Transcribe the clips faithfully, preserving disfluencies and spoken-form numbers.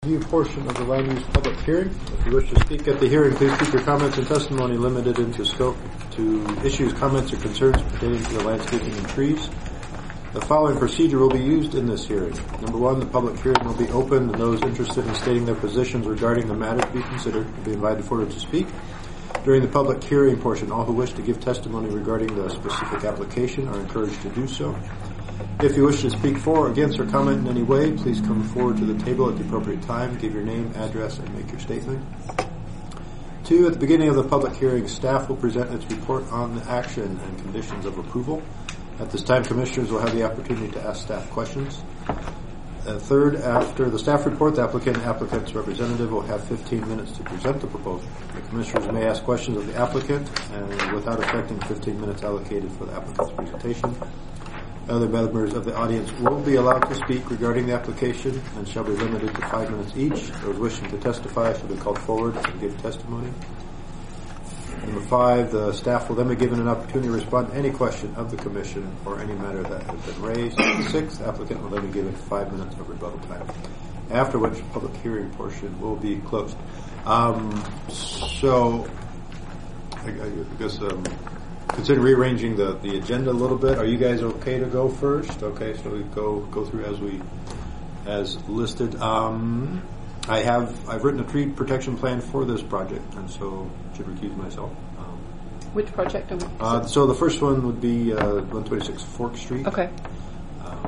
Review portion of the land use public hearing. If you wish to speak at the hearing, please keep your comments and testimony limited into scope to issues, comments, or concerns pertaining to the landscaping and trees. The following procedure will be used in this hearing. Number one, the public hearing will be open, and those interested in stating their positions regarding the matter to be considered will be invited forward to speak. During the public hearing portion, all who wish to give testimony regarding the specific application are encouraged to do so. If you wish to speak for, against, or comment in any way, please come forward to the table at the appropriate time, give your name, address, and make your statement. Two, at the beginning of the public hearing, staff will present its report on the action and conditions of approval. At this time, commissioners will have the opportunity to ask staff questions. Uh, third, after the staff report, the applicant and applicant's representative will have fifteen minutes to present the proposal. The commissioners may ask questions of the applicant and without affecting fifteen minutes allocated for the applicant's presentation. Other members of the audience will be allowed to speak regarding the application and shall be limited to five minutes each. Those wishing to testify shall be called forward and give testimony. Number five, the staff will then be given an opportunity to respond to any question of the commission or any matter that has been raised. Six, the applicant will then be given five minutes of rebuttal time, after which the public hearing portion will be closed. Um, so, I, I guess... Um, Consider rearranging the, the agenda a little bit. Are you guys okay to go first? Okay, so we go go through as we as listed. Um, I have I've written a tree protection plan for this project, and so should recuse myself. Um, Which project are we? Uh, so the first one would be uh, one twenty-six Fork Street. Okay. Um,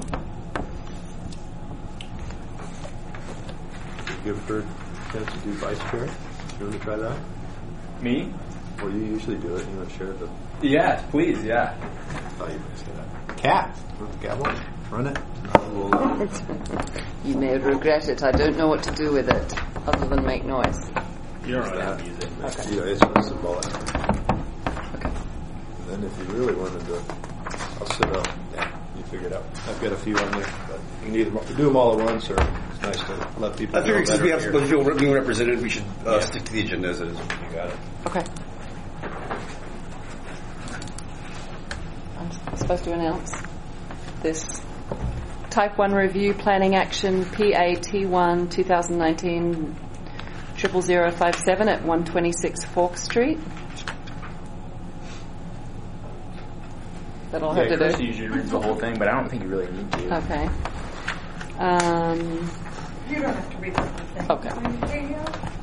give her a chance to do vice chair. You want to try that? Me? Well, you usually do it. You want to share the. Yes, please, yeah. I thought you might say that. Cat, gavel, run it. You may regret it. I don't know what to do with it other than make noise. You don't really have to use it. Okay. You know, it's just symbolic. Okay. And then if you really wanted to, I'll sit up. Yeah, you figure it out. I've got a few on there, but you can either do them all at once, or it's nice to let people. I figure since we have some people being represented, we should uh, yeah. stick to the agenda as it is. You got it. Okay. I'm supposed to announce this Type one Review Planning Action P A T one twenty nineteen zero zero zero five seven at one twenty-six Fork Street. That all I yeah, have to Chris do? usually reads the whole thing, but I don't think you really need to. Okay. Um, you don't have to read the whole thing. Okay.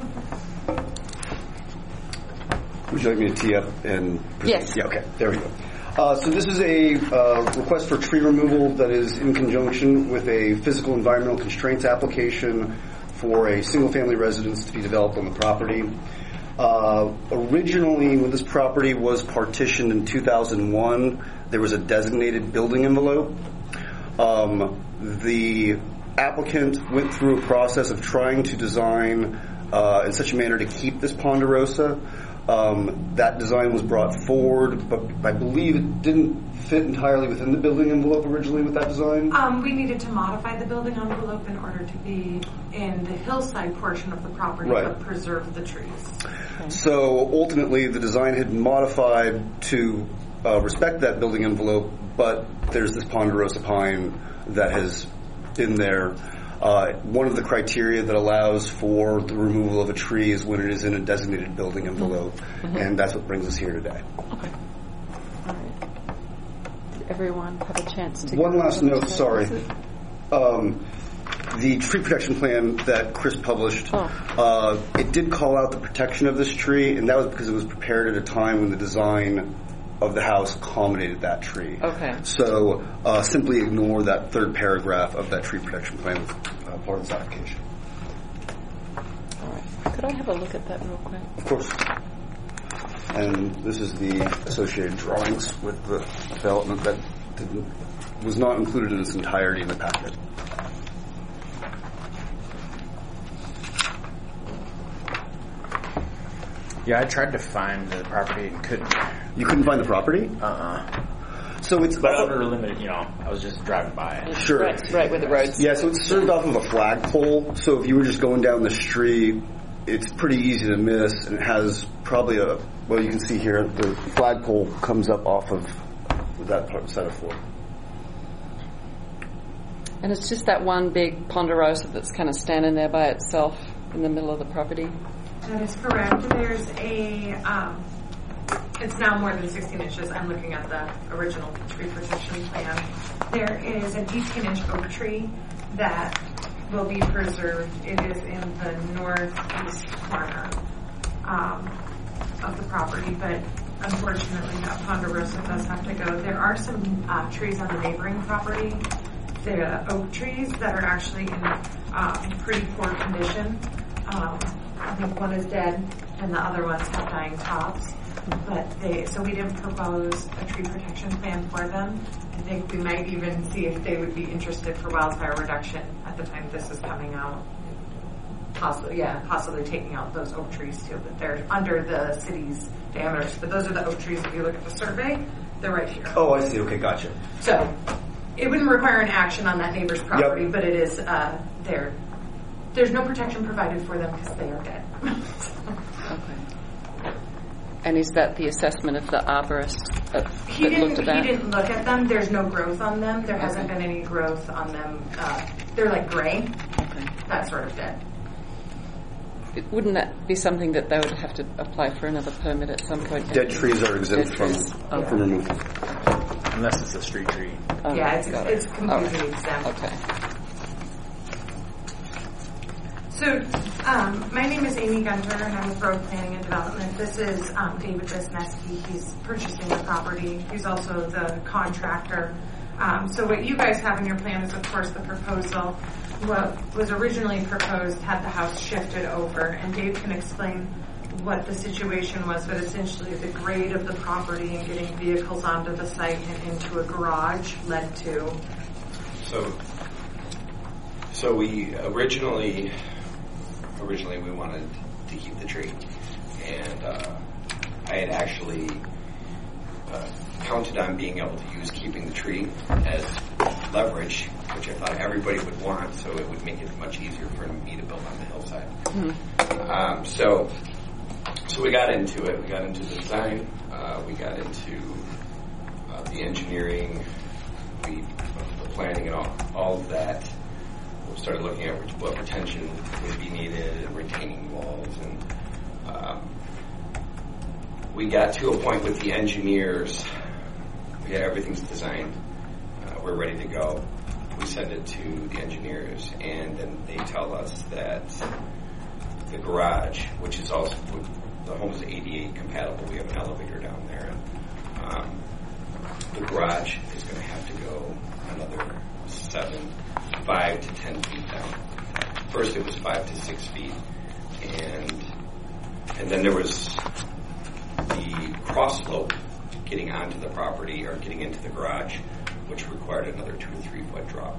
Would you like me to tee up and present? Yes. Yeah, okay. There we go. Uh, so this is a uh, request for tree removal that is in conjunction with a physical environmental constraints application for a single-family residence to be developed on the property. Uh, originally, when this property was partitioned in two thousand one, there was a designated building envelope. Um, the applicant went through a process of trying to design uh, in such a manner to keep this ponderosa. Um, that design was brought forward, but I believe it didn't fit entirely within the building envelope originally with that design. Um, we needed to modify the building envelope in order to be in the hillside portion of the property, right. but preserve the trees. Okay. So ultimately, the design had modified to uh, respect that building envelope, but there's this ponderosa pine that has been there. Uh, one of the criteria that allows for the removal of a tree is when it is in a designated building envelope, mm-hmm. and that's what brings us here today. Okay. All right. Did everyone have a chance to... One last note, sorry. Um, the tree protection plan that Chris published, oh. uh, it did call out the protection of this tree, and that was because it was prepared at a time when the design of the house accommodated that tree. Okay. So uh, simply ignore that third paragraph of that tree protection plan uh, part of this application. All right. Could I have a look at that real quick? Of course. And this is the associated drawings with the development that didn't, was not included in its entirety in the packet. Yeah, I tried to find the property and couldn't. You couldn't find the property? Uh-uh. So it's but under limited, you know, I was just driving by it. Sure. Right, right with the roads. Yeah, so it's served off of a flagpole. So if you were just going down the street, it's pretty easy to miss, and it has probably a, well, you can see here, the flagpole comes up off of that part, side of floor. And it's just that one big ponderosa that's kind of standing there by itself in the middle of the property. That is correct. There's a, um, it's now more than sixteen inches. I'm looking at the original tree protection plan. There is an eighteen inch oak tree that will be preserved. It is in the northeast corner um, of the property, but unfortunately that ponderosa does have to go. There are some uh, trees on the neighboring property, the oak trees that are actually in um, pretty poor condition. Um, I think one is dead and the other ones have dying tops. But they, so we didn't propose a tree protection plan for them. I think we might even see if they would be interested for wildfire reduction at the time this is coming out. Possibly, yeah, possibly taking out those oak trees too, but they're under the city's diameters. But those are the oak trees. If you look at the survey, they're right here. Oh, I see. Okay, gotcha. So it wouldn't require an action on that neighbor's property, Yep. but it is uh, there. There's no protection provided for them because they are dead. Okay. And is that the assessment of the arborist uh, He that didn't. looked at He that? didn't look at them. There's no growth on them. There hasn't been any growth on them. Uh, they're like gray. Okay. That's sort of dead. It- Wouldn't that be something that they would have to apply for another permit at some point? Dead trees are exempt Dead from trees. Okay. from removal. Unless it's a street tree. Oh, Yeah, it's got it's it. completely All right. exempt. Okay. So, um, my name is Amy Gunter, and I'm with Road Planning and Development. This is um, David Wisniewski. He's purchasing the property. He's also the contractor. Um, so what you guys have in your plan is, of course, the proposal. What was originally proposed had the house shifted over, and Dave can explain what the situation was, but essentially the grade of the property and getting vehicles onto the site and into a garage led to... So, so we originally, originally we wanted to keep the tree, and uh, I had actually uh, counted on being able to use keeping the tree as leverage, which I thought everybody would want, so it would make it much easier for me to build on the hillside. Mm-hmm. Um, so, so we got into it. We got into the design. Uh, we got into uh, the engineering. We the planning and all, all of that. We started looking at what retention would be needed and retaining walls, and um, we got to a point with the engineers. We had everything's designed. Uh, we're ready to go. We send it to the engineers, and then they tell us that the garage, which is also the home is A D A compatible. We have an elevator down there. And, um, the garage is going to have to go another seven, five to ten feet down. First, it was five to six feet, and and then there was the cross slope getting onto the property or getting into the garage, which required another two to three foot drop.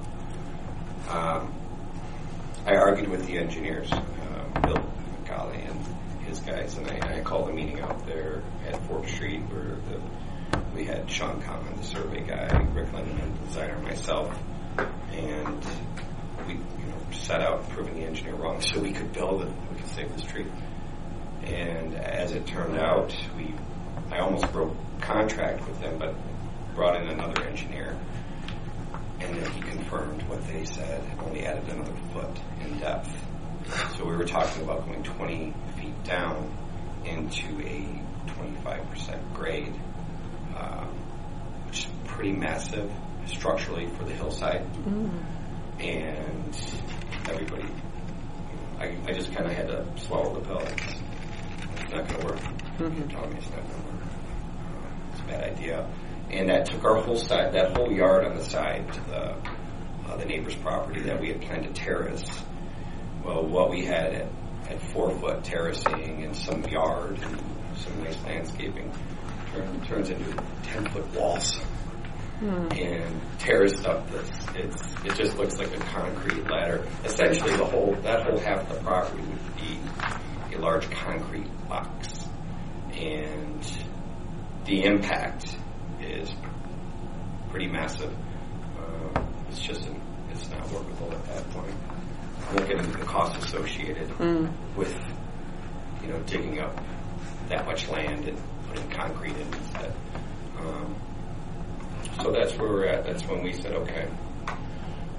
Um, I argued with the engineers, uh, Bill McCauley and his guys, and I, I called a meeting out there at Fork Street where the we had Sean Conlon, the survey guy, Rick Lindeman, the designer, myself, and we, you know, set out proving the engineer wrong so we could build it, we could save this tree. And as it turned out, we, I almost broke contract with them, but brought in another engineer, and then he confirmed what they said and only added another foot in depth. So we were talking about going twenty feet down into a twenty-five percent grade. Um, which is pretty massive structurally for the hillside, mm. and everybody, I, I just kind of had to swallow the pill. It's, it's not going to work. Mm-hmm. You're telling me it's not going to work. Uh, it's a bad idea, and that took our whole side, that whole yard on the side to the uh, the neighbor's property that we had planned to terrace. Well, what we had at, at four foot terracing and some yard and some nice landscaping Turn, turns into ten foot walls hmm. and terraced up. This, it's it just looks like a concrete ladder. Essentially, the whole that whole half of the property would be a large concrete box, and the impact is pretty massive. Uh, it's just an, it's not workable at that point. I won't get into the costs associated mm. with you know digging up that much land and putting concrete in instead. Um, so that's where we're at. That's when we said, okay,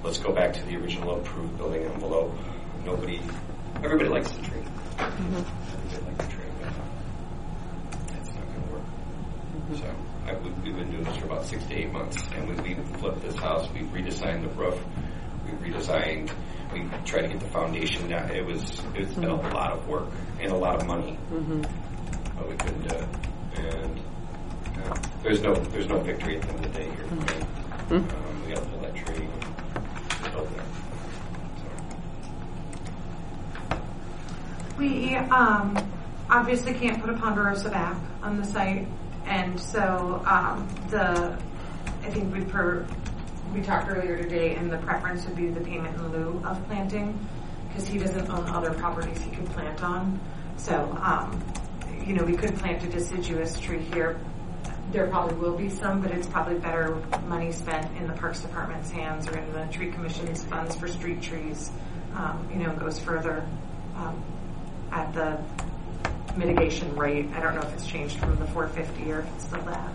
let's go back to the original approved building envelope. Nobody, everybody likes the tree. Mm-hmm. Everybody likes the tree, but it's not going to work. Mm-hmm. So I, we, we've been doing this for about six to eight months, and when we flipped this house, we've redesigned the roof, we've redesigned, we tried to get the foundation down. It was, it's mm-hmm. been a lot of work and a lot of money, mm-hmm. but we couldn't do it. And uh, there's no, there's no victory at the end of the day here. Mm-hmm. Right? Um, we got to pull that tree and build there. We um, obviously can't put a Ponderosa back on the site, and so um, the I think we per we talked earlier today, and the preference would be the payment in lieu of planting, because he doesn't own other properties he could plant on. So um, you know, we could plant a deciduous tree here. There probably will be some, but it's probably better money spent in the Parks Department's hands or in the Tree Commission's funds for street trees. Um, you know, it goes further. Um, at the mitigation rate. I don't know if it's changed from the four fifty or if it's still that.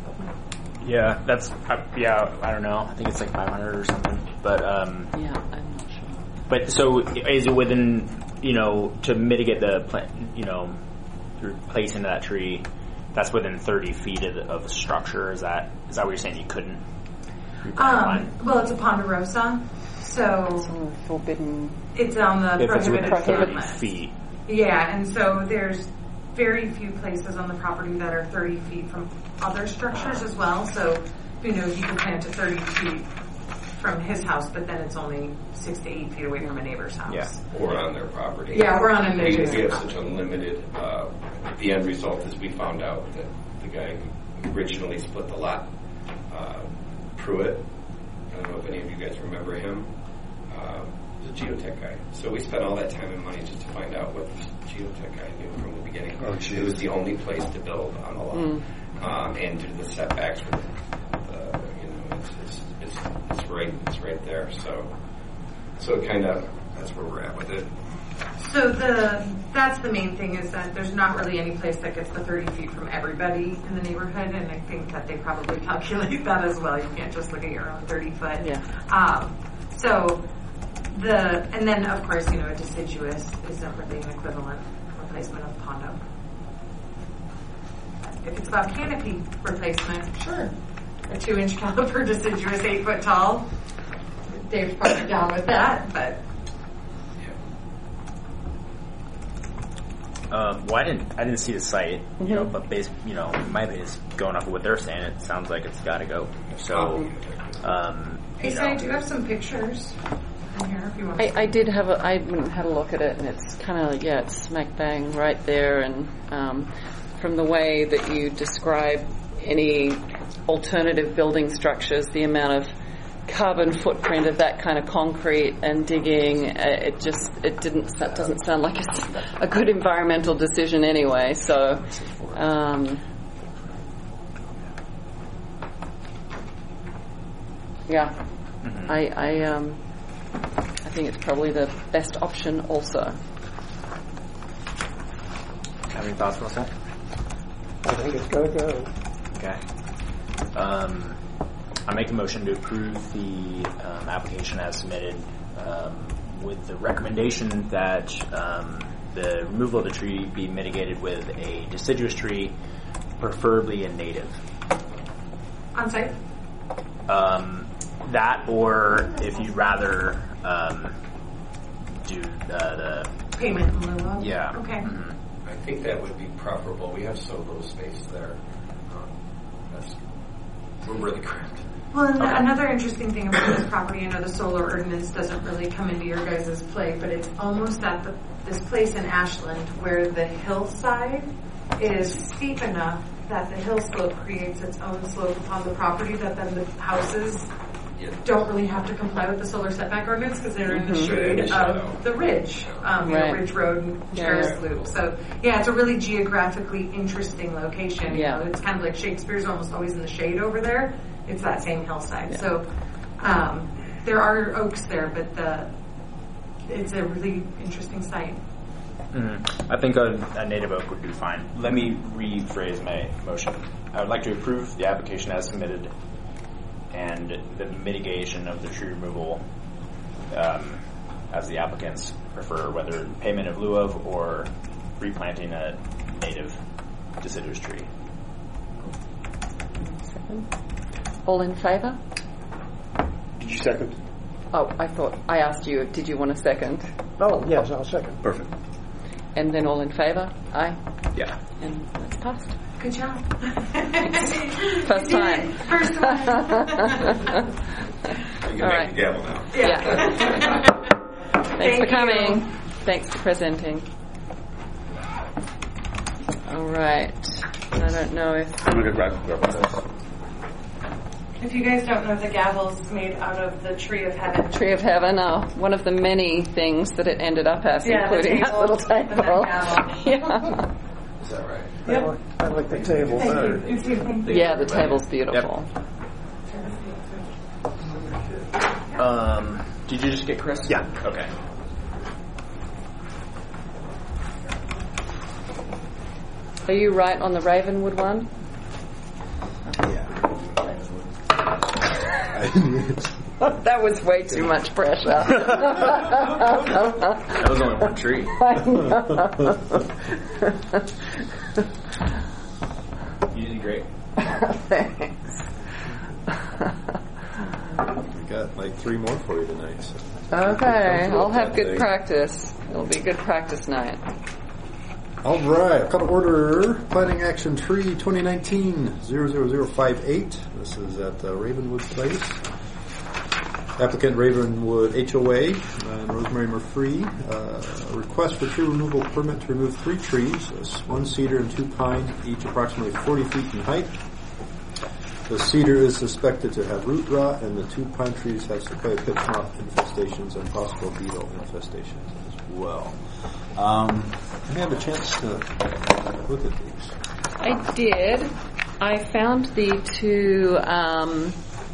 Yeah, that's, uh, yeah, I don't know. I think it's like five hundred or something. But, um, yeah, I'm not sure. But so is it within, you know, to mitigate the, plant, you know, replacing that tree, that's within thirty feet of the, of the structure? Is that, is that what you're saying you couldn't? Um, well, it's a Ponderosa, so. It's on the forbidden. It's on the if prohibited it's within thirty list. feet. Yeah, and so there's very few places on the property that are thirty feet from other structures as well. So, you know, he could plant to thirty feet from his house, but then it's only six to eight feet away from a neighbor's house. Yeah. Or on their property. Yeah, we're on a We, neighbor's we have house. such a limited, uh, the end result is we found out that the guy who originally split the lot, uh, Pruitt, I don't know if any of you guys remember him, uh, was a geotech guy. So we spent all that time and money just to find out what this geotech guy knew from the beginning. Oh, geez. It was the only place to build on the lot. Mm. Um, and due to the setbacks, for the, the, you know, it's, it's, it's, it's right, it's right there. So, so kind of, that's where we're at with it. So the that's the main thing, is that there's not really any place that gets the thirty feet from everybody in the neighborhood, and I think that they probably calculate that as well. You can't just look at your own thirty foot. Yeah. Um, so the and then of course, you know, a deciduous isn't really an equivalent replacement of pond oak. If it's about canopy replacement, sure. A two inch caliper deciduous, eight foot tall. Dave's probably down with that, but. Um, well, I didn't. I didn't see the site, you mm-hmm. know. But based, you know, my opinion is going off of what they're saying. It sounds like it's got to go. So, um, hey, so I do have some pictures in here if you want. I, I did have a. I had a look at it, and it's kind of yeah, it's smack bang right there. And um, from the way that you describe any alternative building structures, the amount of carbon footprint of that kind of concrete and digging, uh, it just it didn't that doesn't sound like it's a good environmental decision anyway. So um, yeah, mm-hmm. I I um I think it's probably the best option also. Have any thoughts about that? I think it's gotta go. Okay. Um I make a motion to approve the um, application as submitted, um, with the recommendation that um, the removal of the tree be mitigated with a deciduous tree, preferably a native. On site? Um, that, or if you'd rather um, do uh, the payment in lieu of? Yeah. Okay. Mm-hmm. I think that would be preferable. We have so little space there. Um, that's we're really cramped. Well, and okay. Another interesting thing about this property, I know the solar ordinance doesn't really come into your guys' play, but it's almost at the, this place in Ashland where the hillside is steep enough that the hill slope creates its own slope upon the property, that then the houses yeah. don't really have to comply with the solar setback ordinance because they're mm-hmm. in the shade of the ridge, um, right. you know, Ridge Road and Terrace yeah. Loop. So, yeah, it's a really geographically interesting location. Yeah. You know, it's kind of like Shakespeare's almost always in the shade over there. It's that same hillside. Yeah. So um, there are oaks there, but the it's a really interesting site. Mm-hmm. I think a, a native oak would do fine. Let me rephrase my motion. I would like to approve the application as submitted and the mitigation of the tree removal um, as the applicants prefer, whether payment in lieu of or replanting a native deciduous tree. Second. All in favour? Did you second? Oh, I thought I asked you. Did you want a second? Oh, yes, I'll second. Perfect. And then all in favour? Aye. Yeah. And that's passed. Good job. First time. First time. You can All make right. the gavel now. Yeah. Thanks Thank for coming. you. Thanks for presenting. All right. I don't know if I'm going to grab, grab this. If you guys don't know, the gavel's made out of the tree of heaven. Tree of Heaven, oh, one of the many things that it ended up as, Yeah, the including that table little and that table. gavel. Yeah. Is that right? I like, I like the table Thank better. you. You too. Thank you. Yeah, the table's beautiful. Um, did you just get Chris? Yeah. Okay. Are you right on the Ravenwood one? That was way too much pressure. That was only one tree. You did great. Thanks. We got like three more for you tonight. So. Okay, Come to I'll it have that good day. practice. It'll be a good practice night. All right, call to order. Planning action tree twenty nineteen zero zero zero five eight. This is at uh, Ravenwood Place. Applicant Ravenwood H O A and Rosemary Murphy. Uh, a request for tree removal permit to remove three trees, one cedar and two pine, each approximately forty feet in height. The cedar is suspected to have root rot, and the two pine trees have sequoia pitch moth infestations and possible beetle infestations as well. Um, did you have a chance to look at these? I did. I found the two um,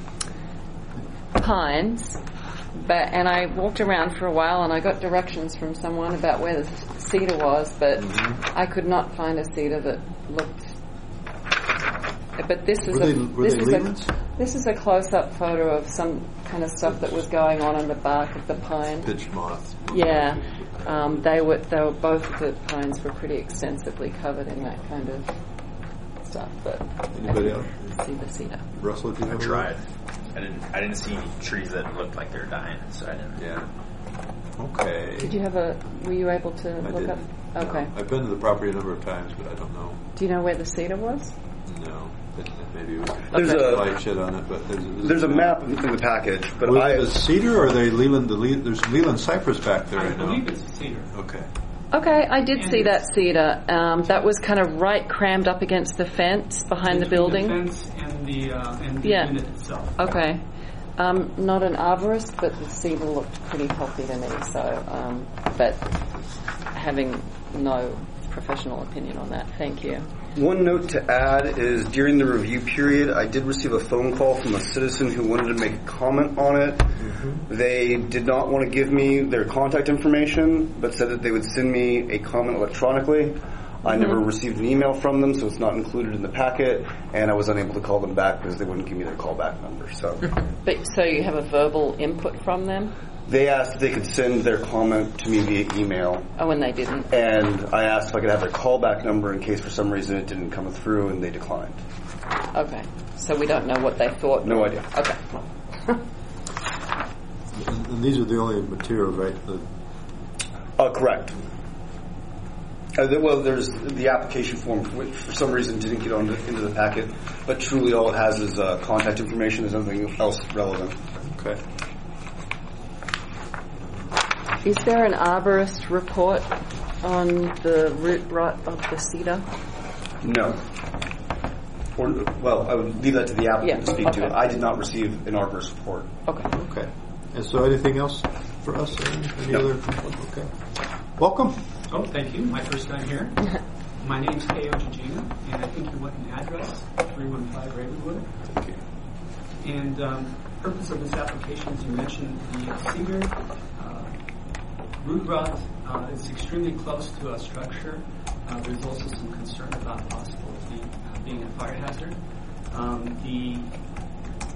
pines, but and I walked around for a while, and I got directions from someone about where the cedar was, but Mm-hmm. I could not find a cedar that looked. But this is Were a they- were this they is leaves? a this is a close-up photo of some kind of stuff that was going on in the bark of the pine. Pitch moth. Yeah, um, they were. They were both the pines were pretty extensively covered in that kind of stuff. But Anybody else? see the cedar. Russell, do you I have a tried. I didn't. I didn't see any trees that looked like they were dying, so I didn't. Yeah. Okay. Did you have a? Were you able to I look did. up? Okay. I've been to the property a number of times, but I don't know. Do you know where the cedar was? No. Maybe we could There's put a- light shit on it, but there's a, There's a map in the package, but Was I it the cedar or are they Leland? The Le- there's Leland cypress back there. I, I know. believe it's cedar. Okay. Okay, I did And see it's- that cedar. Um, that was kind of right crammed up against the fence behind the Between building. The fence and the uh, and the Yeah. unit itself. Okay. Um, not an arborist, but the cedar looked pretty healthy to me. So, um, but having no professional opinion on that, thank you. One note to add is during the review period, I did receive a phone call from a citizen who wanted to make a comment on it. Mm-hmm. They did not want to give me their contact information, but said that they would send me a comment electronically. I Mm-hmm. never received an email from them, so it's not included in the packet, and I was unable to call them back because they wouldn't give me their callback number. So But so you have a verbal input from them? they asked if they could send their comment to me via email. Oh, and they didn't. And I asked if I could have their callback number in case for some reason it didn't come through, and they declined. Okay. So we don't know what they thought. No idea. Okay. And, and these are the only materials, right? The, Uh, correct. Uh, the, well, there's the application form, which for some reason didn't get on the, into the packet, but truly all it has is uh, contact information. There's nothing else relevant. okay. Is there an arborist report on the root rot of the cedar? No. Or, well, I would leave that to the applicant Yeah, to speak okay. to. I did not receive an arborist report. Okay. Okay. And so anything else for us? Any, any No. other? Okay. Welcome. Oh, thank you. My first time here. My name's K O Jajina, and I think you want an address, three one five Ravenwood. Thank you. And um, purpose of this application, as you mentioned, the uh, cedar uh, root rot uh, is extremely close to a structure. Uh, there's also some concern about possibility uh, being a fire hazard. Um, the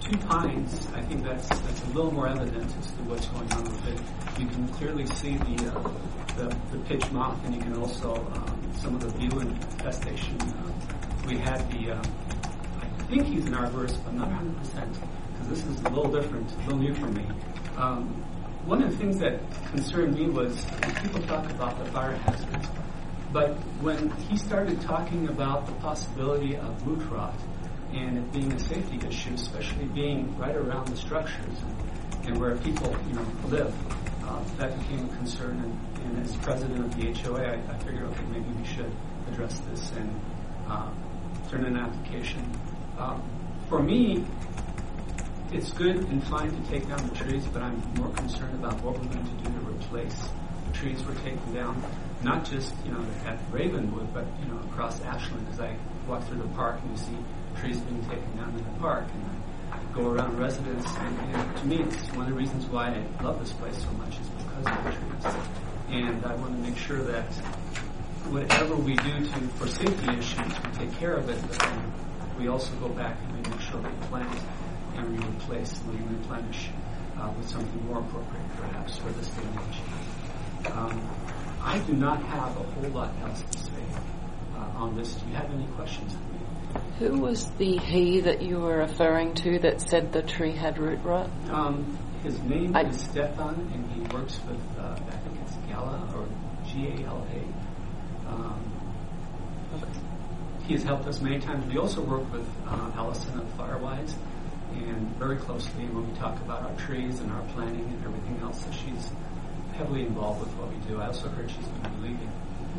few pines, I think that's that's a little more evident as to what's going on with it. You can clearly see the uh, the, the pitch moth, and you can also um, some of the beetle infestation. Uh, we had the, uh, I think he's an arborist, but I'm not one hundred percent, because this is a little different, a little new for me. Um, one of the things that concerned me was people talk about the fire hazards, but when he started talking about the possibility of root rot and it being a safety issue, especially being right around the structures and, and where people, you know, live, uh, that became a concern. And, and as president of the H O A, I, I figured, okay, maybe we should address this and uh, turn in an application. Um, for me, it's good and fine to take down the trees, but I'm more concerned about what we're going to do to replace the trees we're taking down. Not just, you know, at Ravenwood, but, you know, across Ashland, because I walk through the park and you see trees being taken down in the park, and I go around residents, and, and to me, it's one of the reasons why I love this place so much is because of the trees. And I want to make sure that whatever we do to for safety issues, we take care of it, but then we also go back and we make sure we plant and we replace and we replenish uh, with something more appropriate, perhaps, for this day and age. Um, I do not have a whole lot else to say uh, on this. Do you have any questions for me? Who was the he that you were referring to that said the tree had root rot? Um, his name I, is Stefan, and he works with, uh, I think it's Gala, or G A L A. Um, okay. He has helped us many times. We also work with uh, Allison of Firewise, and very closely when we talk about our trees and our planting and everything else. So she's heavily involved with what we do. I also heard she's going to be leaving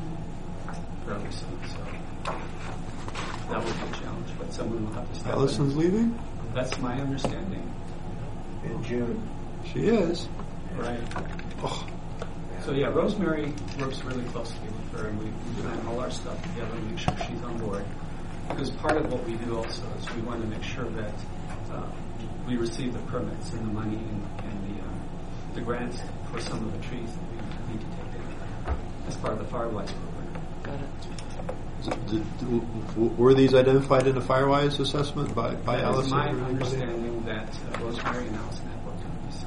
fairly soon, so that would be a challenge, but someone will have to step Allison's in. leaving? That's my understanding. In June. She is. Right. Oh. So yeah, Rosemary works really closely with her, and we, we plan all our stuff together and make sure she's on board. Because part of what we do also is we want to make sure that uh, we receive the permits and the money and, and the uh, the grants for some of the trees that we need to take in as part of the Firewise program. Got it. Did, did, were these identified in the Firewise assessment by, by That Allison? is my or anybody? understanding that uh, Rosemary and Allison have worked on this.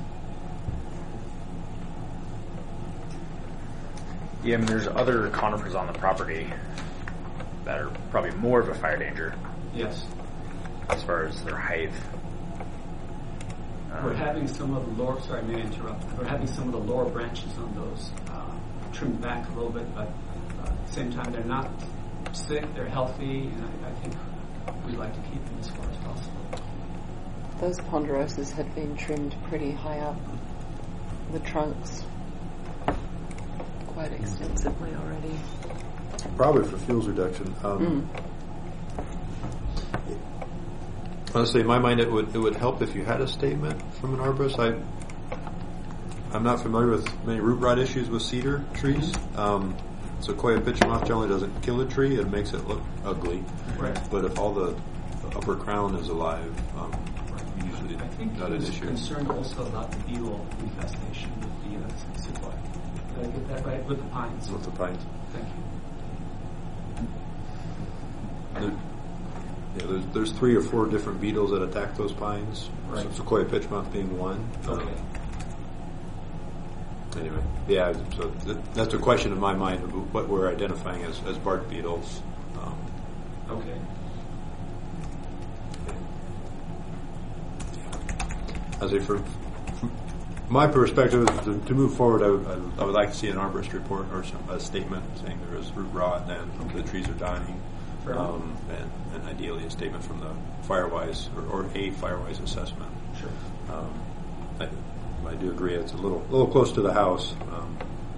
Yeah, I mean, there's other conifers on the property that are probably more of a fire danger Yes. as far as their height. Um, We're having some of the lower, sorry, may I interrupt? We're having some of the lower branches on those uh, trimmed back a little bit, but uh, at the same time, they're not sick, they're healthy, and I, I think we'd like to keep them as far as possible. Those ponderosas had been trimmed pretty high up, the trunks, quite extensively already. Probably for fuels reduction. Um, Mm. Honestly, in my mind, it would it would help if you had a statement from an arborist. I I'm not familiar with many root rot issues with cedar trees. Um, Sequoia pitch moth generally doesn't kill a tree; it makes it look ugly. Right. But if all the, the upper crown is alive, um, usually I think not he an was issue. concerned also about the beetle infestation with the uh, sequoia. Did I get that right? With the pines. With the pines. Thank you. There, yeah, there's, there's three or four different beetles that attack those pines. Right. So Sequoia pitch moth being one. Okay. Um, Anyway, yeah, so th- that's a question in my mind of what we're identifying as, as bark beetles. Um, Okay. I say for, from my perspective, to, to move forward, I would, I would, I would like to see an arborist report or some, a statement saying there is root rot and Okay. the trees are dying. Fair enough. Um, and, and ideally a statement from the Firewise or, or a Firewise assessment. Sure. Um, I, I do agree it's a little little close to the house. Um,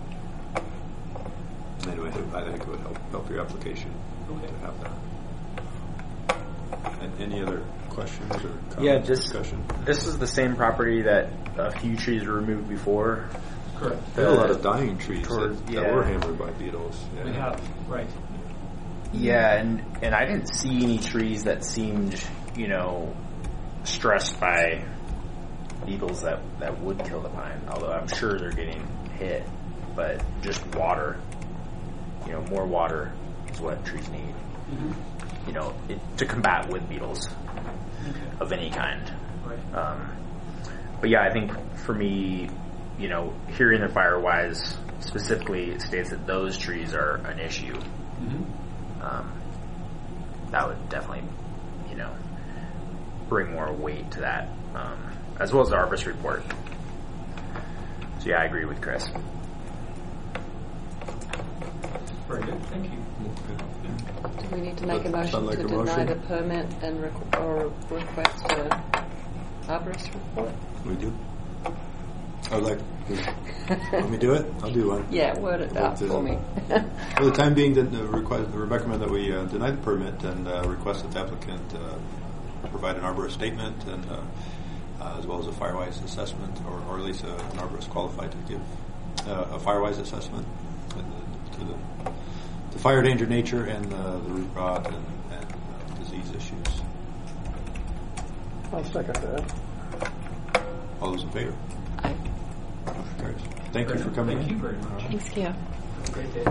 anyway, I think it would help help your application Okay. to have that. And any other questions or comments Yeah, or just discussion? this is the same property that a few trees were removed before. Correct. There are a lot of dying trees Toward- that, yeah. that were hammered by beetles. Yeah. We have, right. Yeah, and and I didn't see any trees that seemed, you know, stressed by beetles that, that would kill the pine, although I'm sure they're getting hit, but just water, you know, more water is what trees need, Mm-hmm. you know, it, to combat wood beetles Okay. of any kind. Right. Um, but yeah, I think for me, you know, hearing the Firewise specifically states that those trees are an issue. Mm-hmm. Um, that would definitely, you know, bring more weight to that, um, as well as the Arborist report. So yeah, I agree with Chris. Very good. Thank you. Do we need to make a Sound motion like to a deny motion? the permit and requ- or request a arborist report? We do. I would like. Let me do it. I'll do one. Yeah, word it out But, uh, for me. For the time being, that the request, we recommend that we uh, deny the permit and uh, request that the applicant uh, provide an arborist statement and uh, uh, as well as a Firewise assessment, or, or at least a, an arborist qualified to give uh, a Firewise assessment and the, to the, the fire danger nature and uh, the root rot and, and uh, disease issues. I'll second that. All those in favor? Aye. Motion carries. Thank you for coming Thank in. you very much. Thanks, Kia. Have a great day.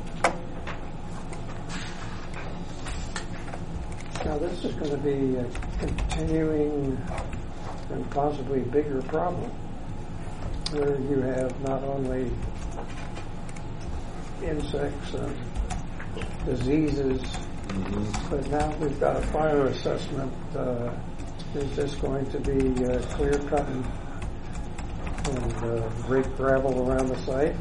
Now, this is going to be a continuing and possibly bigger problem, where you have not only insects and diseases, Mm-hmm. but now we've got a fire assessment. Uh, is this going to be uh, clear cut and, and uh, rake gravel around the site?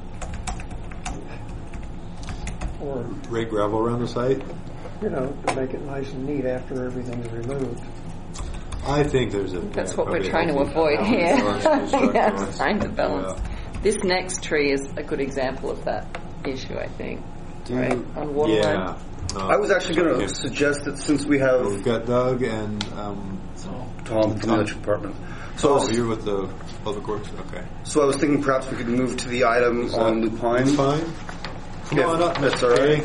Or, Rake gravel around the site? you know, to make it nice and neat after everything's removed? I think there's a. That's yeah, what we're probably a trying to healthy avoid balance, here. balance, construct Yeah, balance. trying to balance. Yeah. This next tree is a good example of that issue, I think. Do right? you- On Waterline. Yeah. No, I was actually going to okay. suggest that since we We've have got Doug and um, Tom from the electric department, so I oh, was, you're with the public works. Okay. so I was thinking perhaps we could move to the item Is on that Lupine. Fine. Come Yeah, on up, that's Mister all right.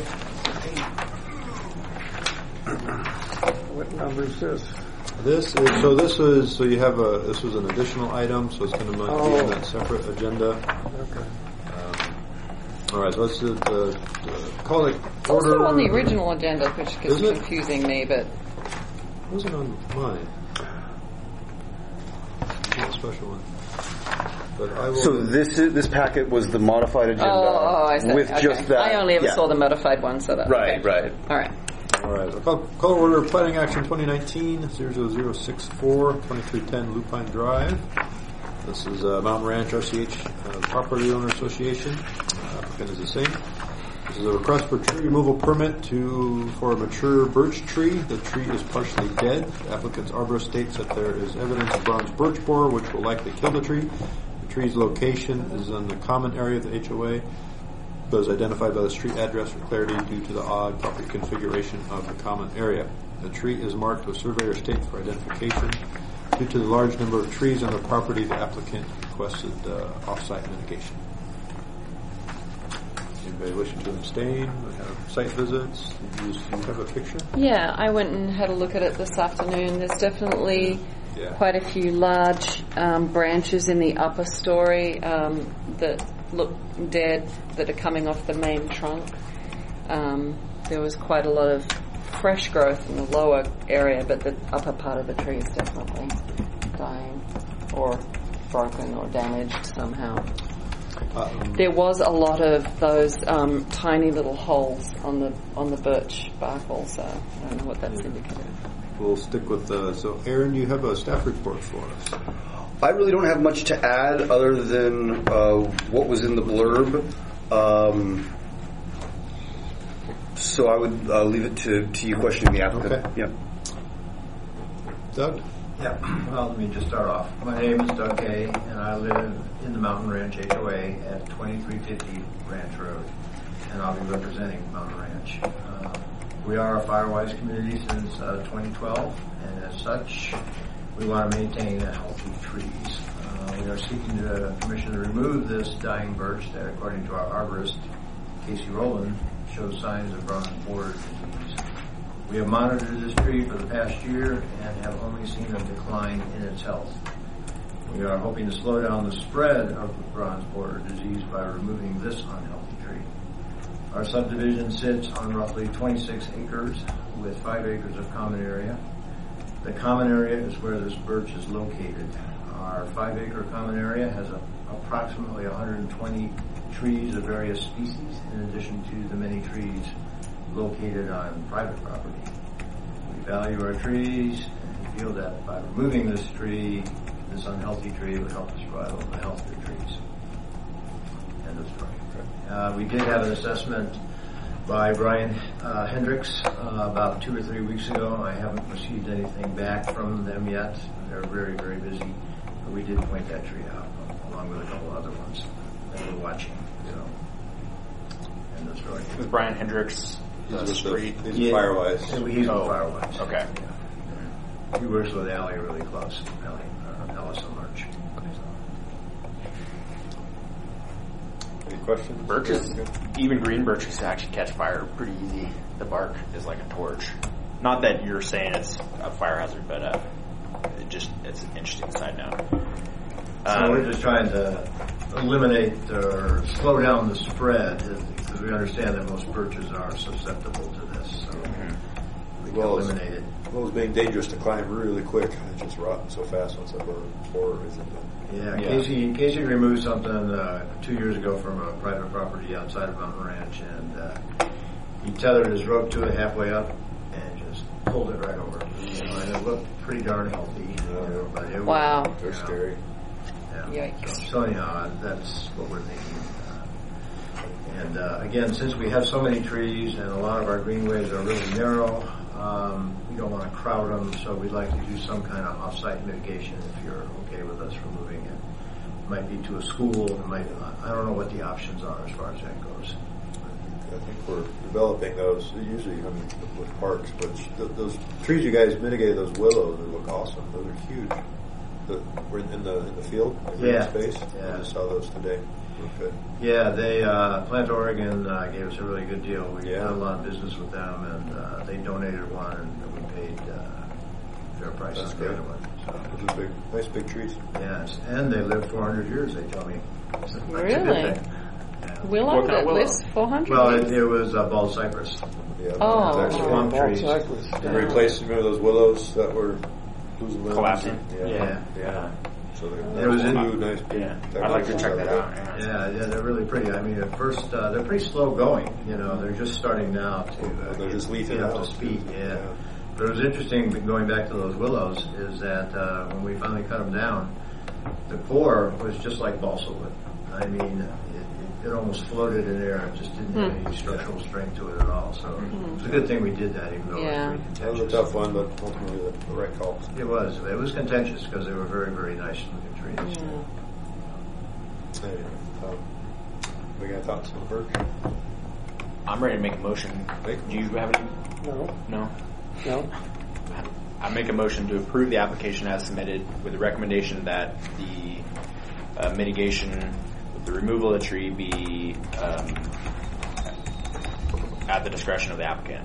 What number is this? This is so. This is so. You have a. This was an additional item, so it's going to be Oh. on that separate agenda. Okay. Um, all right. So let's do the, the call it It's order. also on the original agenda, which gets Is it? confusing me, but It wasn't on mine. It's a special one. But I will. So this is, this packet was the modified agenda oh, oh, I see. with Okay. just that. I only ever yeah. saw the modified one, so that Right, okay. right. All right. All right. So call, call order planning action twenty nineteen dash zero zero zero six four, twenty-three ten Lupine Drive. This is uh, Mountain Ranch R C H uh, Property Owner Association. Uh, applicant is the same. This is a request for tree removal permit to for a mature birch tree. The tree is partially dead. The applicant's arborist states that there is evidence of bronze birch borer, which will likely kill the tree. The tree's location is in the common area of the H O A, but is identified by the street address for clarity due to the odd property configuration of the common area. The tree is marked with surveyor state for identification. Due to the large number of trees on the property, the applicant requested uh, off-site mitigation. Anybody wishing to abstain? We have site visits. You, you have a picture? Yeah, I went and had a look at it this afternoon. There's definitely Yeah. quite a few large um, branches in the upper story um, that look dead, that are coming off the main trunk. Um, there was quite a lot of fresh growth in the lower area, but the upper part of the tree is definitely dying or broken or damaged somehow. Um, There was a lot of those um, tiny little holes on the on the birch bark also. I don't know what that's indicative. we'll stick with the. So, Aaron, you have a staff report for us. I really don't have much to add other than uh, what was in the blurb. Um, so I would uh, leave it to, to you questioning the applicant. Okay. Yeah. Doug? Yeah, well, let me just start off. My name is Doug Kay, and I live in the Mountain Ranch H O A at twenty-three fifty Ranch Road, and I'll be representing Mountain Ranch. Uh, we are a Firewise community since uh, twenty twelve, and as such, we want to maintain healthy trees. Uh, we are seeking the permission to remove this dying birch that, according to our arborist, Casey Rowland, shows signs of bronze borer disease. We have monitored this tree for the past year and have only seen a decline in its health. We are hoping to slow down the spread of the bronze borer disease by removing this unhealthy tree. Our subdivision sits on roughly twenty-six acres with five acres of common area. The common area is where this birch is located. Our five-acre common area has a, approximately one hundred twenty trees of various species, in addition to the many trees located on private property. We value our trees, and we feel that by removing this tree, this unhealthy tree, would help us provide all the healthier trees. End of story. Uh, we did have an assessment by Brian uh, Hendricks uh, about two or three weeks ago. I haven't received anything back from them yet. They're very, very busy. But we did point that tree out, along with a couple other ones that we're watching. So, end of story. With Brian Hendricks, He's uh, with street. the, he's Firewise. Yeah, he's Oh, with Firewise. okay. Yeah. He works with Allie really close. Allie, uh, Allison Lurch. Any questions? Birches, even green birches actually catch fire pretty easy. The bark is like a torch. Not that you're saying it's a fire hazard, but uh, it just it's an interesting side note. So Um, we're just trying to eliminate or slow down the spread, because we understand that most birches are susceptible to this. So we can Well, it's- eliminate it. Well, it's being dangerous to climb really quick. It just rots so fast once it burns. Or is it? Yeah, Yeah. Casey, Casey removed something uh, two years ago from a private property outside of Mountain Ranch, and uh, he tethered his rope to it halfway up and just pulled it right over. You know, and it looked pretty darn healthy. You know, but it Wow. Was, They're you know, scary. Yeah. Yikes. So, so anyhow, that's what we're thinking. Uh, and uh, again, since we have so many trees and a lot of our greenways are really narrow, um, we don't want to crowd them, so we'd like to do some kind of off-site mitigation if you're okay with us removing it. It might be to a school. It might. I don't know what the options are as far as that goes. I think we're developing those. Usually, I mean, with parks, but th- those trees you guys mitigated, those willows, they look awesome. Those are huge. The, we're in the in the field, in the green Yeah. space. Yeah. I just saw those today. Look good. Yeah, they uh, Plant Oregon uh, gave us a really good deal. We Yeah. had a lot of business with them, and uh, they donated one, and we paid uh, fair price That's on the good. other one. So, Those are big, nice big trees. yes, and they live four hundred years. They tell me. So that's a good Really? thing. Yeah. Willow What kind of that willow? lives four hundred Well, years? it, it was uh, bald cypress. Yeah, Oh. it's actually Palm Bald trees. cypress. And replaced. Remember those willows that were losing limbs? Collapsing? Yeah. Yeah. yeah. So It they're was in- blue, nice big. Yeah. I'd like to check that out. Yeah. Yeah, yeah, they're really pretty. I mean, at first, uh, they're pretty slow going. You know, they're just starting now to uh, They're just leafing get up out. to speed. Yeah. Yeah. But it was interesting going back to those willows is that uh, when we finally cut them down, the core was just like balsa wood. I mean, it, it, it almost floated in air. It just didn't have any structural strength to it at all. So it was a good thing we did that, even though Yeah. it was pretty That was contentious. a tough one, but ultimately the, the right call. It was. It was contentious because they were very, very nice looking trees. Anyway, um, we got thoughts on the birch? I'm ready to make a motion. Make- Do you have any? No, No. no. I make a motion to approve the application as submitted with the recommendation that the uh, mitigation with the removal of the tree be um, at the discretion of the applicant.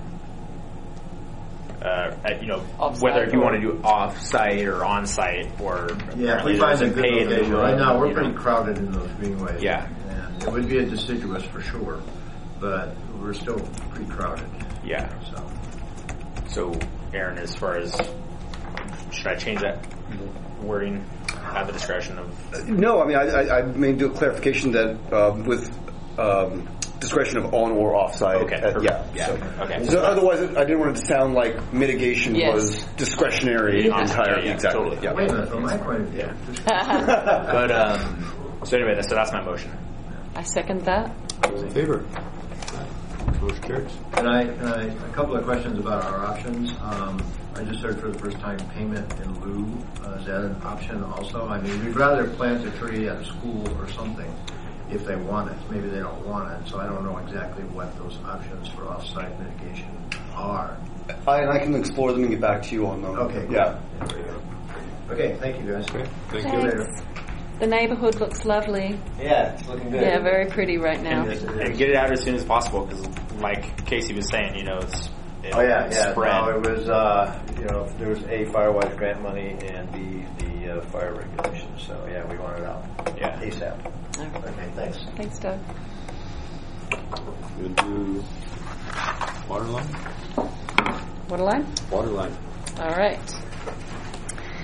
Uh, at, you know, Off-site whether you or- want to do off-site or on-site or Yeah, if apparently we find there's a good paid location. removal, Right now, we're you know. pretty crowded in those greenways. Yeah. And it would be a deciduous for sure, but we're still pretty crowded. Yeah. So, So, Aaron, as far as should I change that wording at the discretion of? No, I mean, I, I, I may do a clarification that um, with um, discretion of on or off site. Okay, Uh, perfect. yeah. Yeah, So, okay. so otherwise, I didn't want it to sound like mitigation Yes. was discretionary Yeah, entirely. yeah, exactly. totally. Yeah. wait a minute, from my point of view, But um, so anyway, so that's my motion. I second that. Those in favor? Motion carries. and I, and I, a couple of questions about our options. Um, I just heard for the first time payment in lieu. Uh, is that an option also? I mean, we'd rather plant a tree at a school or something if they want it. Maybe they don't want it, so I don't know exactly what those options for off-site mitigation are. I, and I can explore them and get back to you on them. Okay, Yeah. Okay, thank you guys. Okay, thank See you you. later. The neighborhood looks lovely. Yeah, it's looking good. Yeah, very pretty right now. Yes, it is. And get it out as soon as possible because, like Casey was saying, you know, it's it'll Oh yeah, yeah. spread. No, it was uh, you know there was A, Firewise grant money, and B, the uh, fire regulations. So yeah, we want it out Yeah. ASAP. Okay, thanks. Thanks, Doug. We'll do water line. Water line? Water line. All right.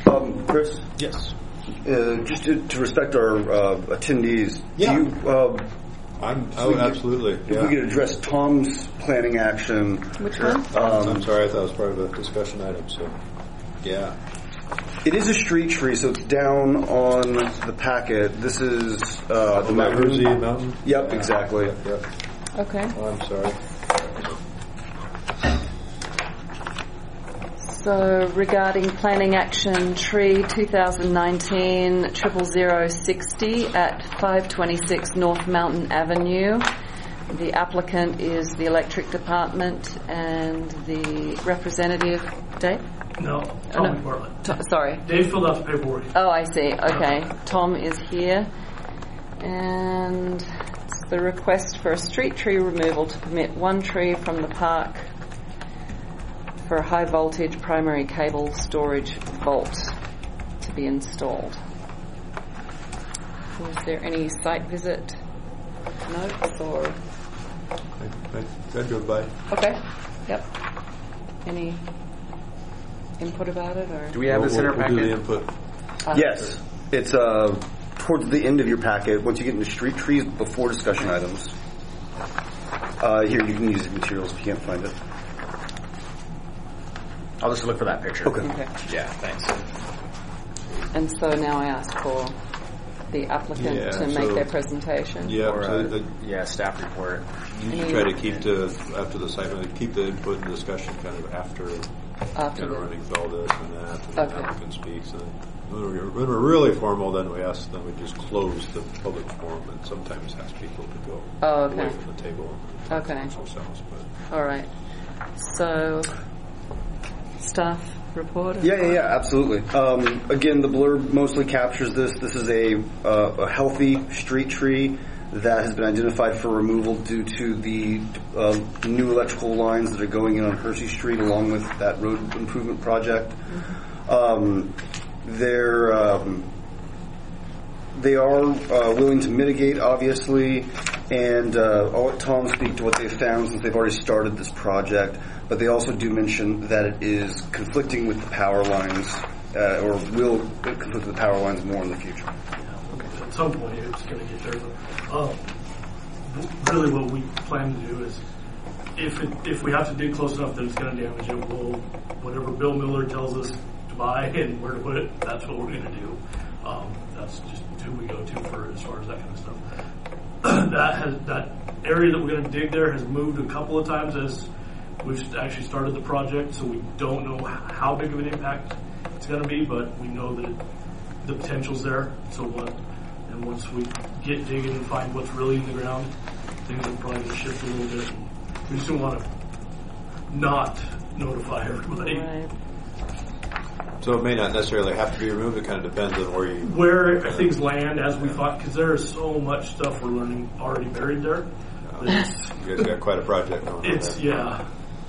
Um, Chris? Yes. Uh, just to, to respect our uh, attendees, Yeah. do you, uh, I'm, so oh, we could- absolutely. if Yeah. we could address Tom's planning action. Which one? Um, I'm sorry, I thought it was part of a discussion item, so, yeah. It is a street tree, so it's down on the packet. This is uh, the Mount mountain. Hersey Mountain? Yep, Yeah. exactly. Yep, yep. Okay. Oh, I'm sorry. So regarding planning action tree twenty nineteen triple zero sixty at five twenty-six North Mountain Avenue. The applicant is the electric department and the representative, Dave? No, Oh, Tom no. McFarland. T- sorry. Dave filled out the paperwork. Oh, I see. Okay. Tom is here. And it's the request for a street tree removal to permit one tree from the park for a high voltage primary cable storage vault to be installed. Was there any site visit notes or? I, I, I drove by. Okay. Yep. Any input about it or? Do we have We'll- this in our we'll, we'll do the packet? input. Uh, Yes, it's uh, towards the end of your packet. Once you get into street trees, before discussion items. Uh, here, you can use the materials if you can't find it. I'll just look for that picture. Okay. Okay. Yeah, thanks. And so now I ask for the applicant Yeah, to make so- their presentation. Yeah, Or, so uh, the, yeah, staff report. you Any- try to keep to, after the site, keep the input and discussion kind of after, After kind of the- running through all this and that, and the Okay. applicant speaks. And when we're, when we're really formal, then we ask, then we just close the public forum and sometimes ask people to go Oh, okay. away from the table and talk Okay. amongst themselves. But All right. So, staff report? Yeah, yeah, yeah, absolutely. Um, again, the blurb mostly captures this. This is a, uh, a healthy street tree that has been identified for removal due to the uh, new electrical lines that are going in on Hersey Street along with that road improvement project. Um, they're um, they are uh, willing to mitigate, obviously, and uh, I'll let Tom speak to what they've found since they've already started this project. But they also do mention that it is conflicting with the power lines, uh, or will conflict with the power lines more in the future. At some point, it's going to get there. But, uh, really, what we plan to do is, if it, if we have to dig close enough that it's going to damage it, we'll whatever Bill Miller tells us to buy and where to put it, that's what we're going to do. Um, that's just who we go to for as far as that kind of stuff. that has that area that we're going to dig there has moved a couple of times as we've actually started the project, so we don't know how big of an impact it's going to be, but we know that the potential's there. So what? And once we get digging and find what's really in the ground, things are probably going to shift a little bit. We just don't want to not notify everybody. Right. So it may not necessarily have to be removed. It kind of depends on where you. Where things land as we thought, because there is so much stuff we're learning already buried there. Uh, It's, you guys got quite a project going on it's there. yeah.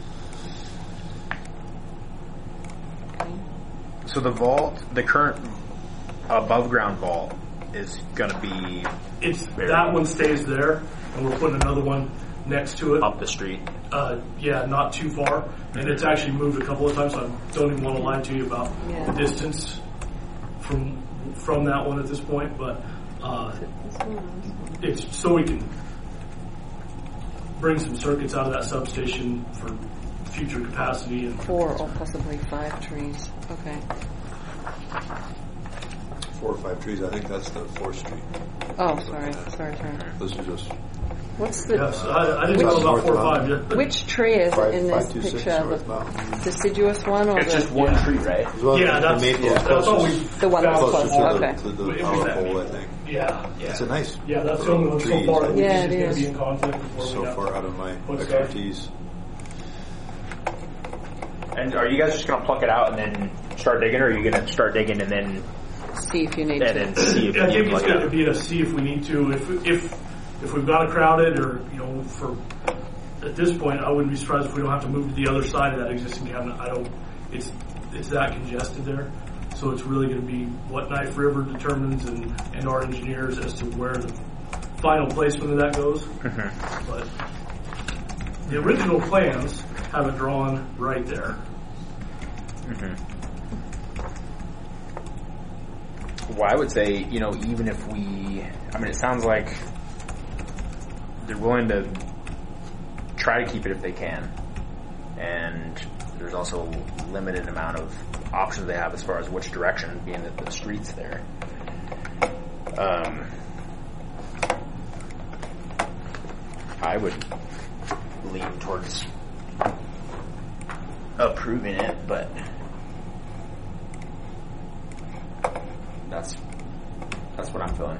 So the vault, the current above ground vault, is going to be It's Very that good. one stays there, and we're putting another one next to it. up the street. Uh, yeah, not too far, and it's actually moved a couple of times. So I don't even want to lie to you about Yeah. the distance from from that one at this point, but uh, it's so we can bring some circuits out of that substation for future capacity and Four or possibly five trees. Okay. Four or five trees. I think that's the Fourth Street. Oh, sorry, sorry, sorry. This is just What's the yes, I, I didn't know Which- about four or five North yet. which tree is five, in this five two six picture? North The Mountain. deciduous one or It's the just one tree, right? As well as Yeah, the that's, maple yeah, that's all we. closest, The one that's found closer so far. to the, Okay. to the What power was that pole, I mean? think. Yeah, yeah. It's a nice. Yeah, that's the only one so trees, far. I that think. Yeah, it's it going to is. be in conflict before So we have far out of my What's that? expertise. And are you guys just going to pluck it out and then start digging, or are you going to start digging and then see if you need and to. then see if I you think can it's plug it going to out? be a see if we need to. If if if we've got to crowd it, or you know, for at this point, I wouldn't be surprised if we don't have to move to the other side of that existing cabinet. I don't. It's it's that congested there, so it's really going to be what Knife River determines and and our engineers as to where the final placement of that goes. But the original plans have it drawn right there. Well, I would say, you know, even if we, I mean, it sounds like they're willing to try to keep it if they can. And there's also a limited amount of options they have as far as which direction, being that the street's there. Um, I would lean towards approving it, but that's that's what I'm feeling.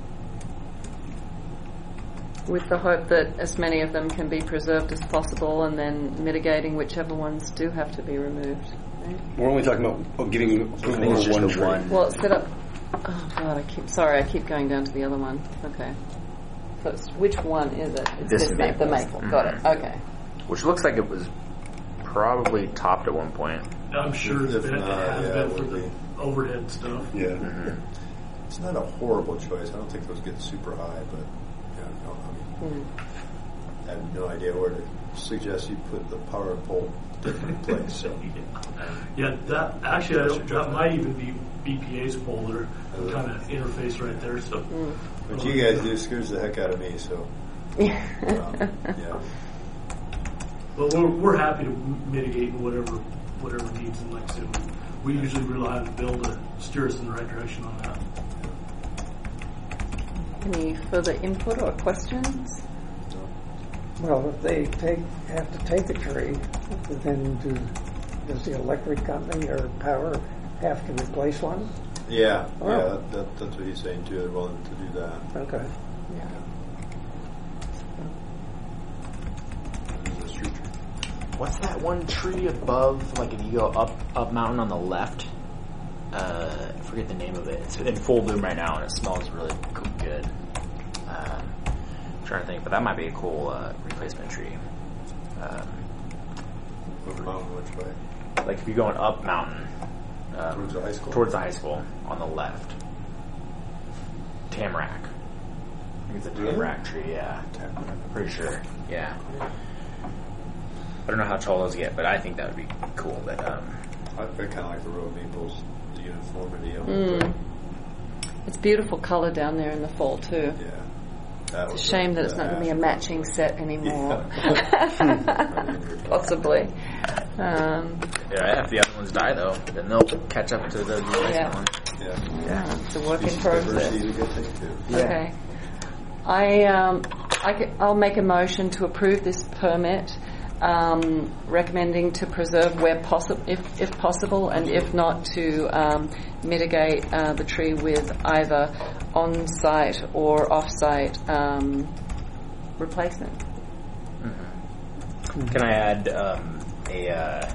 With the hope that as many of them can be preserved as possible, and then mitigating whichever ones do have to be removed. Right? We're only talking about getting approval It's for just one the tree. one. Well, it's set up. Oh God, I keep sorry. I keep going down to the other one. Okay. So it's, which one is it? It's This ma- the maple. maple. Got it. Okay. Which looks like it was probably topped at one point. I'm sure it's If been, not, it has yeah, been it for would the be. overhead stuff. Yeah. Mm-hmm. It's not a horrible choice. I don't think those get super high, but yeah, no, I mean, Hmm. I have no idea where to suggest you put the power pole different place. So Yeah, that actually I don't, that might even be B P A's polar kind of interface right there. So, what you guys do scares the heck out of me. So um, yeah, but we're we're happy to mitigate whatever whatever needs, and like I said, we, we usually rely on Bill to steer us in the right direction on that. Any further input or questions? Well, if they take have to take a tree, then do, does the electric company or power have to replace one? yeah, Oh. yeah. That, that, that's what he's saying too. They're willing to do that. Okay. This is a street tree. What's that one tree above, like if you go up up mountain on the left? Uh, I forget the name of it. It's in full bloom right now, and it smells really co- good. Um, I'm trying to think, but that might be a cool uh, replacement tree. Um, Move mountain which way? like if you're going up mountain um, Towards the high school? towards the high school on the left. Tamarack. I think it's a Really? tamarack tree. Yeah, I'm pretty sure. Yeah. I don't know how tall those get, but I think that would be cool. But um, I, I kind of like the road maples, the uniformity of it. Mm. It's beautiful color down there in the fall too. Yeah. That It's a was shame the- that it's the not going to be a ash. matching set anymore. Yeah. Possibly. Um, yeah, if the other ones die though, then they'll catch up to the replacement Yeah. one. Yeah. yeah, it's a work in Decent progress. diversity is a good thing too. Okay. I, um, I c- I'll make a motion to approve this permit, um, recommending to preserve where possible, if, if possible, and if not, to um, mitigate uh, the tree with either on-site or off-site um, replacement. Mm-hmm. Can I add um, a uh,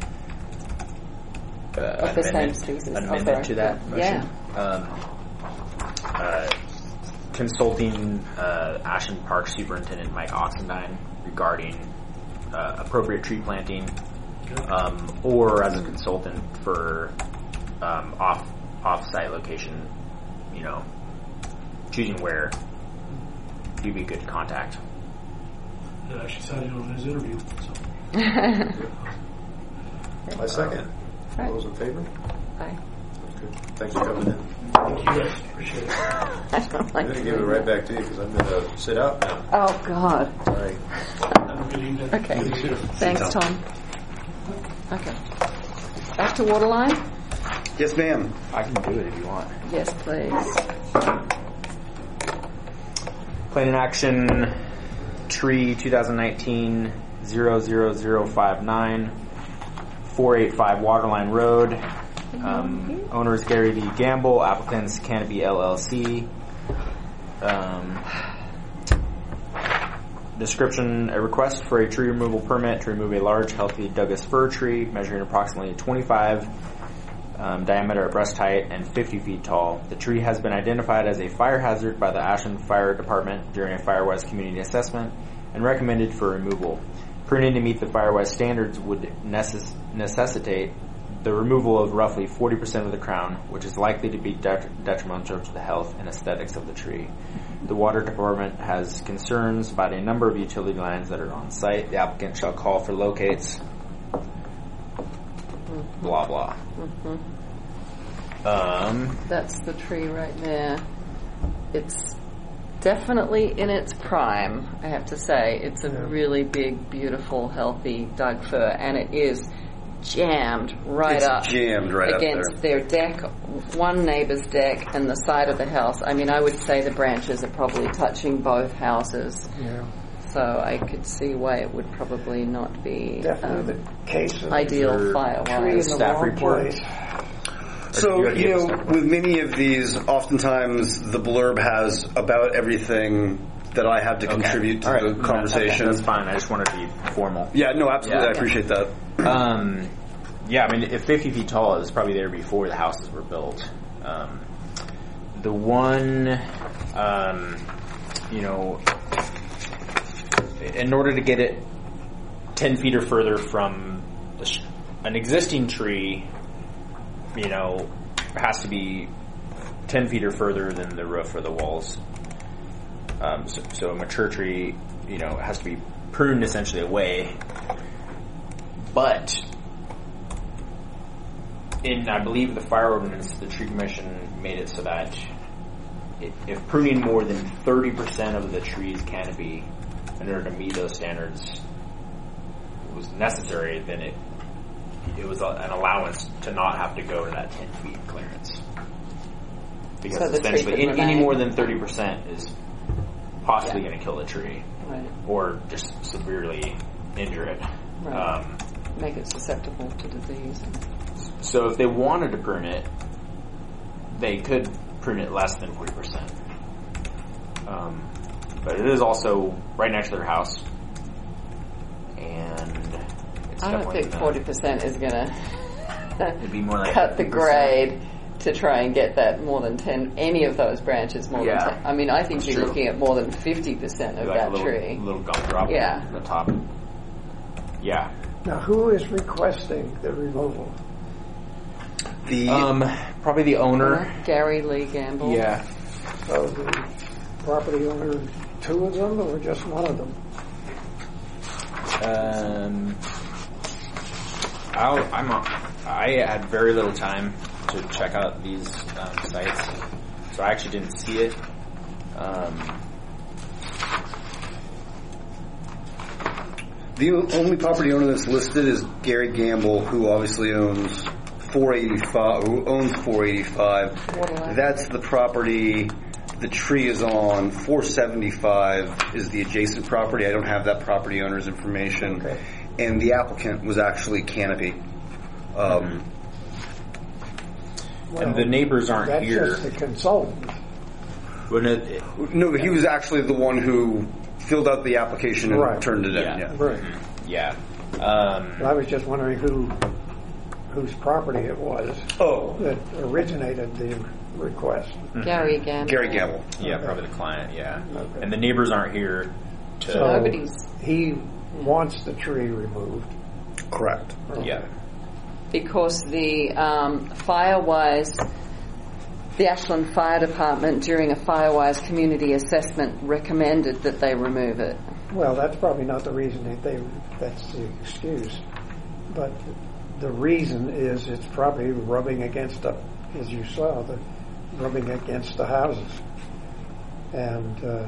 uh, Of the same amendment, species. an Oh, amendment sorry. to that Yeah. motion? Um, uh, consulting uh, Ashland Park Superintendent Mike Oxendine regarding uh, appropriate tree planting, um, or as a consultant for um, off off-site location, you know, choosing where, you'd be good to contact. It actually sounded on his interview. So. My second. Right. All those in favor? Aye. That's good. Thanks for coming in. Thank you guys. Appreciate it. I don't I'm like going to give it right back to you because I'm going to sit out now. Oh, God. Sorry. Have a good evening. Okay. Thanks, Tom. Okay. Back to Waterline? Yes, ma'am. I can do it if you want. Yes, please. Plan in action, tree twenty nineteen zero zero zero five nine, four eighty-five Waterline Road. Um, owners Gary V. Gamble, applicants Canopy L L C. Um, description, a request for a tree removal permit to remove a large, healthy Douglas fir tree measuring approximately twenty-five um, diameter at breast height and fifty feet tall. The tree has been identified as a fire hazard by the Ashland Fire Department during a FireWise community assessment and recommended for removal. Pruning to meet the FireWise standards would necess- necessitate the removal of roughly forty percent of the crown, which is likely to be det- detrimental to the health and aesthetics of the tree. The Water Department has concerns about a number of utility lines that are on site. The applicant shall call for locates. Blah, blah. Mm-hmm. Um, That's the tree right there. It's definitely in its prime, I have to say. It's a Yeah. really big, beautiful, healthy Doug fir, and it is jammed right It's up jammed right up against their deck, one neighbor's deck, and the side of the house. I mean, I would say the branches are probably touching both houses. Yeah. So I could see why it would probably not be Definitely um, the case of ideal Your tree in fire-wise. the staff wrong report. place. So, Or do you you have know, a staff with many of these, oftentimes the blurb has about everything that I have to Okay. contribute to All right. the conversation. That's fine. I just wanted to be formal. Yeah, no, absolutely. Yeah. I appreciate that. Um, yeah, I mean, if fifty feet tall, it was probably there before the houses were built. Um, the one, um, you know, in order to get it ten feet or further from the sh- an existing tree, you know, has to be ten feet or further than the roof or the walls. Um, so, so a mature tree, you know, has to be pruned essentially away. But in, I believe, the fire ordinance, the tree commission made it so that if, if pruning more than thirty percent of the tree's canopy in order to meet those standards was necessary, then it it was a, an allowance to not have to go to that ten feet clearance. Because So the tree essentially, could any, any remain. more than thirty percent is possibly Yeah. going to kill the tree Right. or just severely injure it. Right. Um, Make it susceptible to disease. so if they wanted to prune it, they could prune it less than forty percent. Um, but it is also right next to their house. And it's I don't definitely think gonna- forty percent is going It'd be more to like cut the fifty percent. grade to try and get that more than ten, any of those branches more Yeah. than ten. I mean, I think That's you're true. looking at more than fifty percent of like that a little, tree. little gumdrop Yeah. at the top. Yeah. Now, who is requesting the removal? The Um, probably the owner. Gary Lee Gamble. Yeah. So the property owner, two of them, or just one of them? Um, I'll, I'm a, I had very little time to check out these um, sites, so I actually didn't see it. Um, the only property owner that's listed is Gary Gamble, who obviously owns four eighty-five. Who owns four eighty-five? Waterline. That's the property the tree is on. four seventy-five is the adjacent property. I don't have that property owner's information. Okay. And the applicant was actually Canopy. Um, and the neighbors aren't That's here. just the consultant. When it, it- No, he was actually the one who filled out the application and Right. turned it in. Yeah. Yeah. Right. yeah. Um, But I was just wondering who, whose property it was Oh, that originated the request. Gary Gamble. Gary Gamble. yeah, probably the client. Yeah. Okay. And the neighbors aren't here to. So Nobody's- he wants the tree removed. Correct. Okay. Yeah. Because the um, Firewise, the Ashland Fire Department during a Firewise community assessment recommended that they remove it. Well, that's probably not the reason that they, that's the excuse. But the reason is it's probably rubbing against, the, as you saw, the rubbing against the houses. And uh,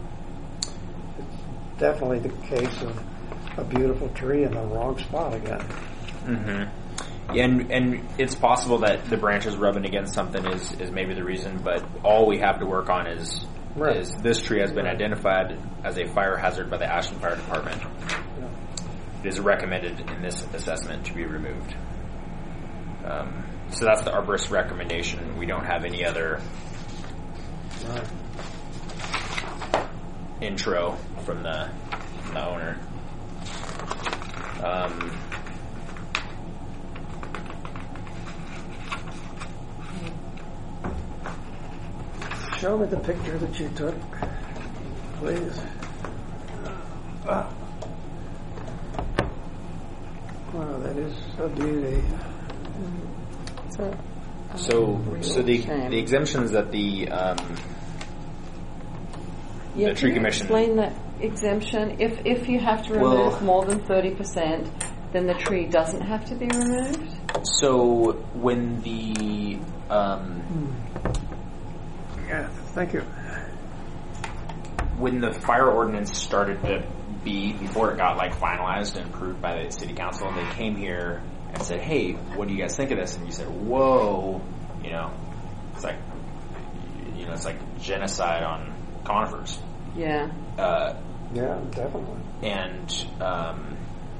it's definitely the case of a beautiful tree in the wrong spot again. Mm-hmm. And and it's possible that the branches rubbing against something is, is maybe the reason, but all we have to work on is Right. is this tree has been identified as a fire hazard by the Ashland Fire Department. It is recommended in this assessment to be removed. Um, so that's the arborist recommendation. We don't have any other Right. intro from the, from the owner. Um, Show me the picture that you took, please. Ah. Wow, that is a beauty. So, so so the shame. the exemptions that the um, yeah, the tree can you commission- explain that exemption? If if you have to remove Well- more than thirty percent, then the tree doesn't have to be removed? So when the um, Yeah, thank you. when the fire ordinance started to be, before it got like finalized and approved by the city council, and they came here and said, "Hey, what do you guys think of this?" And you said, "Whoa, you know, it's like, you know, it's like genocide on conifers." Yeah. Uh, Yeah, definitely. and um,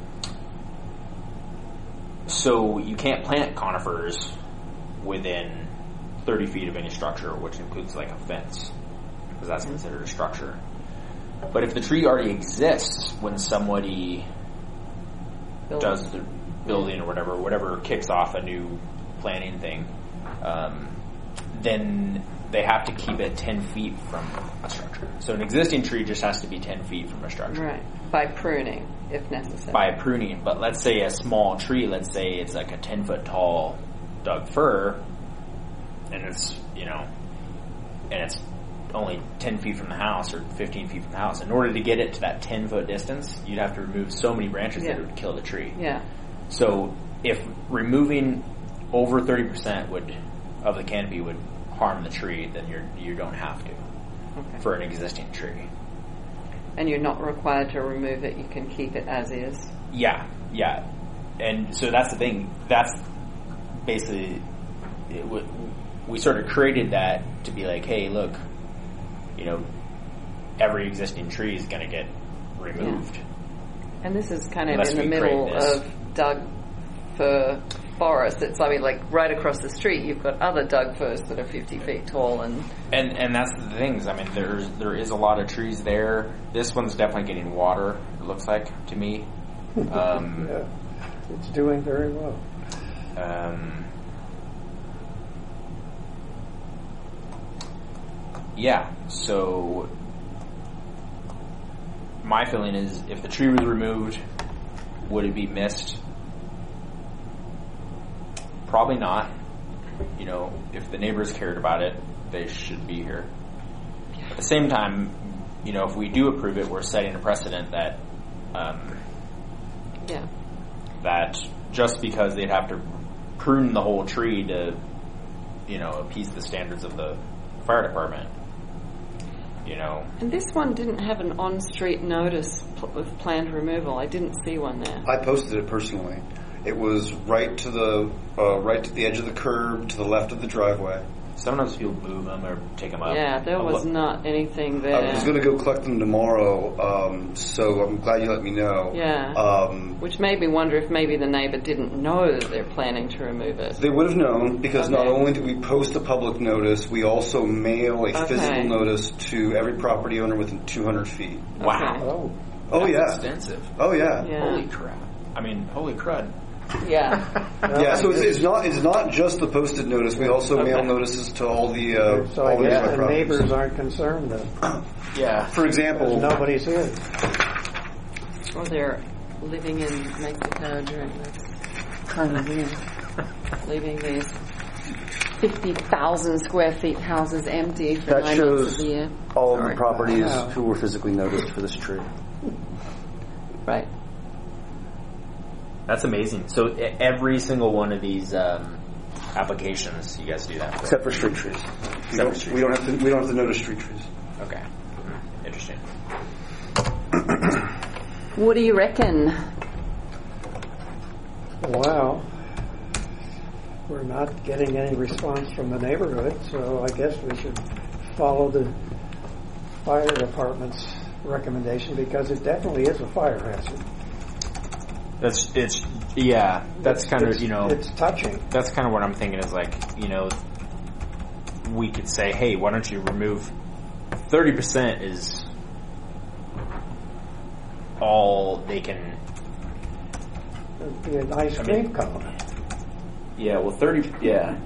so you can't plant conifers within thirty feet of any structure, which includes like a fence, because that's considered a structure. But if the tree already exists when somebody Build. does the building or whatever, whatever kicks off a new planting thing, um, then they have to keep it ten feet from a structure. So an existing tree just has to be ten feet from a structure. Right. By pruning, if necessary. By pruning. But let's say a small tree, let's say it's like a ten foot tall Doug fir, and it's, you know, and it's only ten feet from the house or fifteen feet from the house. In order to get it to that ten foot distance, you'd have to remove so many branches Yeah. that it would kill the tree. Yeah. So if removing over thirty percent would of the canopy would harm the tree, then you're you don't have to Okay. for an existing tree. And you're not required to remove it. You can keep it as is. Yeah, yeah, and so that's the thing. That's basically it w- we sort of created that to be like, hey, look, you know, every existing tree is going to get removed. And this is kind of Unless in the we middle create this. of Doug fir forest. It's, I mean, like right across the street, you've got other Doug firs that are fifty feet tall, and And and that's the things. I mean, there's there is a lot of trees there. This one's definitely getting water. It looks like to me. Um, Yeah, it's doing very well. um, yeah. So my feeling is, if the tree was removed, would it be missed? Probably not. You know, if the neighbors cared about it, they should be here. At the same time, you know, if we do approve it, we're setting a precedent that um, yeah. that just because they'd have to prune the whole tree to, you know, appease the standards of the fire department, you know. And this one didn't have an on-street notice pl- with planned removal. I didn't see one there. I posted it personally. It was right to the uh, right to the edge of the curb, to the left of the driveway. Sometimes people move them or take them up. Yeah, there I've was looked- not anything there. I was going to go collect them tomorrow, um, so I'm glad you let me know. Yeah. Um, Which made me wonder if maybe the neighbour didn't know that they're planning to remove it. They would have known, because not Okay. only did we post a public notice, we also mail a Okay. physical notice to every property owner within two hundred feet. Wow. Okay. Oh, Oh That's yeah. extensive. Oh yeah. Yeah. Holy crap. I mean, holy crud. Yeah. Yeah, so it's, it's not it's not just the posted notice. We also Okay. mail notices to all the uh, so I all the guess nearby the properties. neighbors aren't concerned then. Yeah. For example, Nobody's here. Or they're living in Mexico during this kind of year. Leaving these fifty thousand square feet houses empty for That nine shows months of the year. all of Sorry. the properties Wow. who were physically noticed for this tree. Right. That's amazing. So e- every single one of these um, applications, you guys do that for? Except for street trees. We Except don't, for street we don't have to we don't have to notice street trees. Okay. Hmm. Interesting. What do you reckon? Wow. We're not getting any response from the neighborhood, so I guess we should follow the fire department's recommendation, because it definitely is a fire hazard. That's it's yeah. That's kind of It's- you know. it's touching. That's kind of what I'm thinking is like, you know, we could say, hey, why don't you remove thirty percent is all they can. It'd be a nice I mean- grape cone. Yeah, well, thirty. Yeah,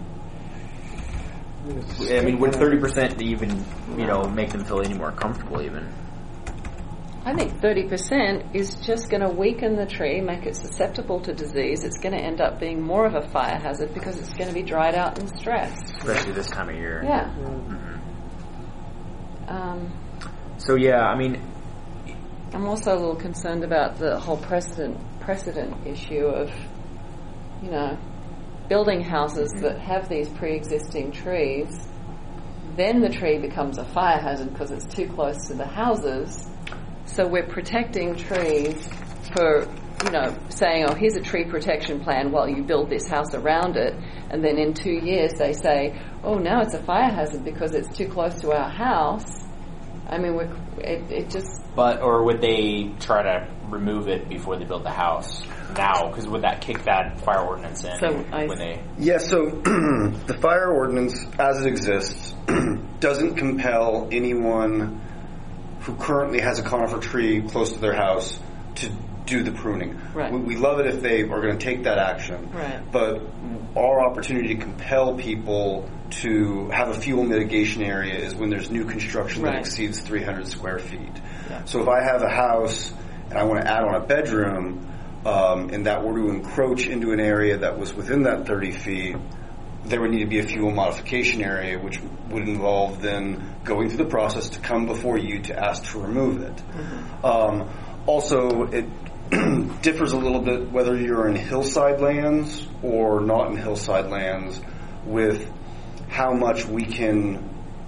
It's I mean, would sticking thirty percent even you know make them feel any more comfortable? Even I think thirty percent is just going to weaken the tree, make it susceptible to disease. It's going to end up being more of a fire hazard because it's going to be dried out and stressed. especially this time of year. Yeah. Mhm. Um, So yeah, I mean, I'm also a little concerned about the whole precedent precedent issue of, you know, building houses Mm-hmm. that have these pre-existing trees. Then the tree becomes a fire hazard because it's too close to the houses. So we're protecting trees for, you know, saying, oh, here's a tree protection plan while you build this house around it. And then in two years they say, oh, now it's a fire hazard because it's too close to our house. I mean, we're, it, it just... But, or would they try to remove it before they build the house now? Because would that kick that fire ordinance in So I- when they... Yeah, so the fire ordinance, as it exists, doesn't compel anyone who currently has a conifer tree close to their house to do the pruning. Right. We, we love it if they are going to take that action. Right. But our opportunity to compel people to have a fuel mitigation area is when there's new construction that Right. exceeds three hundred square feet. Yeah. So if I have a house and I want to add on a bedroom, um, and that were to encroach into an area that was within that thirty feet, there would need to be a fuel modification area, which would involve then going through the process to come before you to ask to remove it. Mm-hmm. Um, also, it differs a little bit whether you're in hillside lands or not in hillside lands with how much we can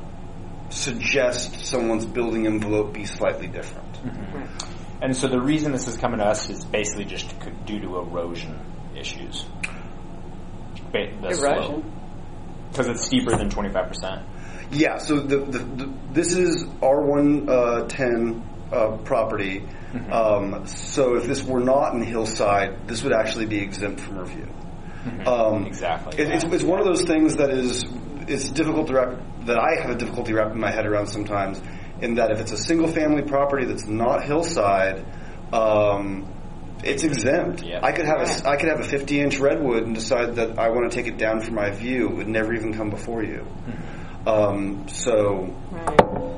suggest someone's building envelope be slightly different. Mm-hmm. And so the reason this is coming to us is basically just c- due to erosion issues. Ba- the Erosion? Because it's steeper than twenty-five percent. Yeah, so the, the, the this is R one ten uh, property. Mm-hmm. Um, so if this were not in hillside, this would actually be exempt from review. Mm-hmm. Um, exactly. It, yeah. it's, it's one of those things that is it's difficult to wrap that I have a difficulty wrapping my head around sometimes. In that, if it's a single family property that's not hillside, um, it's exempt. Yeah. I could have a I could have a fifty inch redwood and decide that I want to take it down for my view. It would never even come before you. Mm-hmm. Um, so, Right.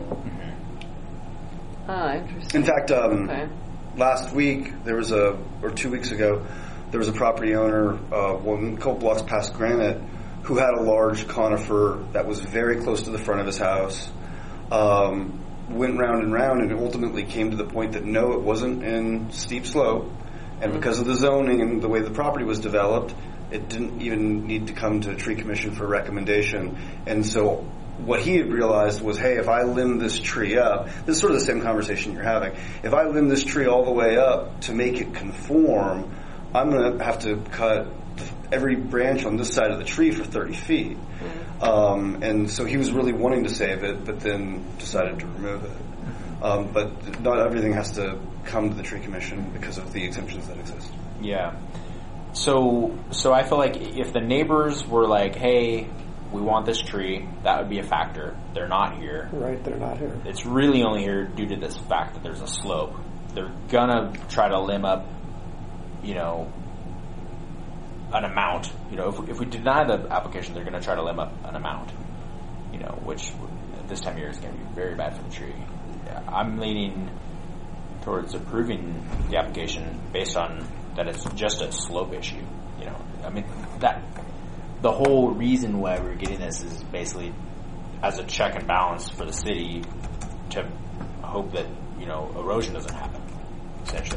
Ah, interesting. in fact, um, Okay. last week there was a, or two weeks ago, there was a property owner, uh, one couple blocks past Granite, who had a large conifer that was very close to the front of his house. Um, went round and round, and ultimately came to the point that no, it wasn't in steep slope, and because of the zoning and the way the property was developed, it didn't even need to come to a tree commission for a recommendation. And so what he had realized was, hey, if I limb this tree up, this is sort of the same conversation you're having. If I limb this tree all the way up to make it conform, I'm going to have to cut every branch on this side of the tree for thirty feet. Mm-hmm. Um, and so he was really wanting to save it, but then decided to remove it. Um, but not everything has to come to the tree commission because of the exemptions that exist. Yeah. So, so I feel like if the neighbors were like, "Hey, we want this tree," that would be a factor. They're not here. Right, they're not here. It's really only here due to this fact that there's a slope. They're gonna try to limb up, you know, an amount. You know, if we, if we deny the application, they're gonna try to limb up an amount. You know, which at this time of year is gonna be very bad for the tree. I'm leaning towards approving the application based on that it's just a slope issue. You know, I mean that the whole reason why we're getting this is basically as a check and balance for the city to hope that, you know, erosion doesn't happen, essentially.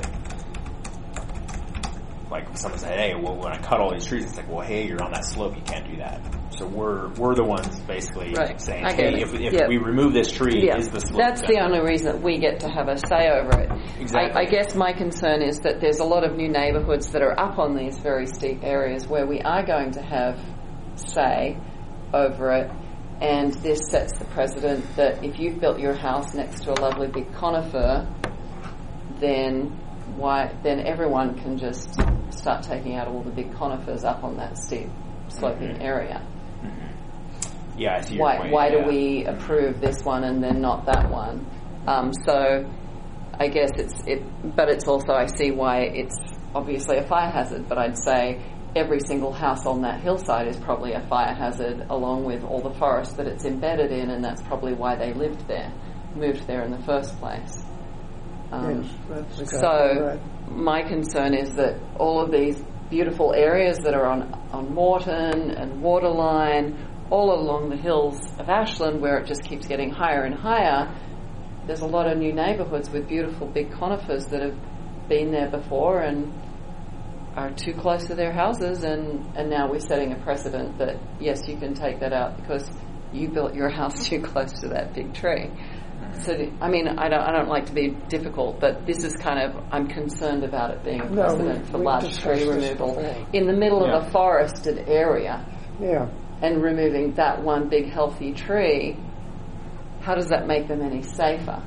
Like someone said, hey, well, when I cut all these trees, it's like, well, hey, you're on that slope, you can't do that. So we're we're the ones basically Right. saying, I get hey, it. if, if Yeah. we remove this tree, Yeah, is the slope that's the better? only reason that we get to have a say over it. Exactly. I, I guess my concern is that there's a lot of new neighbourhoods that are up on these very steep areas where we are going to have say over it, and this sets the precedent that if you've built your house next to a lovely big conifer, then why then everyone can just start taking out all the big conifers up on that steep sloping Mm-hmm. area. Yeah, I see your Why point. why yeah. do we approve this one and then not that one? Um, so I guess it's it, but it's also I see why it's obviously a fire hazard. But I'd say every single house on that hillside is probably a fire hazard, along with all the forest that it's embedded in, and that's probably why they lived there, moved there in the first place. Um, Yes, that's exactly so right. my concern is that all of these beautiful areas that are on, on Morton and Waterline, all along the hills of Ashland, where it just keeps getting higher and higher, there's a lot of new neighbourhoods with beautiful big conifers that have been there before and are too close to their houses, and, and now we're setting a precedent that, yes, you can take that out because you built your house too close to that big tree. So, the, I mean, I don't, I don't like to be difficult, but this is kind of, I'm concerned about it being a No, precedent we- for we large discussed tree this removal before. in the middle Yeah. of a forested area Yeah. and removing that one big healthy tree. How does that make them any safer?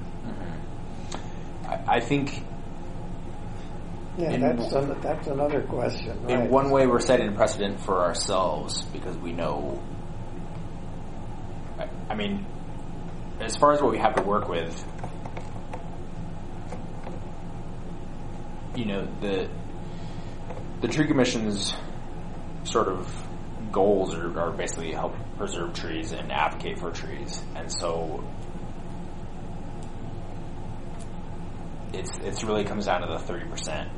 I, I think Yeah, In- that's, an, that's another question. in right. one way we're setting a precedent for ourselves because we know. I, I mean, as far as what we have to work with, you know, the the tree commission's sort of goals are, are basically help preserve trees and advocate for trees, and so it's it's really comes down to the thirty percent.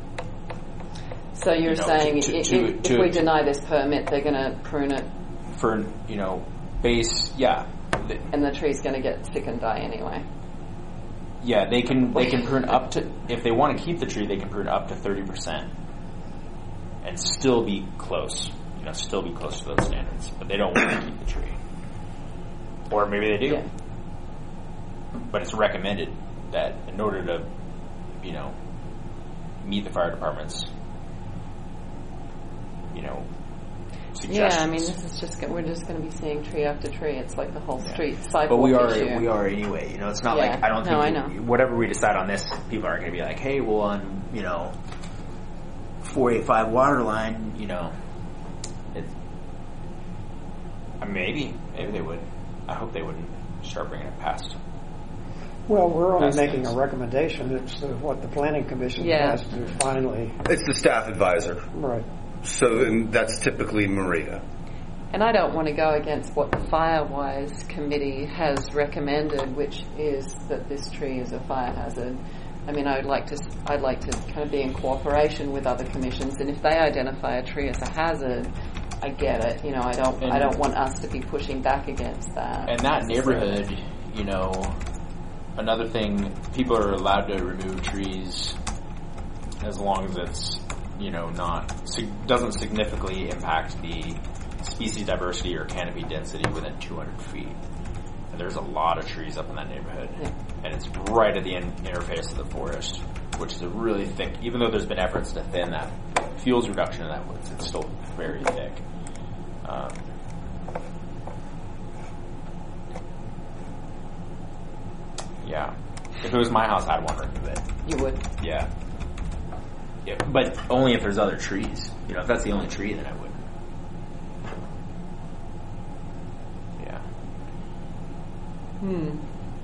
So you're You know, saying to- i- to- if, to- if we deny this permit, they're going to prune it For you know, base, yeah, the, and the tree's going to get sick and die anyway. yeah, they can they can prune up to if they want to keep the tree, they can prune up to thirty percent, and still be close, you know, still be close to those standards. But they don't want to keep the tree, or maybe they do. Yeah. But it's recommended that in order to, you know, meet the fire department's, you know, Yeah, suggestions. I mean, this is just go- we're just going to be seeing tree after tree. It's like the whole Yeah. street sidewalk But we are issue. we are anyway. You know, it's not Yeah. like I don't No, think I that know. whatever we decide on this, people aren't going to be like, hey, well, on you know, four eight five water line, you know, it. I mean, maybe maybe they would. I hope they wouldn't start bringing it past. Well, we're only That's making nice. a recommendation. It's uh, what the planning commission Yeah. has to finally. It's the staff advisor. Right. So and that's typically Maria. And I don't want to go against what the Firewise Committee has recommended, which is that this tree is a fire hazard. I mean, I'd like to, I'd like to kind of be in cooperation with other commissions, and if they identify a tree as a hazard, I get it. You know, I don't, I And- don't want us to be pushing back against that. And that neighborhood, you know, another thing, people are allowed to remove trees as long as it's, you know, not sig- doesn't significantly impact the species diversity or canopy density within two hundred feet. And there's a lot of trees up in that neighborhood, Yeah. and it's right at the in- interface of the forest, which is a really thick. Even though there's been efforts to thin that fuels reduction in that woods, it's still very thick. Um, yeah, if it was my house, I'd want to remove it. You would. Yeah. Yeah, but only if there's other trees. You know, if that's the only tree, then I wouldn't. Yeah. Hmm.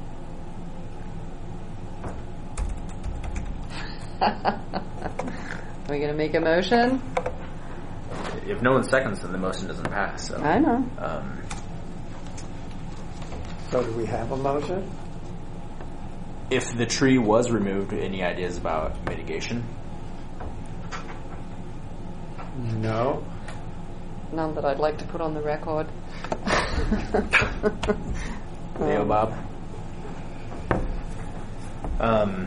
Are we going to make a motion? If no one seconds, then the motion doesn't pass. So. I know. Um, So do we have a motion? if the tree was removed, any ideas about mitigation? No. None that I'd like to put on the record. Leo, Bob? Um,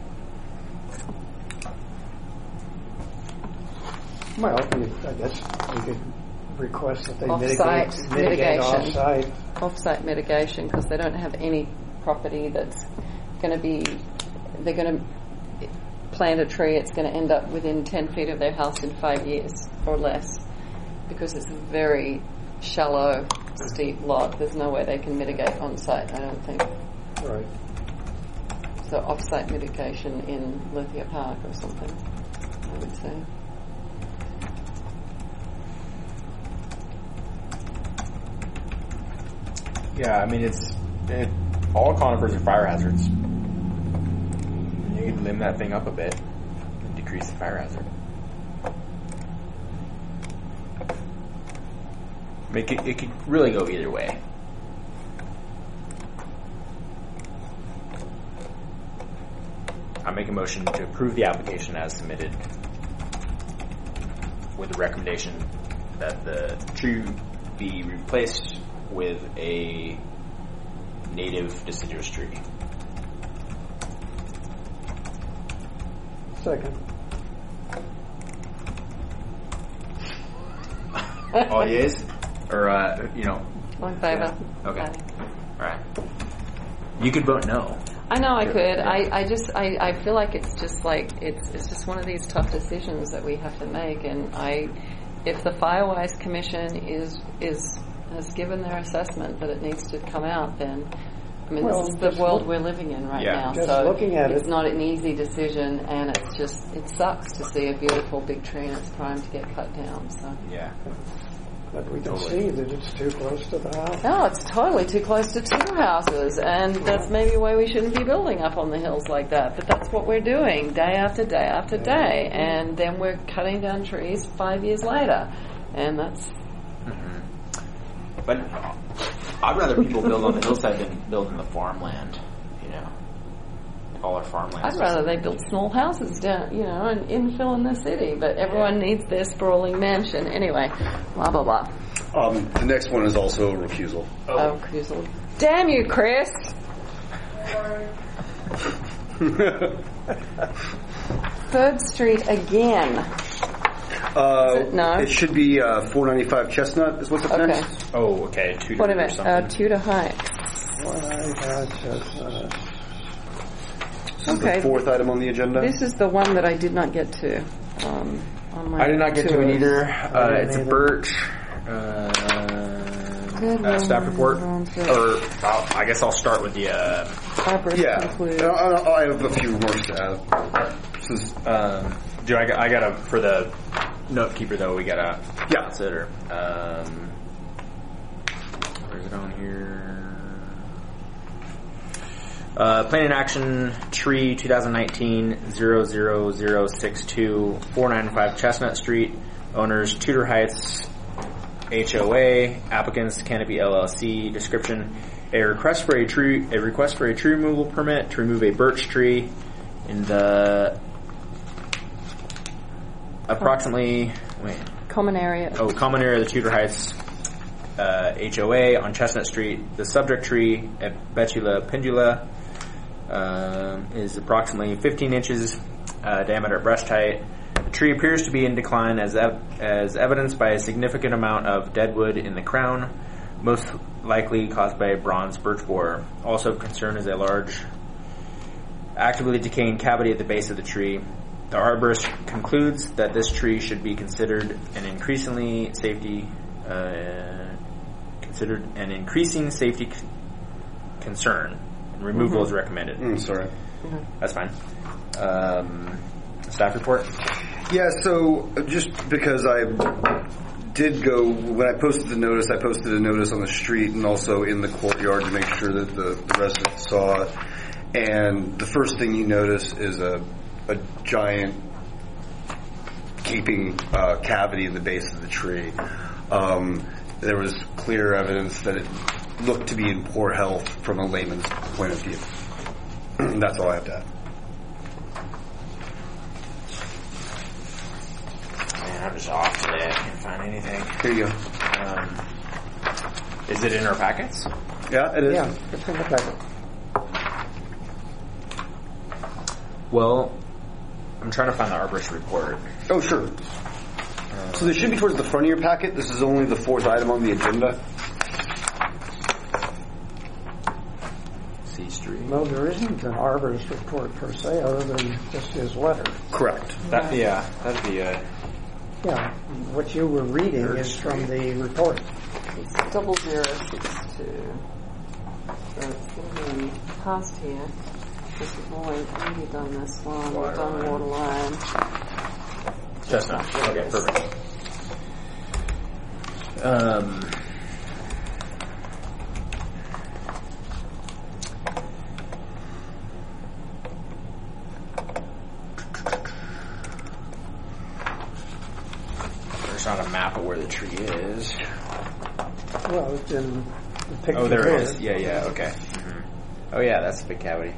Well, we, I guess we could request that they Off-site mitigate, mitigate mitigation. off-site. Off-site mitigation, because they don't have any property that's going to be, they're going to plant a tree, it's going to end up within ten feet of their house in five years or less, because it's a very shallow, steep lot. There's no way they can mitigate on-site, I don't think. Right. So off-site mitigation in Lithia Park or something, I would say. yeah, I mean, it's it, all conifers are fire hazards. You could limb that thing up a bit and decrease the fire hazard. Make it, it could really go either way. I make a motion to approve the application as submitted with the recommendation that the tree be replaced with a native deciduous tree. Second. All yeas? Or, uh, you know. All in favour? Okay. All right. You could vote no. I know I could. I, I just I, I feel like it's just like it's it's just one of these tough decisions that we have to make. And I, if the Firewise Commission is is has given their assessment that it needs to come out, then I mean Well, this is the just world look- we're living in right Yeah. now. Just so looking at it's it- not an easy decision, and it's just it sucks to see a beautiful big tree and it's primed to get cut down. So Yeah. But we can Totally. see that it's too close to the house. no, it's totally too close to two houses, and that's maybe why we shouldn't be building up on the hills like that. But that's what we're doing day after day after day, and then we're cutting down trees five years later, and that's But I'd rather people build on the hillside than build in the farmland, you know. All our farmland. I'd rather they build small houses down, you know, and infill in the city. But everyone needs their sprawling mansion anyway. Blah blah blah. Um, the next one is also a recusal. Oh, Cruzel. Damn you, Chris! Third Street again. Uh, Is it- no? It should be uh, four ninety-five Chestnut is what's up Okay. next. Oh, okay. Two What or about something. uh, Tudor Heights? What I got just, uh, This is Okay. the fourth item on the agenda. This is the one that I did not get to. Um, on my I did not get to it tours. either. Uh, didn't it's either. Birch. Uh, Good uh, staff one. report. Wrong foot. Or I'll, I guess I'll start with the. Uh, Arborist yeah, conclude. I, I I have a few remarks to add. This is, um, do I? got- I gotta for the note keeper though. We gotta Yeah. consider. Um, where's it on here? Uh, plan and action tree twenty nineteen zero zero zero six two four nine five Chestnut Street. Owners Tudor Heights H O A. Applicants Canopy L L C. Description: a request for a tree a request for a tree removal permit to remove a birch tree in the approximately wait Common area. oh common area of the Tudor Heights uh, H O A on Chestnut Street. The subject tree at Betula pendula um, is approximately fifteen inches uh, diameter at breast height. The tree appears to be in decline as ev- as evidenced by a significant amount of dead wood in the crown, most likely caused by a bronze birch borer. Also of concern is a large, actively decaying cavity at the base of the tree. The arborist concludes that this tree should be considered an increasingly safety uh, considered an increasing safety c- concern. And removal Mm-hmm. is recommended. mm, sorry. That's fine. Um, staff report. Yeah, so uh, just because I did go, when I posted the notice, I posted a notice on the street and also in the courtyard to make sure that the, the residents saw it. And the first thing you notice is a, a giant gaping uh, cavity in the base of the tree. Um, there was clear evidence that it looked to be in poor health from a layman's point of view. That's all I have to add. Man, I'm just off today. I can't find anything. Here you go. Um, is it in our packets? Yeah, it is. yeah, it's in the packet. Well, I'm trying to find the arborist report. Oh, sure. So this should be towards the front of your packet. This is only the fourth item on the agenda. C Street. No, there isn't an arborist report per se, other than just his letter. Correct. That yeah, that'd be a. Yeah, what you were reading is from the report. It's double zero six two. So it's going to be past here. Because we've already already done this one. We've done water line. Chestnut. Okay, perfect. Um. There's not a map of where the tree is. Well, it's in the picture. Oh, there here. it is. Yeah, yeah, okay. hmm Oh, yeah, that's a big cavity.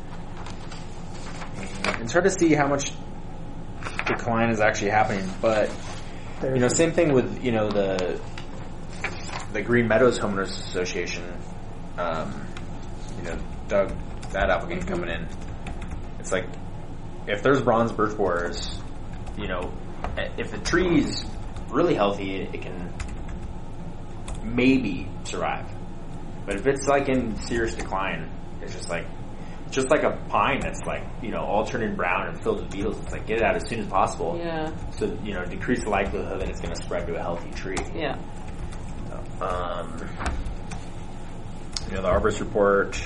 It's hard to see how much decline is actually happening, but There's you know, a- same thing with you know the the Green Meadows Homeowners Association. Um, you know, Doug, that applicant coming in. It's like if there's bronze birch borers, you know, if the tree's really healthy, it, it can maybe survive. But if it's like in serious decline, it's just like just like a pine that's like, you know, all turning brown and filled with beetles. It's like, get it out as soon as possible. Yeah. So, you know, decrease the likelihood that it's going to spread to a healthy tree. Yeah. Um, you know, the arborist report.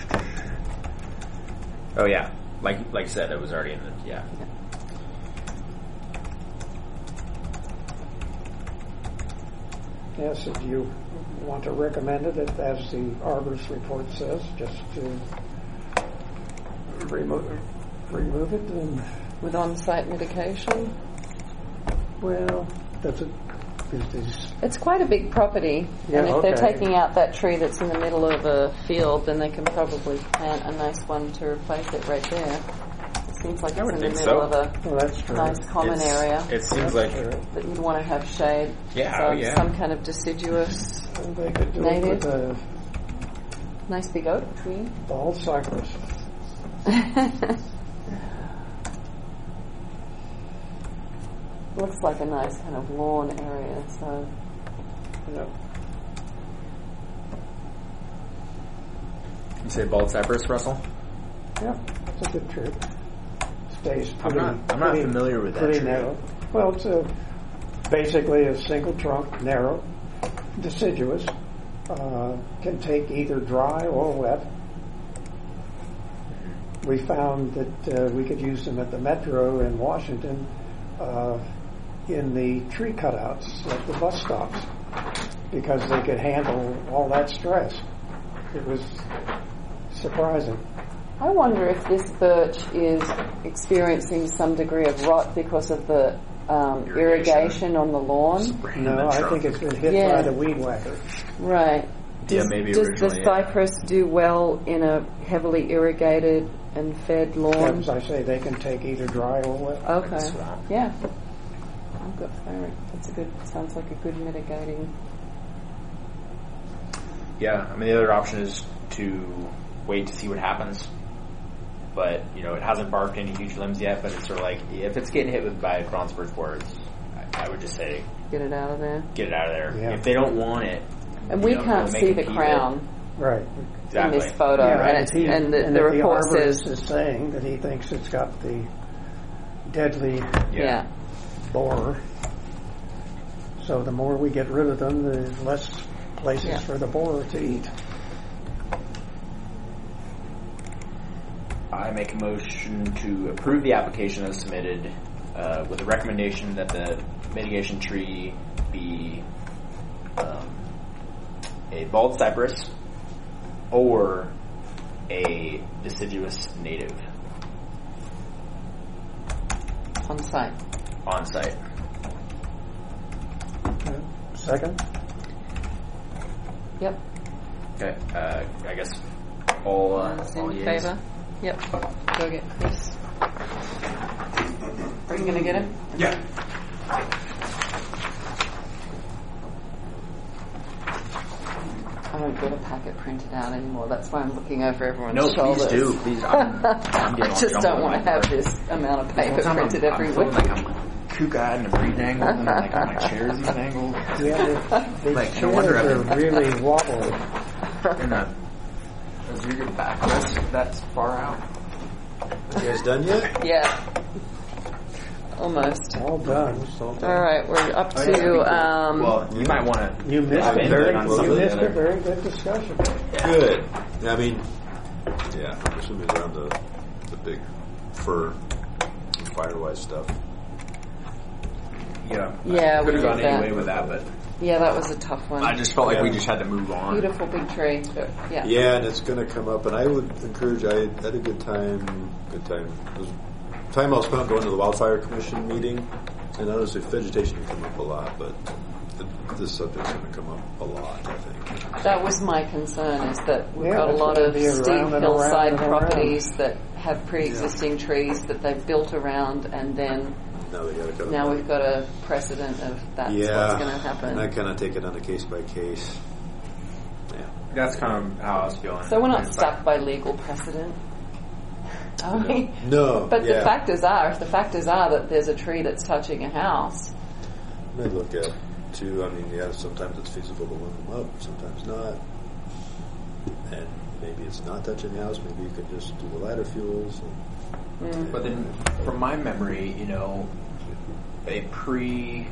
Oh yeah, like like I said, it was already in the yeah. Yes, if you want to recommend it, as the arborist report says, just to remove remove it and With on-site mitigation? well, does it? Is this, It's quite a big property, Yeah, and if they're okay. taking out that tree that's in the middle of a field, then they can probably plant a nice one to replace it right there. It seems like I it's would in the think middle so. of a well, that's true. nice common It's- area It seems like that you'd want to have shade. Yeah, so oh, yeah. some kind of deciduous, Well, they could do Native? it with a nice big oak tree. bald cypress. Looks like a nice kind of lawn area, so You know, you say bald cypress, Russell. yeah, it's a good tree. Stays I'm pretty. not I'm not pretty- familiar with that pretty tree. narrow. Well, it's a basically a single trunk, narrow, deciduous. Uh, can take either dry or wet. We found that uh, we could use them at the Metro in Washington uh, in the tree cutouts at the bus stops because they could handle all that stress. It was surprising. I wonder if this birch is experiencing some degree of rot because of the um, Irrigation. irrigation on the lawn. Spraying No, the I trunk. think it's been hit Yeah. by the weed whacker. Right. Yeah, Does, maybe does the originally, yeah. cypress do well in a heavily irrigated and fed lawn? As I say, they can take either dry or wet. Okay. Swamp. Yeah. I've got favorite. That's a good. Sounds like a good mitigating. Yeah, I mean the other option is to wait to see what happens. But you know, it hasn't barked any huge limbs yet. But it's sort of like if it's getting hit with by bronze birch borers, I, I would just say Get it out of there. get it out of there. Yeah. If they don't want it, And you we know, can't they'll make see it the keep crown Right. Exactly. in this photo, Yeah, and, if it's, he- and the, and the if report the arborist says, is saying that he thinks it's got the deadly yeah. borer. So the more we get rid of them, the less places Yeah. for the borer to eat. I make a motion to approve the application as submitted uh, with a recommendation that the mitigation tree be um, a bald cypress or a deciduous native on site. on site. Okay. Second? Yep. Okay, uh, I guess all, uh, Those all in yeas. favour? Yep. Go get Chris. Are you going to get him? Yeah. I won't get a packet printed out anymore. That's why I'm looking over everyone's No, shoulders. please do. Please, I'm, I'm I getting just all- don't all want my to have part. this amount of paper Whole time printed I'm, every I'm feeling week. like I'm kook-eyed and a breathing angle, and then like my chair's even angled. Yeah, the, the Like, no chairs wonder are I've been- really wobbly. And uh, is your backrest that far out? You guys done yet? Yeah. Almost. All done. All right, we're up Oh, yeah, that'd be to cool. um, Well, you might want to. You missed I've a been very, there on you some of the missed a other- very good discussion. Good. I mean, yeah, I'm assuming around the the big fir firewise stuff. Yeah. Yeah, we could have did gone any that. way with that, but yeah, that was a tough one. I just felt like we Yeah. just had to move on. Beautiful big tree. But yeah. Yeah, and it's going to come up, and I would encourage. I had a good time. Good time. It was time I spent going to the Wildfire Commission meeting, and honestly, vegetation can come up a lot, but it, this subject's going to come up a lot. I think. That was my concern, is that we've Yeah, got a that's lot gonna of be around steep and around hillside and around. properties that have pre-existing trees that they've built around, and then Now they got to cut. now them we've got a precedent of that's yeah, what's going to happen. and I kind of take it on a case by case. Yeah. That's kind of how I was feeling. So we're not It's stuck like- by legal precedent. I mean, No, but yeah. the factors are, if the factors are that there's a tree that's touching a house, They look at too. I mean, yeah, sometimes it's feasible to limit them up, sometimes not. And maybe it's not touching the house. Maybe you could just do the lighter fuels. And, Mm. But then, from my memory, you know, a pre.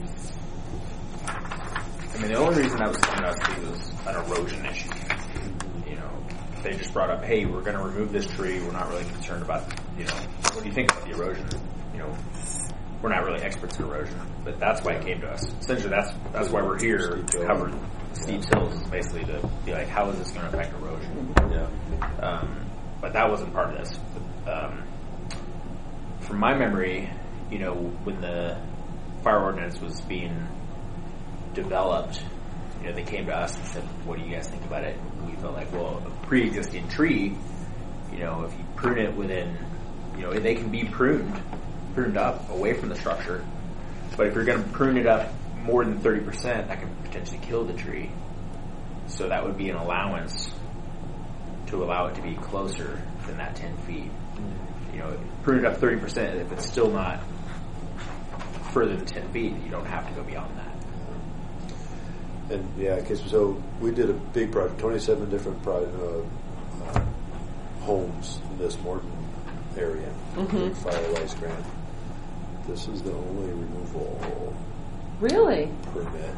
I mean, the only reason I was coming up to was an erosion issue. You know, they just brought up, hey, we're going to remove this tree. We're not really concerned about, you know, what do you think about the erosion? You know, we're not really experts in erosion, but that's why it came to us. Essentially, that's that's why we're here to cover steep hills, is basically to be like, how is this going to affect erosion? yeah. Um, but that wasn't part of this. Um, from my memory, you know, when the fire ordinance was being developed, you know, they came to us and said, what do you guys think about it? And we felt like, well, a pre-existing tree, you know, if you prune it within, you know, they can be pruned, pruned up away from the structure. But if you're going to prune it up more than thirty percent, that can potentially kill the tree. So that would be an allowance to allow it to be closer than that ten feet. You know, prune it up thirty percent. If it's still not further than ten feet, you don't have to go beyond that. And yeah, because so we did a big project, twenty-seven different pro- uh, uh, homes in this Morton area, Mhm. Firewise grant. This is the only removal really? permit.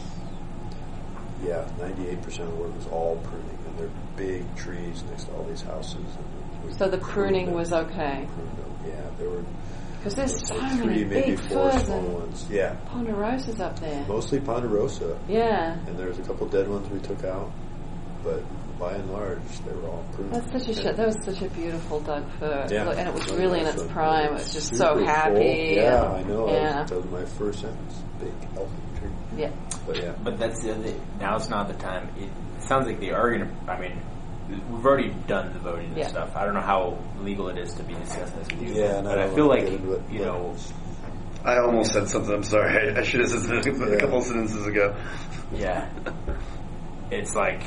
Yeah, ninety-eight percent of the work was all pruning, and they're big trees next to all these houses. And we So the pruned pruning them, was okay? pruned them. Yeah, they were. Because there's there so were many three, maybe big four firs small and ones. Yeah, ponderosas up there. mostly ponderosa. Yeah. And there's a couple dead ones we took out, but by and large, they were all pruned. That's such a sh- that was such a beautiful Doug fir, Yeah. Look, and it was Really really in nice its one. prime. It It's was just super so full. happy. Yeah, and- I know. Yeah. That was my first sentence. Big, healthy tree. Yeah. But yeah. But that's the other, now's not the time. It sounds like they are going to, I mean, we've already done the voting and Yeah. stuff. I don't know how legal it is to be discussing this with you. Yeah, and I but I don't feel wanna like, get into it, you but- know, I almost said something. I'm sorry. I, I should have said something Yeah. a couple of sentences ago. yeah, it's like,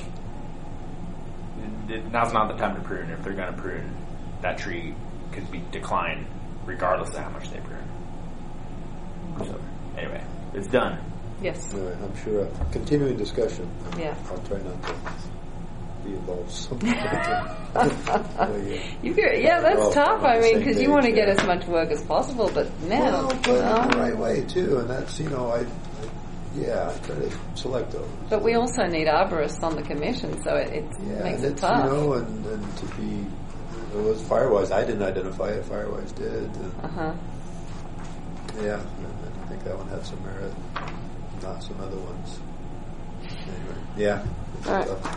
it- now's not the time to prune. If they're going to prune, that tree could be declined regardless of how much they prune. So, anyway, it's done. Yes. Anyway, I'm sure a continuing discussion. Yeah. I'll try not to be involved sometime. Well, yeah. You could, yeah, We're all that's tough. on I the mean, same because you page, want to get yeah. as much work as possible, but man, Well, but you in the know. right way too, and that's you know I, I yeah I try to select those. But we also need arborists on the commission, so it, it Yeah, makes and it it's, tough. you know, and, and to be it was Firewise. I didn't identify it. Firewise did. And Uh huh. yeah, and I think that one had some merit, not some other ones. Anyway, yeah. it's All right. tough.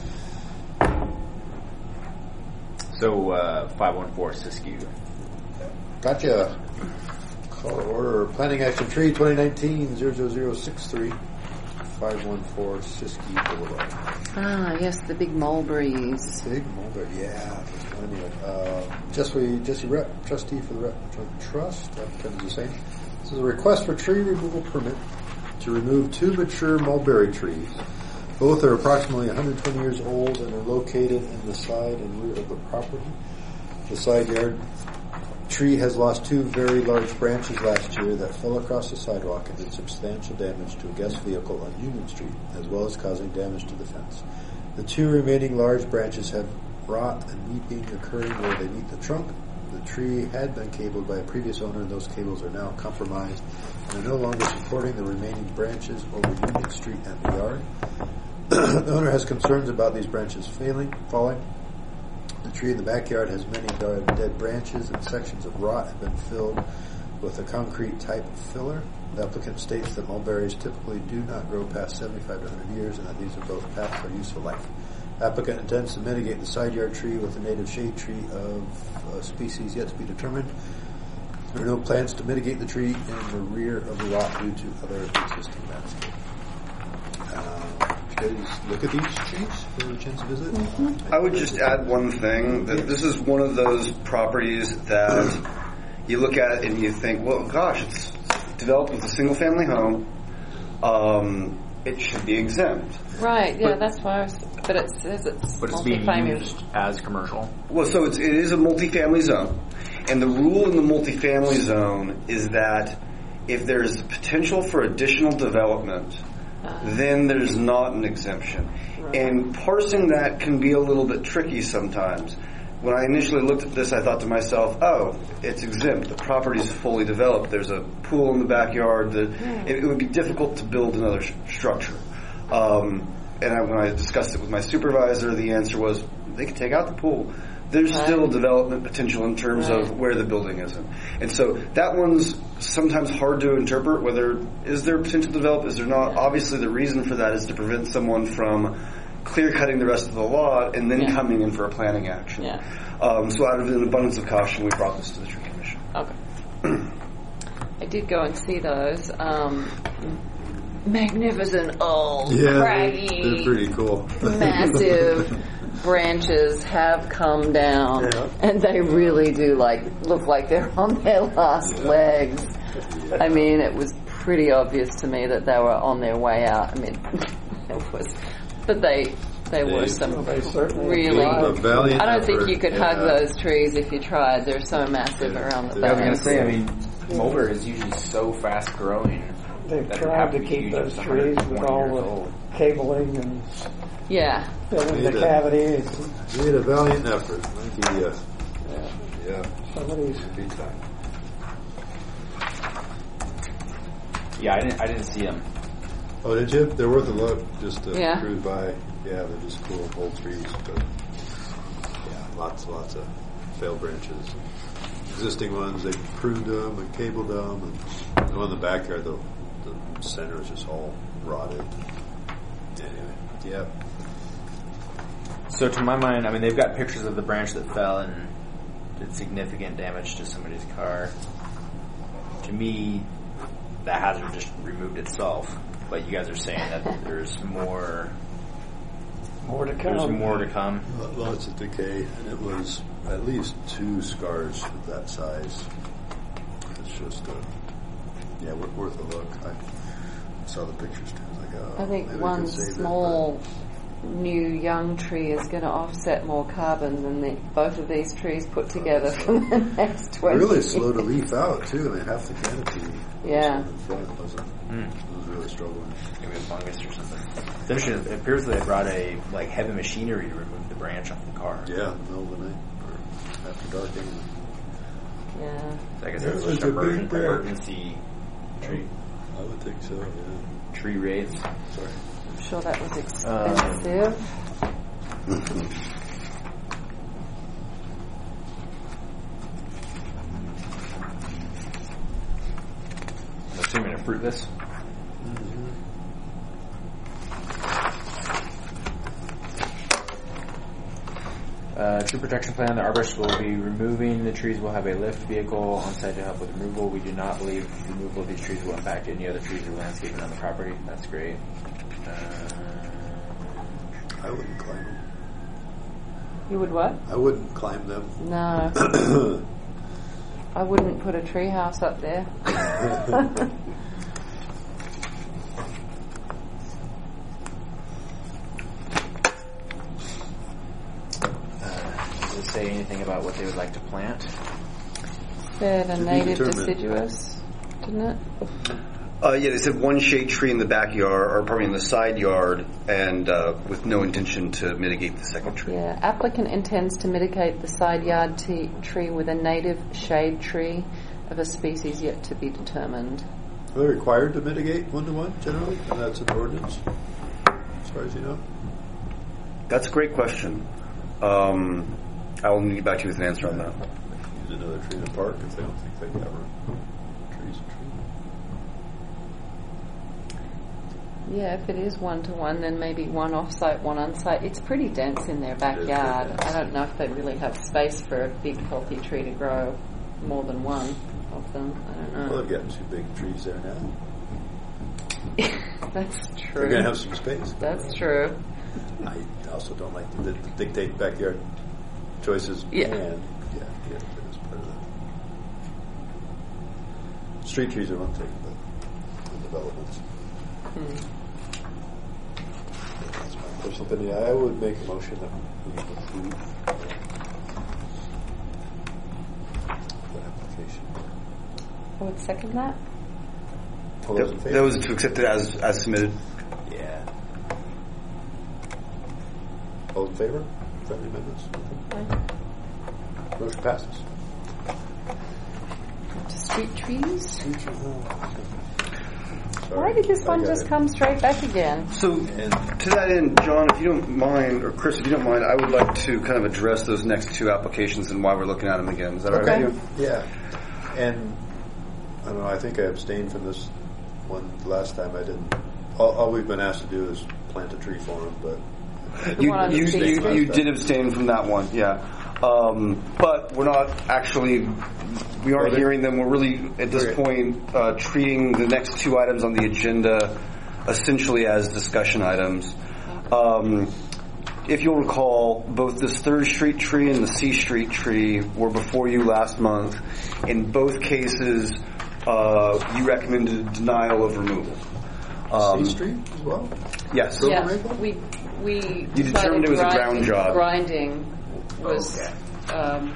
So, uh, five one four Siskiyou. Gotcha. Call to order. Planning Action Tree twenty nineteen zero zero zero six three five one four Siskiyou Boulevard. Ah, yes, the big mulberries. Big mulberry, yeah. Just finding it. Uh, Jesse, Jesse Rep, trustee for the Rep Joint Trust. Applicant is the same. This is a request for tree removal permit to remove two mature mulberry trees. Both are approximately one hundred twenty years old and are located in the side and rear of the property. The side yard tree has lost two very large branches last year that fell across the sidewalk and did substantial damage to a guest vehicle on Union Street, as well as causing damage to the fence. The two remaining large branches have rot and weeping occurring where they meet the trunk. The tree had been cabled by a previous owner, and those cables are now compromised and are no longer supporting the remaining branches over Union Street and the yard. The owner has concerns about these branches failing, falling. The tree in the backyard has many dead branches, and sections of rot have been filled with a concrete type of filler. The applicant states that mulberries typically do not grow past seventy-five to one hundred years, and that these are both past their useful life. Applicant intends to mitigate the side yard tree with a native shade tree of a species yet to be determined. There are no plans to mitigate the tree in the rear of the lot due to other existing landscape. Uh, did you guys look at these trees? Did you have a chance to visit? Mm-hmm. I would just add one thing, that this is one of those properties that you look at and you think, well, gosh, it's developed with a single family home. Um, it should be exempt. Right, yeah, But- that's why I was, but it says it's But it's being multifamily. used as commercial. Well, so it's, it is a multifamily zone, and the rule in the multifamily zone is that if there's potential for additional development, then there's not an exemption. And parsing that can be a little bit tricky sometimes. When I initially looked at this, I thought to myself, oh, it's exempt. The property is fully developed. There's a pool in the backyard. That it, it would be difficult to build another sh- structure. Um, and I, when I discussed it with my supervisor, the answer was they could take out the pool. There's Right. still development potential in terms Right. of where the building is in. And so that one's sometimes hard to interpret, whether is there potential to develop, is there not. Obviously the reason for that is to prevent someone from clear cutting the rest of the lot and then Yeah. coming in for a planning action. Yeah. Um, so out of an abundance of caution, we brought this to the Tree Commission. Okay. I did go and see those. Um, magnificent old, Yeah, they're, craggy, they're pretty cool. massive branches have come down, Yeah. and they really do like look like they're on their last legs. I mean, it was pretty obvious to me that they were on their way out. I mean, it was, but they they were They- some They certainly really. A valiant I don't think effort, you could yeah. hug those trees if you tried. They're so massive Yeah. around the Yeah, I was back. going to say, I mean, mulberry is usually so fast growing. They've that it tried have to be keep huge. those It's trees with one hundred all years the old. cabling and Yeah. filling the Need a- cavities. Made a valiant effort. Thank you. Yeah. Yeah. Somebody's Big time. Yeah, I didn't. I didn't see them. Oh, did you? They're worth a look just to Yeah. cruise by. Yeah, they're just cool old trees, but yeah, lots and lots of failed branches. Existing ones, they pruned them and cabled them, and the one in the backyard, the, the center is just all rotted. Anyway, yeah. So to my mind, I mean, they've got pictures of the branch that fell and did significant damage to somebody's car. To me, that hazard just removed itself. But you guys are saying that there's more. more to come. There's more to come. Lots of decay, and it was at least two scars of that size. It's just a, yeah, wor- worth a look. I saw the pictures too. I was like, oh, I think maybe we one could save it, small new young tree is going to offset more carbon than the, both of these trees put together for the next but twenty really years. slow to leaf out too. I mean, half the canopy. Yeah. was in front wasn't. Mm. It was really struggling. Maybe a fungus or something. It's interesting. It appears that they brought a like heavy machinery to remove the branch off the car. Yeah, in the middle of the night or after dark. Anyway. Yeah. So I guess It that's was just a emergen- big branch. emergency tree I would think so. Yeah. tree raids. Sorry. I'm sure that was Um, expensive. I'm assuming to fruit this. Uh, tree protection plan. The arborist will be removing the trees. Will have a lift vehicle on site to help with removal. We do not believe removal of these trees will impact any other trees or landscaping on the property. That's great. Uh, I wouldn't climb them. You would what? I wouldn't climb them. No. I wouldn't put a tree house up there. does it say anything about what they would like to plant? Said a be native determined. deciduous, didn't it? Uh, yeah, they said one shade tree in the backyard, or probably in the side yard, and uh, with no intention to mitigate the second tree. Yeah. Applicant intends to mitigate the side yard t- tree with a native shade tree of a species yet to be determined. Are they required to mitigate one to one generally? And that's an ordinance, as far as you know. That's a great question. Um, I will get back to you with an answer on that. Use another tree in the park if they don't think they cover trees and trees. Yeah, if it is one to one, then maybe one off-site, one on-site. It's pretty dense in their backyard. I don't know if they really have space for a big, healthy tree to grow more than one of them. I don't know. Well, they've got two big trees there now. That's true. They're going to have some space. That's true. I also don't like to di- dictate backyard choices. Yeah. And, yeah, yeah, that's part of that. Street trees are one thing, but the developments. Hmm. or something, yeah, I would make a motion that we approve the application. I would second that. All those in That, favor? that was to accept it as as submitted. Yeah. All in favor? Friendly amendments? Aye. Motion passes. Street trees? Sorry. Why did this I one got just it. come straight back again? So, to that end, John, if you don't mind, or Chris, if you don't mind, I would like to kind of address those next two applications and why we're looking at them again. Is that all right with you? Yeah. And, I don't know, I think I abstained from this one last time. I didn't. All, all we've been asked to do is plant a tree for them, but You, one on you, C you, Street? you did abstain from that one, yeah. Um, but we're not actually, we aren't Okay. hearing them. We're really, at this Okay. point, uh, treating the next two items on the agenda essentially as discussion items. Um, if you'll recall, both this Third Street tree and the C Street tree were before you last month. In both cases, uh, you recommended denial of removal. Um, C Street as well? Yes. Silver Yeah, Maple? we we You determined it was a ground job. Grinding was Okay. um,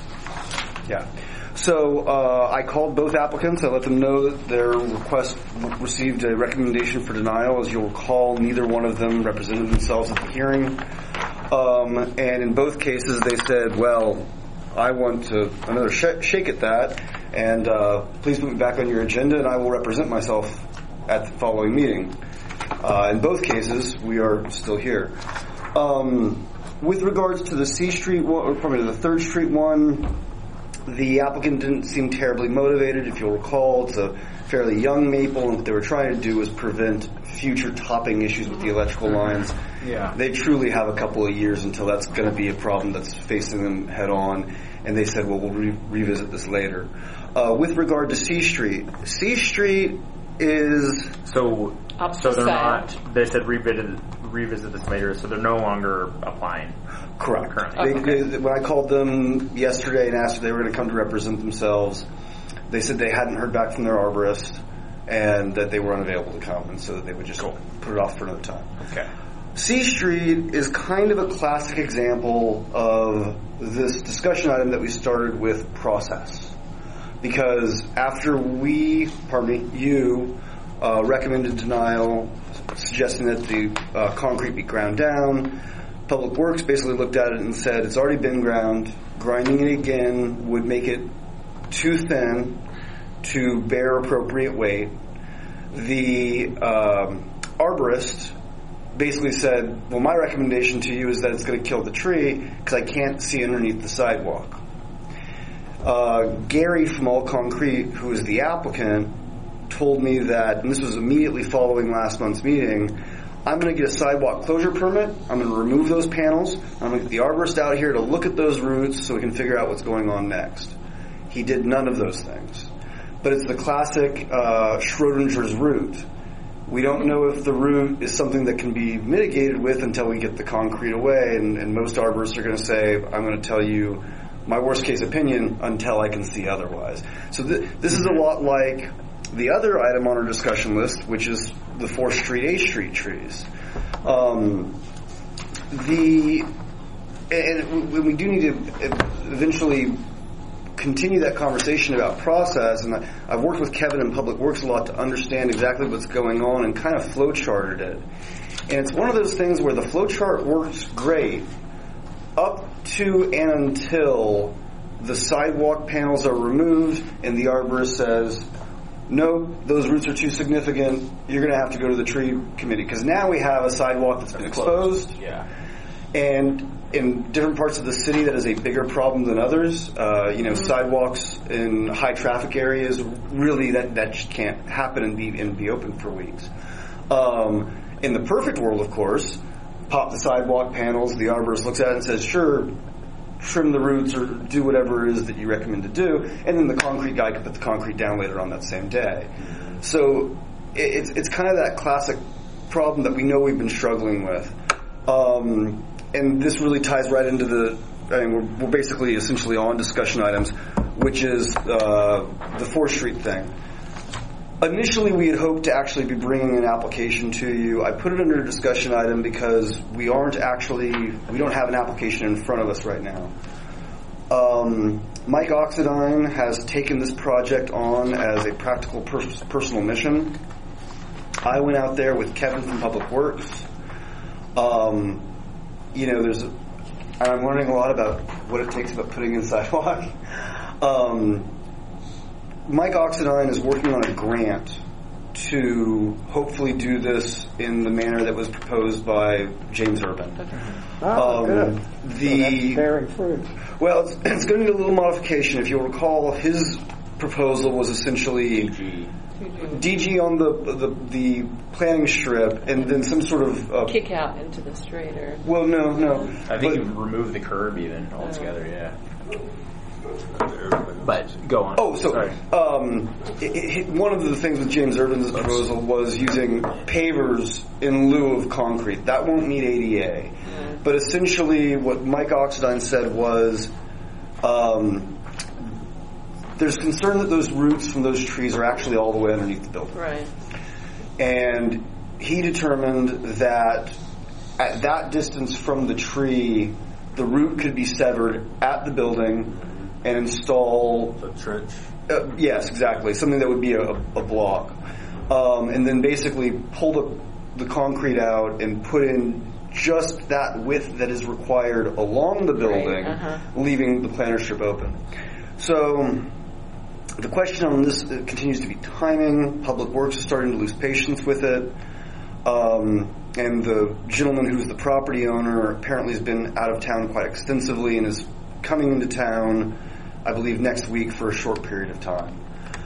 Yeah. So uh, I called both applicants. I let them know that their request received a recommendation for denial. As you'll recall, neither one of them represented themselves at the hearing. Um, and in both cases, they said, well, I want to another sh- shake at that, and uh, please put me back on your agenda, and I will represent myself at the following meeting. Uh, in both cases, we are still here. Um, with regards to the C Street one, or probably the Third Street one, the applicant didn't seem terribly motivated. If you'll recall, it's a fairly young maple, and what they were trying to do was prevent future topping issues with the electrical lines. Yeah. They truly have a couple of years until that's going to be a problem that's facing them head on, and they said, well, we'll re- revisit this later. Uh, with regard to C Street, C Street is... So, Up so for they're sale. not. They said revisit revisit this later, so they're no longer applying. Correct. Currently. They, they, when I called them yesterday and asked if they were going to come to represent themselves, they said they hadn't heard back from their arborist and that they were unavailable to come, and so that they would just Cool. put it off for another time. Okay. C Street is kind of a classic example of this discussion item that we started with process. Because after we, pardon me, you uh, recommended denial, suggesting that the uh, concrete be ground down, Public Works basically looked at it and said it's already been ground. Grinding it again would make it too thin to bear appropriate weight. The um, arborist basically said, well, my recommendation to you is that it's going to kill the tree because I can't see underneath the sidewalk. Uh, Gary from All Concrete, who is the applicant, told me that, and this was immediately following last month's meeting, I'm going to get a sidewalk closure permit, I'm going to remove those panels, I'm going to get the arborist out here to look at those roots so we can figure out what's going on next. He did none of those things. But it's the classic uh, Schrodinger's root. We don't know if the root is something that can be mitigated with until we get the concrete away, and, and most arborists are going to say, I'm going to tell you my worst case opinion until I can see otherwise. So th- this is a lot like the other item on our discussion list, which is the Fourth Street, Eighth Street trees. Um, the and we we do need to eventually continue that conversation about process, and I, I've worked with Kevin in Public Works a lot to understand exactly what's going on and kind of flowcharted it. And it's one of those things where the flowchart works great up to and until the sidewalk panels are removed and the arborist says, no, those roots are too significant, you're going to have to go to the tree committee. Because now we have a sidewalk that's been exposed. Yeah. And in different parts of the city, that is a bigger problem than others. Uh, you know, mm-hmm. sidewalks in high traffic areas, really that, that just can't happen and be and be open for weeks. Um, in the perfect world, of course, pop the sidewalk panels, the arborist looks at it and says, sure, trim the roots or do whatever it is that you recommend to do, and then the concrete guy can put the concrete down later on that same day. So it's it's kind of that classic problem that we know we've been struggling with. Um, and this really ties right into the, I mean, we're, we're basically essentially on discussion items, which is uh, the Fourth Street thing. Initially, we had hoped to actually be bringing an application to you. I put it under a discussion item because we aren't actually, we don't have an application in front of us right now. Um, Mike Oxidine has taken this project on as a practical pers- personal mission. I went out there with Kevin from Public Works. Um, you know, there's, and I'm learning a lot about what it takes about putting in sidewalk. Um, Mike Oxidine is working on a grant to hopefully do this in the manner that was proposed by James Urban. Okay. Oh, um, good. The, so that's bearing fruit. Well, it's, it's going to need a little modification. If you'll recall, his proposal was essentially D G on the the, the planning strip, and then some sort of uh, kick out into the street, or well, no, no. I think you remove the curb even altogether. Yeah. But go on. Oh, so um, it, it, one of the things with James Urban's proposal was using pavers in lieu of concrete. That won't meet A D A. Mm. But essentially, what Mike Oxidine said was, um, there's concern that those roots from those trees are actually all the way underneath the building. Right. And he determined that at that distance from the tree, the root could be severed at the building and install a trench. Uh, yes, exactly. Something that would be a, a block, um, and then basically pull the, the concrete out and put in just that width that is required along the building, right. uh-huh. leaving the planter strip open. So the question on this continues to be timing. Public Works is starting to lose patience with it. Um, and the gentleman who's the property owner apparently has been out of town quite extensively and is coming into town, I believe, next week for a short period of time.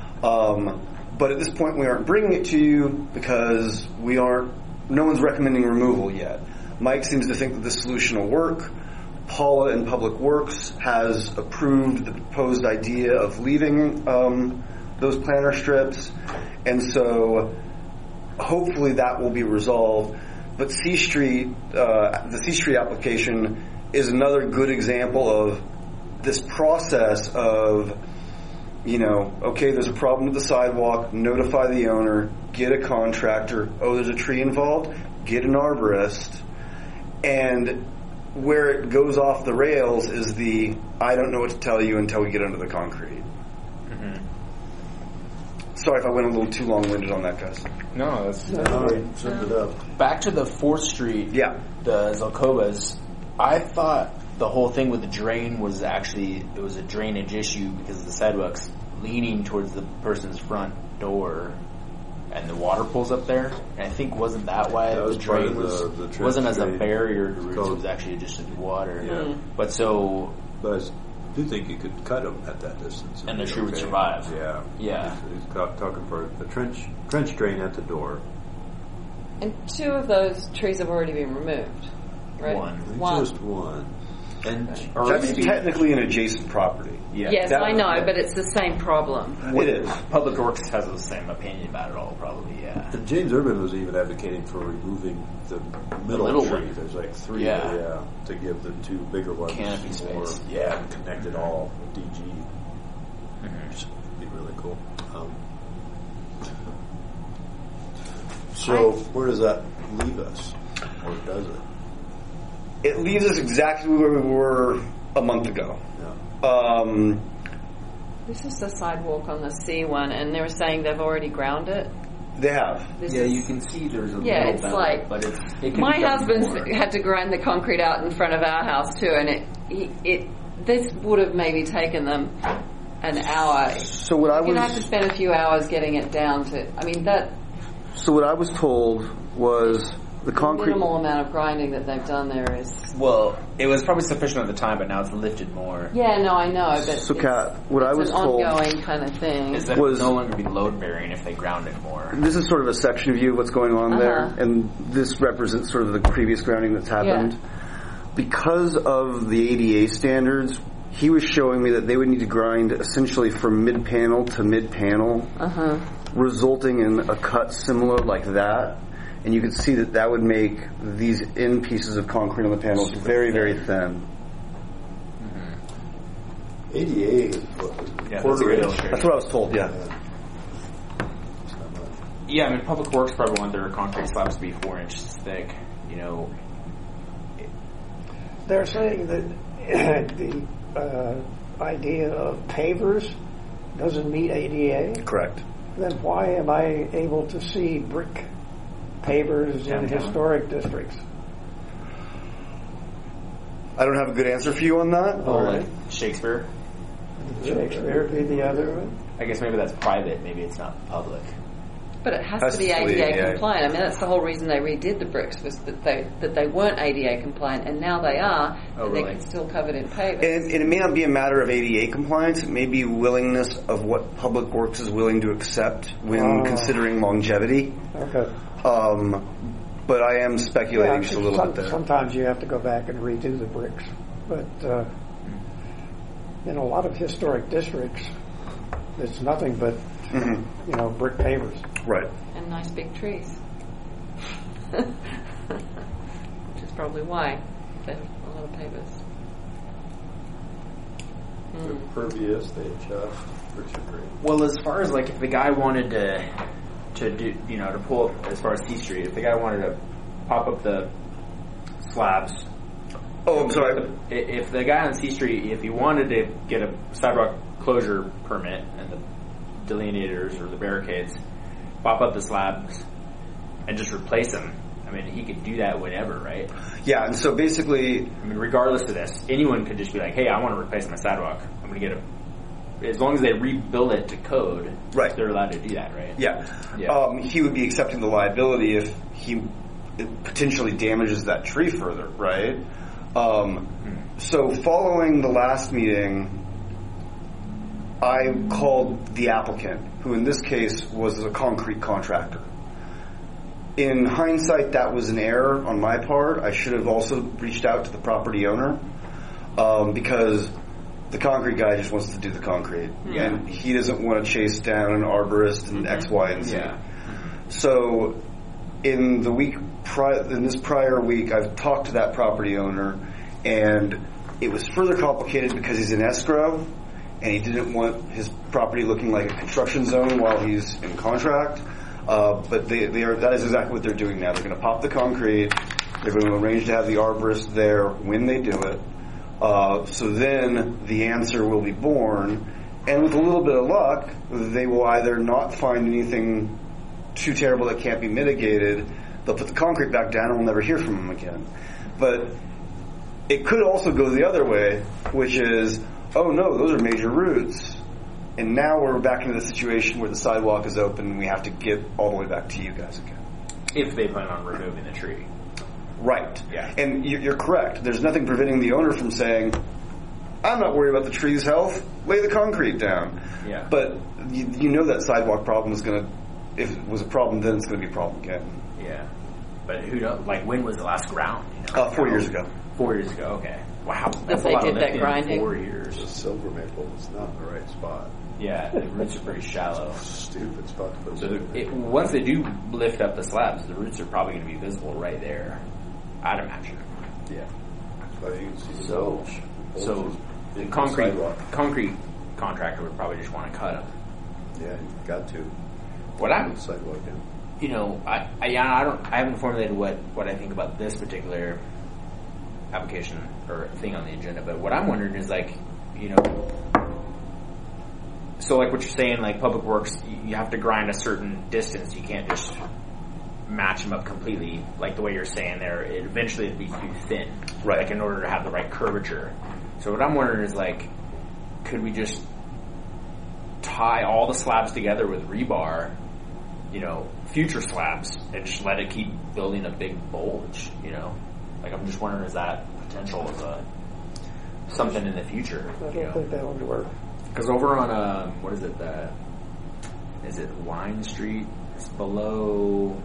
Um, but at this point, we aren't bringing it to you because we aren't, no one's recommending removal yet. Mike seems to think that this solution will work. Paula in Public Works has approved the proposed idea of leaving um, those planter strips, and so hopefully that will be resolved. But C Street, uh, the C Street application is another good example of this process of, you know, okay, there's a problem with the sidewalk, notify the owner, get a contractor, oh, there's a tree involved, get an arborist, and where it goes off the rails is the, I don't know what to tell you until we get under the concrete. Mm-hmm. Sorry if I went a little too long-winded on that, guys. No, that's No, summed it up. Back to the fourth Street. Yeah. The Zelkovas. I thought the whole thing with the drain was actually, it was a drainage issue because the sidewalk's leaning towards the person's front door and the water pools up there. And I think wasn't that why That the was part drain of was, the- the trench wasn't as a drain. barrier to roots, Called- it was actually just water. Yeah. But so, But I do think you could cut them at that distance. And the be tree would okay. survive. Yeah. Yeah. He's, he's ca- talking for the trench trench drain at the door. And two of those trees have already been removed, right? One. One. Just one. And or That's maybe, technically an adjacent property. yeah. Yes, That I was- know, yeah. but it's the same problem. It is. Public Works has the same opinion about it all, probably, yeah. And James Urban was even advocating for removing the middle, middle tree. one. There's like three, Yeah. yeah, to give the two bigger ones Canopy more, space. yeah, and connect it all with D G. Mhm. Which would be really cool. Um, so where does that leave us, or does it? It leaves us exactly where we were a month ago. Yeah. Um, This is the sidewalk on the C one, and they were saying they've already ground it. they have. This Yeah, is- you can see there's a Yeah, little it's bit, like- but it's it can My be done husband's more. had to grind the concrete out in front of our house too, and it he, it this would have maybe taken them an hour. So what I You'd have to was spend a few hours getting it down to. I mean, that so what I was told was the concrete. minimal amount of grinding that they've done there is. Well, it was probably sufficient at the time, but now it's lifted more. Yeah, no, I know, but So, it's, Kat, what I it's was an told. ongoing kind of thing. Is that Was- it would no longer be load bearing if they ground it more? This is sort of a section view of what's going on there, Uh-huh. and this represents sort of the previous grounding that's happened. Yeah. Because of the A D A standards, he was showing me that they would need to grind essentially from mid-panel to mid-panel, Uh huh. resulting in a cut similar like that. And you can see that that would make these end pieces of concrete on the panels very, very thin. A D A is Yeah, quarter that's a good inch. illustration. That's what I was told, yeah. Yeah, I mean, Public Works probably want their concrete slabs to be four inches thick. You know, They're saying that the uh, idea of pavers doesn't meet A D A. Correct. Then why am I able to see brick pavers in Downtown. historic districts? I don't have a good answer for you on that. or like Shakespeare. Shakespeare be the other one. I guess maybe that's private. Maybe it's not public. But it has, Has to be to A be D A A D A. compliant. I mean, that's the whole reason they redid the bricks was that they that they weren't A D A compliant, and now they are, Oh, and really? they're still covered in pavers. And, and it may not be a matter of A D A compliance. It may be willingness of what Public Works is willing to accept when Oh. considering longevity. Okay. Um, but I am speculating Yeah, just a little some- bit there. Sometimes you have to go back and redo the bricks. But uh, in a lot of historic districts, it's nothing but, Mhm. you know, brick pavers. Right. And nice big trees. Which is probably why they have a lot of pavers. They're pervious, they adjust, bricks are great. Well, as far as like if the guy wanted to to do, you know, to pull up as far as C Street, if the guy wanted to pop up the slabs. Oh, I'm sorry. I- If the guy on C Street, if he wanted to get a sidewalk closure permit and the delineators or the barricades, pop up the slabs and just replace them. I mean, he could do that whenever, right? Yeah, and so basically, I mean, regardless of this, anyone could just be like, "Hey, I want to replace my sidewalk. I'm going to get a." As long as they rebuild it to code, Right. they're allowed to do that, right? yeah, Yeah. Um, he would be accepting the liability if he it potentially damages that tree further, right? Um, so following the last meeting, I called the applicant, who in this case was a concrete contractor. In hindsight, that was an error on my part. I should have also reached out to the property owner um, because the concrete guy just wants to do the concrete, Yeah. and he doesn't want to chase down an arborist and X, Y, and Z. Yeah. So, in the week pri- in this prior week, I've talked to that property owner, and it was further complicated because he's in escrow, and he didn't want his property looking like a construction zone while he's in contract. Uh, but they, they are, that is exactly what they're doing now. They're going to pop the concrete. They're going to arrange to have the arborist there when they do it. Uh, so then the answer will be born. And with a little bit of luck, they will either not find anything too terrible that can't be mitigated. They'll put the concrete back down and we'll never hear from them again. But it could also go the other way, which is, oh no, those are major roots. And now we're back into the situation where the sidewalk is open and we have to get all the way back to you guys again. If they plan on removing the tree. Right. Yeah. And you- you're correct. There's nothing preventing the owner from saying, I'm not worried about the tree's health. Lay the concrete down. Yeah. But you, you know that sidewalk problem is going to, if it was a problem then, it's going to be a problem again. Yeah. But who knows? Like, when was the last ground? You know? Uh, four years ago. Four years ago, okay. Wow. That's they a lot did of that lifting in grinding. Four years. The silver maple is not in the right spot. Yeah, the roots are pretty shallow. Stupid spot to put So silver it, maple. once they do lift up the slabs, the roots are probably going to be visible right there. I'd imagine. Yeah. But you can see the So, bulge. so Bulge is the in concrete sidewalk. concrete contractor would probably just want to cut them. Yeah, you've got to. What I'm, Put the sidewalk in. you know, I, I, yeah, I don't, I haven't formulated what, what I think about this particular application or thing on the agenda, but what I'm wondering is like, you know, so like what you're saying, like Public Works, you, you have to grind a certain distance. You can't just match them up completely, like the way you're saying there. It eventually it'd be too thin, Right. Like in order to have the right curvature. So what I'm wondering is like, could we just tie all the slabs together with rebar, you know, future slabs, and just let it keep building a big bulge, you know? Like, I'm just wondering, is that potential of a, something in the future? I don't You know? think that would work. Because over on, um, what is it, the, is it Wine Street? It's below,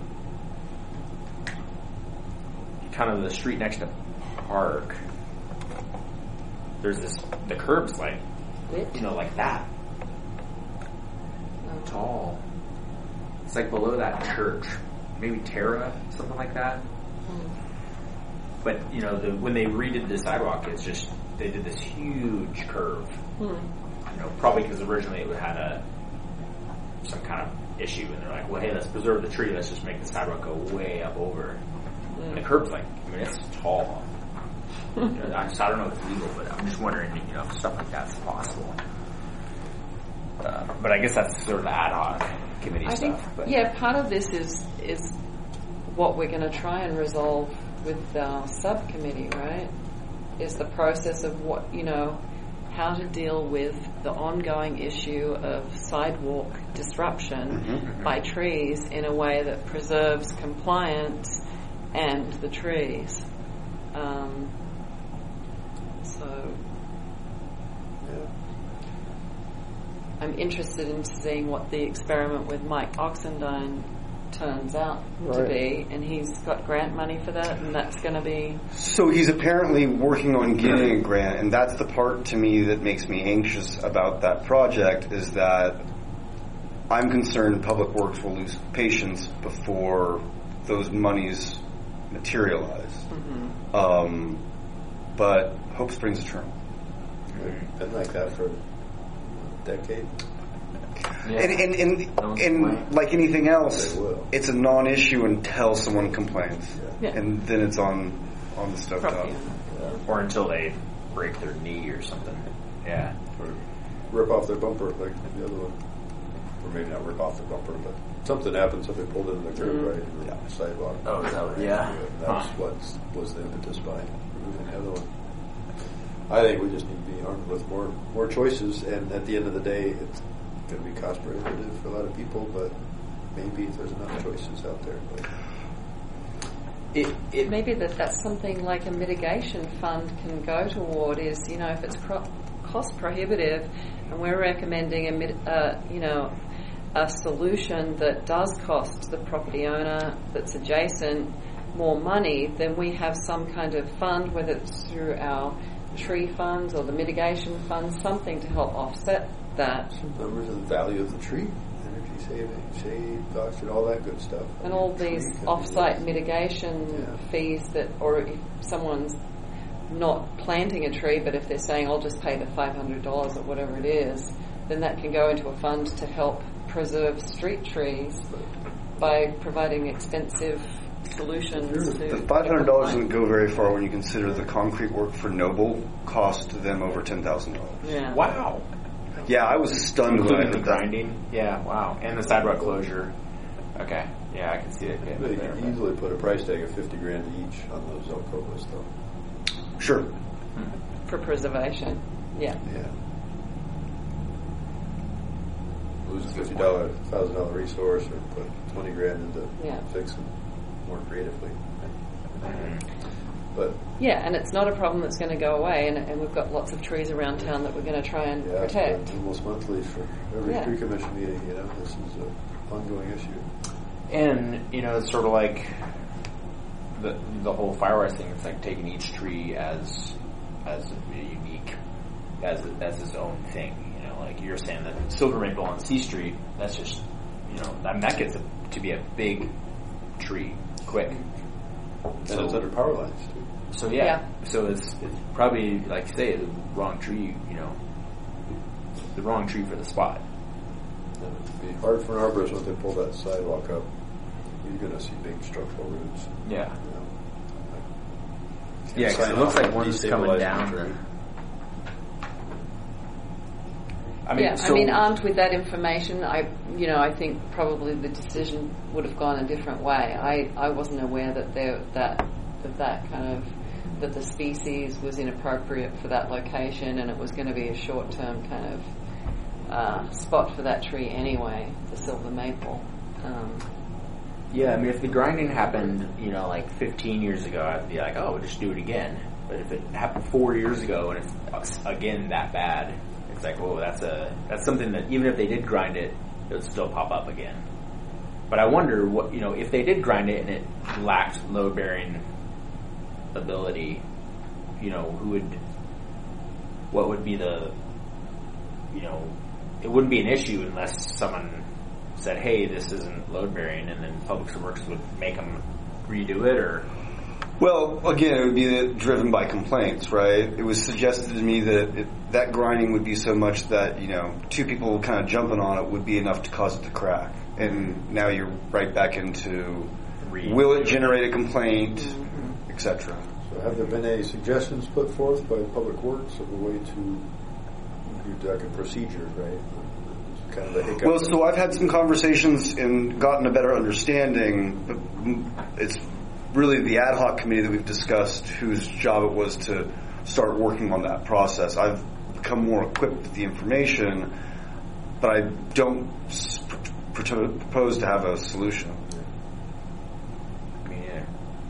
kind of the street next to Park. There's this, the curb's like, you know, like that. Tall. It's like below that church. Maybe Terra, something like that. But, you know, the, when they redid the sidewalk, it's just, they did this huge curve. Hmm. You know, probably because originally it had a, some kind of issue, and they're like, well, hey, let's preserve the tree. Let's just make the sidewalk go way up over. Mm. And the curb's like, I mean, it's tall. you know, I, just, I don't know if it's legal, but I'm just wondering, you know, if stuff like that's possible. Uh, but I guess that's sort of the ad hoc committee I stuff. think, but. yeah, part of this is is what we're going to try and resolve with our subcommittee, right? Is the process of what, you know, how to deal with the ongoing issue of sidewalk disruption mm-hmm. by trees in a way that preserves compliance and the trees. Um, so, yeah. I'm interested in seeing what the experiment with Mike Oxendine turns out right. to be, and he's got grant money for that, and that's going to be... So he's apparently working on getting a grant, and that's the part to me that makes me anxious about that project, is that I'm concerned Public Works will lose patience before those monies materialize. Mm-hmm. Um, but hope springs eternal. Been like that for a decade. Yeah. And, and, and, and like anything else, it's a non-issue until someone complains. Yeah. Yeah. And then it's on on the stove top. Yeah. Or until they break their knee or something. Yeah. Or rip off their bumper like the other one. Or maybe not rip off the bumper, but something happened, somebody pulled it in the curb, mm. right, in the yeah. sidewalk. Oh, is that what, yeah. And that's huh. what was the impetus behind removing the other one. I think we just need to be armed with more more choices, and at the end of the day, it's going to be cost prohibitive for a lot of people, but maybe if there's enough choices out there. But it, it maybe that that's something like a mitigation fund can go toward. Is, you know, if it's cro- cost prohibitive, and we're recommending a mit- uh, you know a solution that does cost the property owner that's adjacent more money, then we have some kind of fund, whether it's through our tree funds or the mitigation fund, something to help offset that. Some numbers of the value of the tree, energy saving, shade, oxygen, all that good stuff. And all these off-site mitigation yeah. fees that, or if someone's not planting a tree, but if they're saying, I'll just pay the five hundred dollars or whatever it is, then that can go into a fund to help preserve street trees by providing expensive solutions. Sure. The five hundred dollars doesn't go very far when you consider the concrete work for Noble cost them over ten thousand dollars. Yeah. Wow. Yeah, I was stunned when I heard the that. grinding. Yeah, wow. And the sidewalk closure. Okay. Yeah, I can see it. They could easily put a price tag of fifty grand each on those Zelcobas, though. Sure. Hmm. For preservation. Yeah. Yeah. Lose a fifty dollar, thousand dollar resource, or put twenty grand into yeah. fixing more creatively. But yeah, and it's not a problem that's going to go away, and, and we've got lots of trees around town that we're going to try and yeah, protect. Almost monthly for every yeah. tree commission meeting. You know, this is an ongoing issue. And you know, it's sort of like the the whole fireworks thing. It's like taking each tree as as a unique, as a, as its own thing. You know, like you're saying that Silver Maple on C Street. That's just, you know, I mean, that gets a, to be a big tree quick. And so, it's under power lines too. So yeah, yeah. so it's, it's probably, like you say, the wrong tree. You know, the wrong tree for the spot. And it'd be hard for an arborist once they pull that sidewalk up. You're going to see big structural roots. Yeah. You know, like, yeah, because it looks like one's coming down. The, I mean, yeah, so I mean, armed with that information, I, you know, I think probably the decision would have gone a different way. I, I wasn't aware that there that that that kind of that the species was inappropriate for that location, and it was going to be a short-term kind of uh, spot for that tree anyway, the silver maple. Um, yeah, I mean, if the grinding happened, you know, like fifteen years ago, I'd be like, oh, we'll just do it again. But if it happened four years ago and it's again that bad. It's like, whoa, that's a that's something that even if they did grind it, it would still pop up again. But I wonder what, you know, if they did grind it and it lacked load bearing ability, you know, who would, what would be the, you know, it wouldn't be an issue unless someone said, hey, this isn't load bearing, and then Public Works would make them redo it, or Well, again, it would be driven by complaints, right? It was suggested to me that it, that grinding would be so much that, you know, two people kind of jumping on it would be enough to cause it to crack. And now you're right back into, will it generate a complaint, mm-hmm. et cetera. So have there been any suggestions put forth by Public Works of a way to do like a procedure, right? Kind of a hiccup. Well, so I've had some conversations and gotten a better understanding, but it's really the ad hoc committee that we've discussed whose job it was to start working on that process. I've become more equipped with the information, but I don't pr- propose to have a solution. Me neither.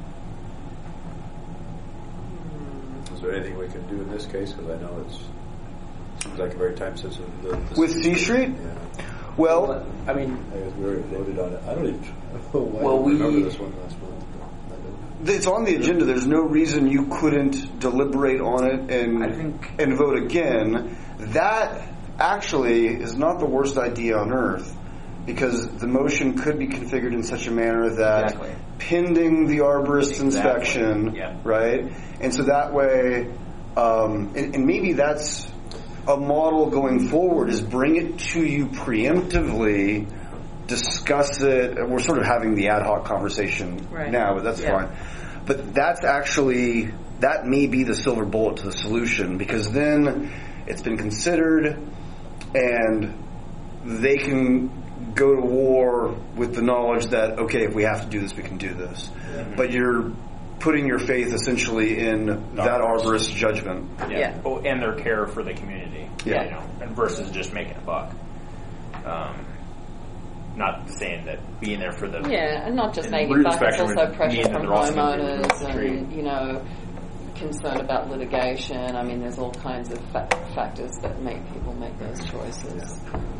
Is there anything we can do in this case? Because I know it's seems like a very time sensitive. The, the with C Street? Yeah. Well, I mean, I guess we already voted on it. I don't even know why well, I we remember this one last month. It's on the agenda. There's no reason you couldn't deliberate on it and I think, and vote again. That actually is not the worst idea on earth, because the motion could be configured in such a manner that exactly. pending the arborist exactly. inspection, yeah. right? And so that way, um, and, and maybe that's a model going forward, is bring it to you preemptively, discuss it. We're sort of having the ad hoc conversation right. now, but that's yeah. fine. But that's actually, that may be the silver bullet to the solution, because then it's been considered and they can go to war with the knowledge that, okay, if we have to do this, we can do this. Mm-hmm. But you're putting your faith essentially in Doctors. that arborist judgment. Yeah. yeah. Oh, and their care for the community. Yeah. You know, and versus just making a buck. Um, not saying that being there for the yeah, and not just and making buck, it's inspection also pressure mean that from they're also gonna homeowners remove the tree. and, you know, concern about litigation. I mean, there's all kinds of fa- factors that make people make those choices.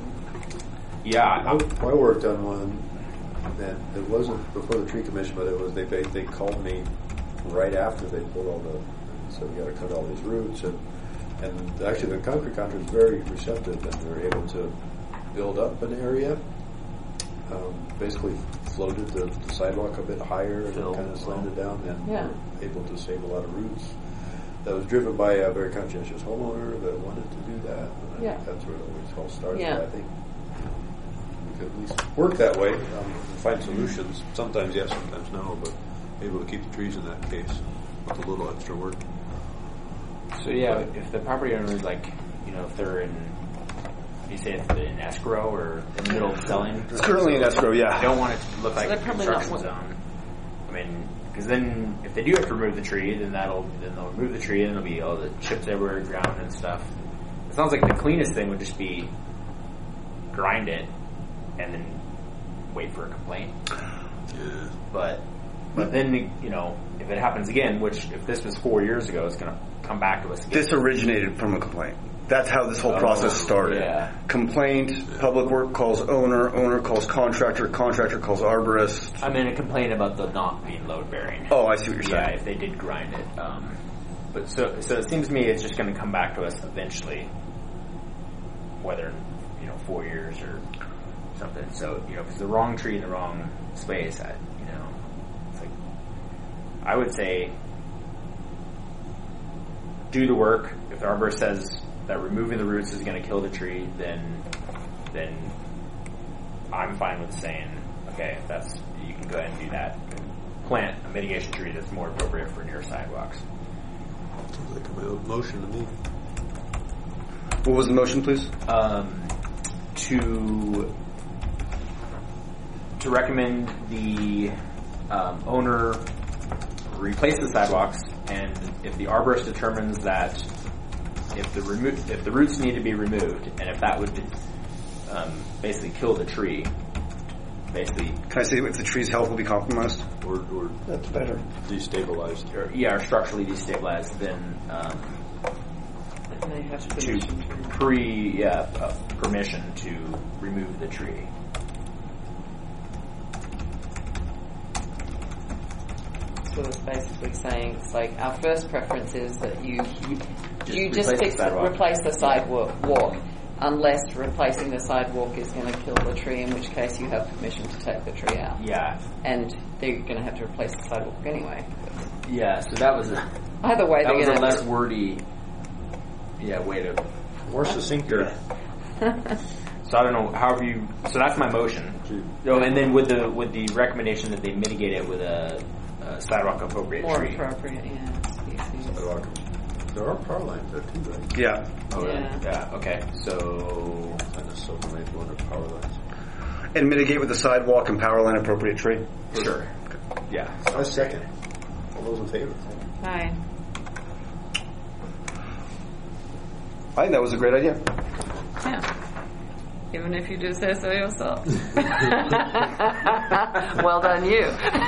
Yeah, I, I worked on one that it wasn't before the tree commission, but it was they they, they called me right after they pulled all the, so we got to cut all these roots, and and actually the concrete contractor was very receptive, and we were able to build up an area. Um, basically floated the, the sidewalk a bit higher and Fill. kind of slammed it down, and yeah. were able to save a lot of roots. That was driven by a very conscientious homeowner that wanted to do that. And yeah. I think that's where it all started. Yeah. I think we could at least work that way, um, and find solutions. Sometimes yes, sometimes no, but able to keep the trees in that case with a little extra work. So yeah, if the property owner is like, you know, if they're in, you say if they're in escrow or in the middle of selling, It's currently in escrow, yeah. They don't want it to look So like they're a probably construction not- zone. I mean, because then if they do have to remove the tree, then that'll then they'll remove the tree, and there'll be all the chips everywhere, ground and stuff. It sounds like the cleanest thing would just be grind it and then wait for a complaint. Yeah. But but then you know if it happens again, which if this was four years ago, it's going to come back to us again. This originated from a complaint. That's how this whole process started. Yeah. Complaint, public work calls owner, owner calls contractor, contractor calls arborist. I mean, a complaint about the not being load bearing. Oh, I see what you're Yeah, saying. if they did grind it. Um, but so so it seems to me it's just going to come back to us eventually, whether in, you know four years or something. So you know, if it's the wrong tree in the wrong space, I, you know, it's like I would say do the work. If the arborist says that removing the roots is going to kill the tree, then then I'm fine with saying, okay, that's you can go ahead and do that. Plant a mitigation tree that's more appropriate for near sidewalks. Sounds like a motion to me. What was the motion, please? Um, to to recommend the um, owner replace the sidewalks, and if the arborist determines that if the remo- if the roots need to be removed, and if that would um, basically kill the tree, basically. Can I say if the tree's health will be compromised? Or, or That's better. destabilized. Or, yeah, or structurally destabilized, then um, And they have to permission to- pre yeah uh, permission to remove the tree. So it's basically saying it's like our first preference is that you you Just you just replace the fix sidewalk. replace the sidewalk, walk, unless replacing the sidewalk is going to kill the tree, in which case you have permission to take the tree out. Yeah, And they're going to have to replace the sidewalk anyway. Yeah, so that was a, Either way, that they're was a gonna less wordy, yeah, way to. More succincter. So I don't know. However you. So that's my motion. Oh, and then with the with the recommendation that they mitigate it with a, a sidewalk appropriate more tree. appropriate, yeah. Species. Sidewalk. There are power lines there too, right? Yeah. Oh, really? Yeah. Yeah. Okay. So. Kind of so many wonder power lines. And mitigate with the sidewalk and power line appropriate tree. Sure. Yeah. I second. All those in favor? Aye. I think that was a great idea. Yeah. Even if you do say so yourself. Well done, you.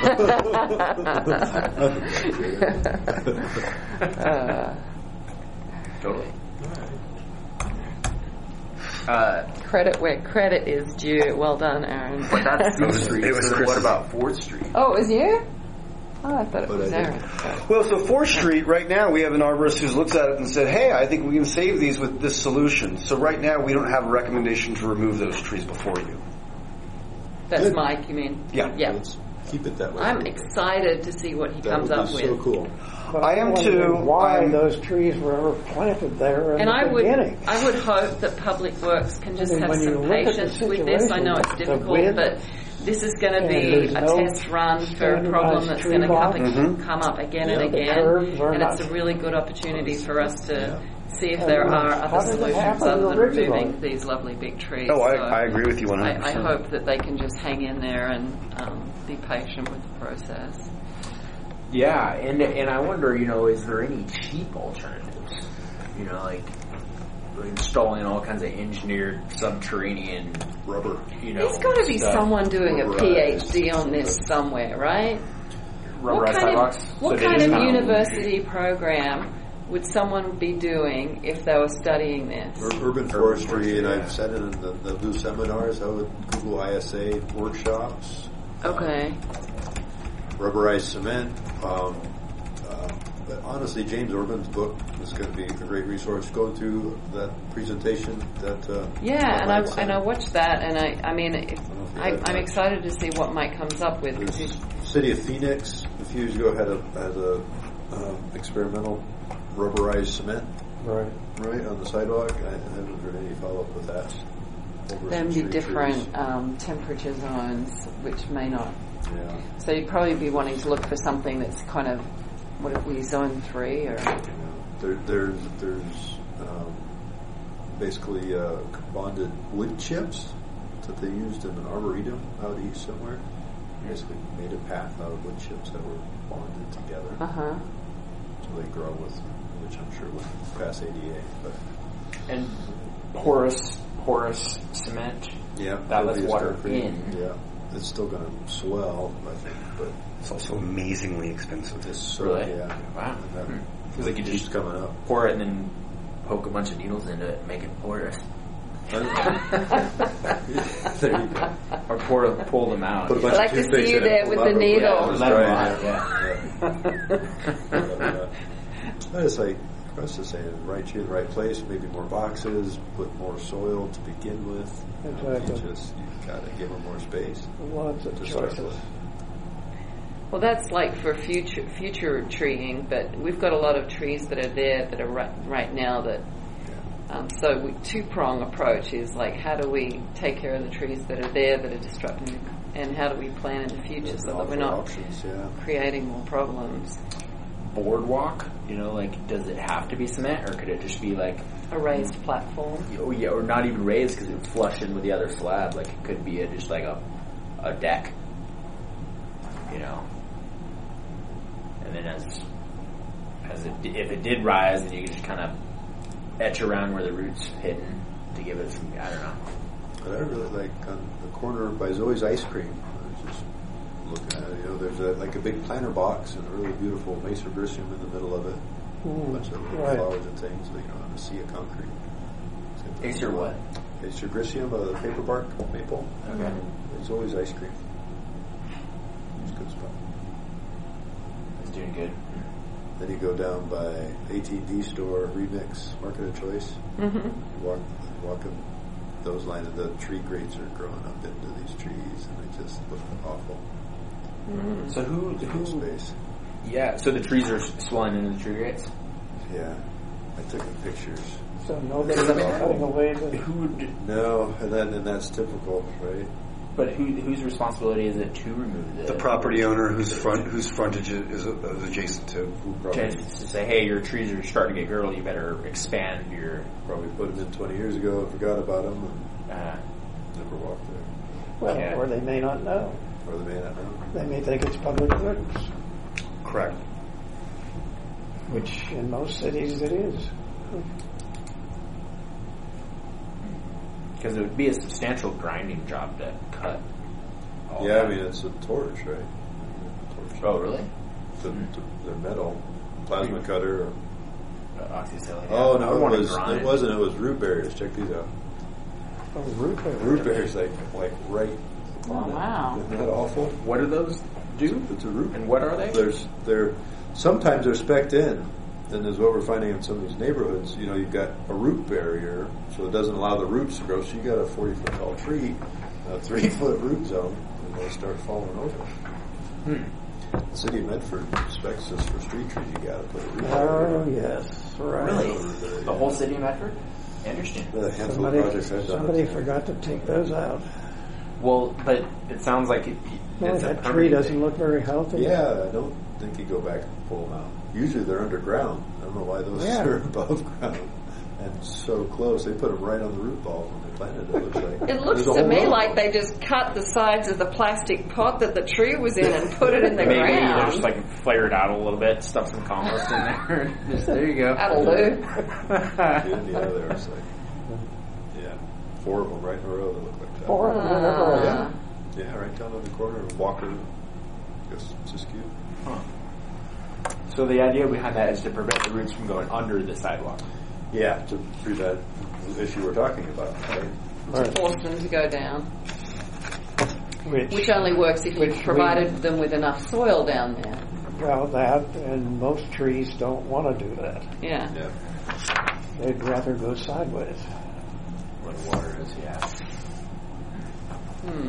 uh, Totally. Uh, credit where credit is due. Well done, Aaron. but that's C Street. It was So then what Chris's. about Fourth Street? Oh, it was you? Oh, I thought it But was I Aaron. Well, so fourth Street, right now, we have an arborist who's looked at it and said, hey, I think we can save these with this solution. So right now, we don't have a recommendation to remove those trees before you. That's Good. Mike, you mean? Yeah. Yeah. Let's keep it that way. I'm excited to see what he That comes would up be with. so cool. But I am wonder too. Why I'm- those trees were ever planted there in And the I would, beginning? I would hope that Public Works can just I mean, have when you some look at the patience with this. I know it's situation, the difficult, width, but this is going to and be there's a no test run for a problem standardized that's tree going to come, box. Mhm. come up again Yeah, and the again. curves are And it's not- a really good opportunity for us to Yeah. see if And there how are did other it solutions happen other than originally? removing these lovely big trees. Oh, I, So I agree with you one I, hundred I percent. hope that they can just hang in there and um, be patient with the process. Yeah, and and I wonder, you know, is there any cheap alternatives? You know, like installing all kinds of engineered subterranean Rubber. you know. There's got to be stuff. someone doing a Rubberized. PhD on this somewhere, right? What Rubberized kind sidewalks. of, what So they kind just of kinda- university program would someone be doing if they were studying this? Ur- Urban forestry, and I've said it in the, the blue seminars, I would Google I S A workshops. Okay. Rubberized cement. Um, uh, but honestly, James Orban's book is going to be a great resource. Going through that presentation, that uh, Yeah, and I online and I center. watched that, and I I mean, if, know if you I, had I'm that. excited to see what Mike comes up with. 'cause There's he's- City of Phoenix a few years ago had a had a um, experimental rubberized cement Right. right on the sidewalk. I, I haven't heard any follow up with that. Over There some be street different trees. um, temperature zones, which may not. Yeah. So you'd probably be wanting to look for something that's kind of, what if we zone three or? You know, there, there's there's um, basically uh, bonded wood chips that they used in an arboretum out east somewhere. Basically made a path out of wood chips that were bonded together, Uh huh. so they grow with, which I'm sure would pass A D A. But And porous porous cement. yeah, That that'll lets be a water start for you. in. Yeah, it's still going to swell, I think, but It's also amazingly expensive. it's so Really? yeah. Wow. And that- Hmm. Feels like you it's just coming up. pour it and then poke a bunch of needles into it and make it porous. There you go. Or pour, pull them out. Put a bunch I'd like of to see toothpicks you in there it, with pull the out needle. Just Let try them it, rot, yeah. It's like Chris is saying, right tree in the right place, maybe more boxes, put more soil to begin with. You know, Exactly. You just, you've got to give them more space Lots of to start choices. with. Well, that's like for future future treeing, but we've got a lot of trees that are there that are right, right now that. Um, so we, two-prong approach is like, how do we take care of the trees that are there that are disrupting, and how do we plan in the future so that we're Offer not options, yeah. creating more problems? Boardwalk, you know, like, does it have to be cement, or could it just be like, A raised platform. oh yeah, or not even raised because it would flush in with the other slab? Like, it could be a, just like a a deck, you know. And then as as it if it did rise, then you could just kind of etch around where the roots hidden to give it some, I don't know. But I really like on the corner by Zoe's Ice Cream. I was just looking at it. You know, there's a, like a big planter box and a really beautiful Mesa Grisium in the middle of it. Mm, a bunch of little right. flowers and things. So, you know, on a sea of concrete. Acer what? Acer Grisium, uh, the paper bark maple. Okay. It's always ice cream. It's a good spot. It's doing good. Then you go down by A T and T store, Remix, Market of Choice. Mm-hmm. You walk, walking those lines, the tree grates are growing up into these trees, and they just look awful. Mm. So who No who space. Yeah, so the trees are swelling into the tree rates? Yeah, I took the pictures. So nobody's cutting away the... Who would, No, and then and that's typical, right? but who, whose responsibility is it to remove the... The property owner whose front whose frontage is, is adjacent to. Who probably, To, to say, hey, your trees are starting to get girdled, you better expand your... probably put them in twenty years ago and forgot about them and Uh, never walked there. Well, Yeah. or they may not know. Or they may not know. They may think it's public goods, Correct. which in most cities it is. because it would be a substantial grinding job to cut. all Yeah, I that. mean, it's a torch, right? Torch. Oh, really? The, the, the metal plasma cutter. Or, Uh, oxyacetylene. oh, I no, want it to was, grind. it wasn't. It was root barriers. Check these out. Oh, root beer. Root barriers, like, like right Oh, on it. wow. Isn't that awful? What do those do? It's a root. And what are they? There's, they're, sometimes they're spec'd in. Then there's what we're finding in some of these neighborhoods. You know, you've got a root barrier, so it doesn't allow the roots to grow. So you got a forty foot tall tree, a three foot root zone, and they start falling over. Hmm. The city of Medford specs us for street trees. You got to put a root Oh, barrier. yes, right. Really? The whole city of Medford? Interesting. The handful Somebody, of projects I've done. somebody forgot to take those out. Well, but it sounds like it, Well, it's a that tree permanent doesn't thing. look very healthy. Yeah, I don't think you go back and pull them out. Usually they're underground. I don't know why those Yeah. are above ground and so close. They put them right on the root balls when they planted it. It looks like It looks there's a to whole me row. like they just cut the sides of the plastic pot that the tree was in and put it in the Maybe they ground. just like flare it out a little bit, stuff some compost in there. Just, there you go. That'll do. Yeah, yeah, there was like yeah, four of them right in a row that look like that. Four of them in a row. Yeah, yeah, right down on the corner of Walker. Guess Siskiyou. Huh. So the idea behind that is to prevent the roots from going under the sidewalk. Yeah, to prevent the issue we're talking about, right? Right. Force them to go down. Which, Which only works if Which you've we- provided them with enough soil down there. well, that, and most trees don't want to do that. Yeah. Yeah. They'd rather go sideways. Where the water is, yeah. Hmm.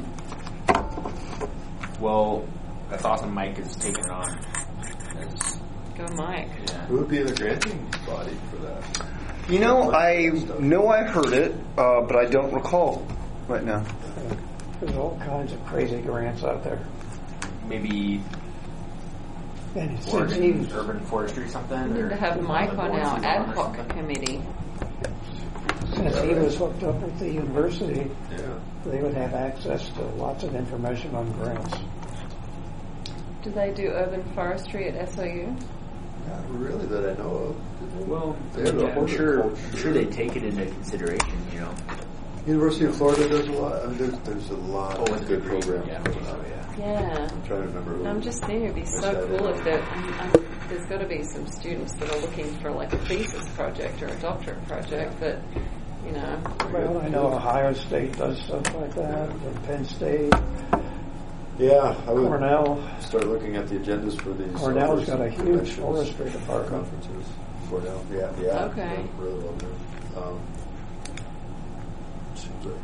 Well, that's awesome. Mike is taking it on. That's, Go, Mike. yeah. Who would be the granting body for that? You know, I know I heard it, uh, but I don't recall right now. There's all kinds of crazy grants out there. Maybe And it seems Oregon even, urban forestry or something. We or need to have Mike on Board our of ad Supervisors or hoc something. committee. since he was hooked up with the university, Yeah. they would have access to lots of information on grants. Do they do urban forestry at S O U? Not really that I know of. Well, They have a yeah, I'm sure. horticulture. I'm sure they take it into consideration. You know. University of Florida does a lot. I mean, there's, there's a lot Oh, of with the good degree, programs yeah. coming out. Yeah. Yeah. I'm trying to remember who. I'm just thinking it'd be Yes, so that cool is. if there, um, there's got to be some students that are looking for like a thesis project or a doctorate project that, you know. Well, I know Ohio State does stuff like that, and Penn State, Yeah, I would Cornell. start looking at the agendas for these. Cornell's got a conventions, huge forestry department. Conferences. Cornell, yeah, yeah. Okay. yeah, really well done. Um, seems like.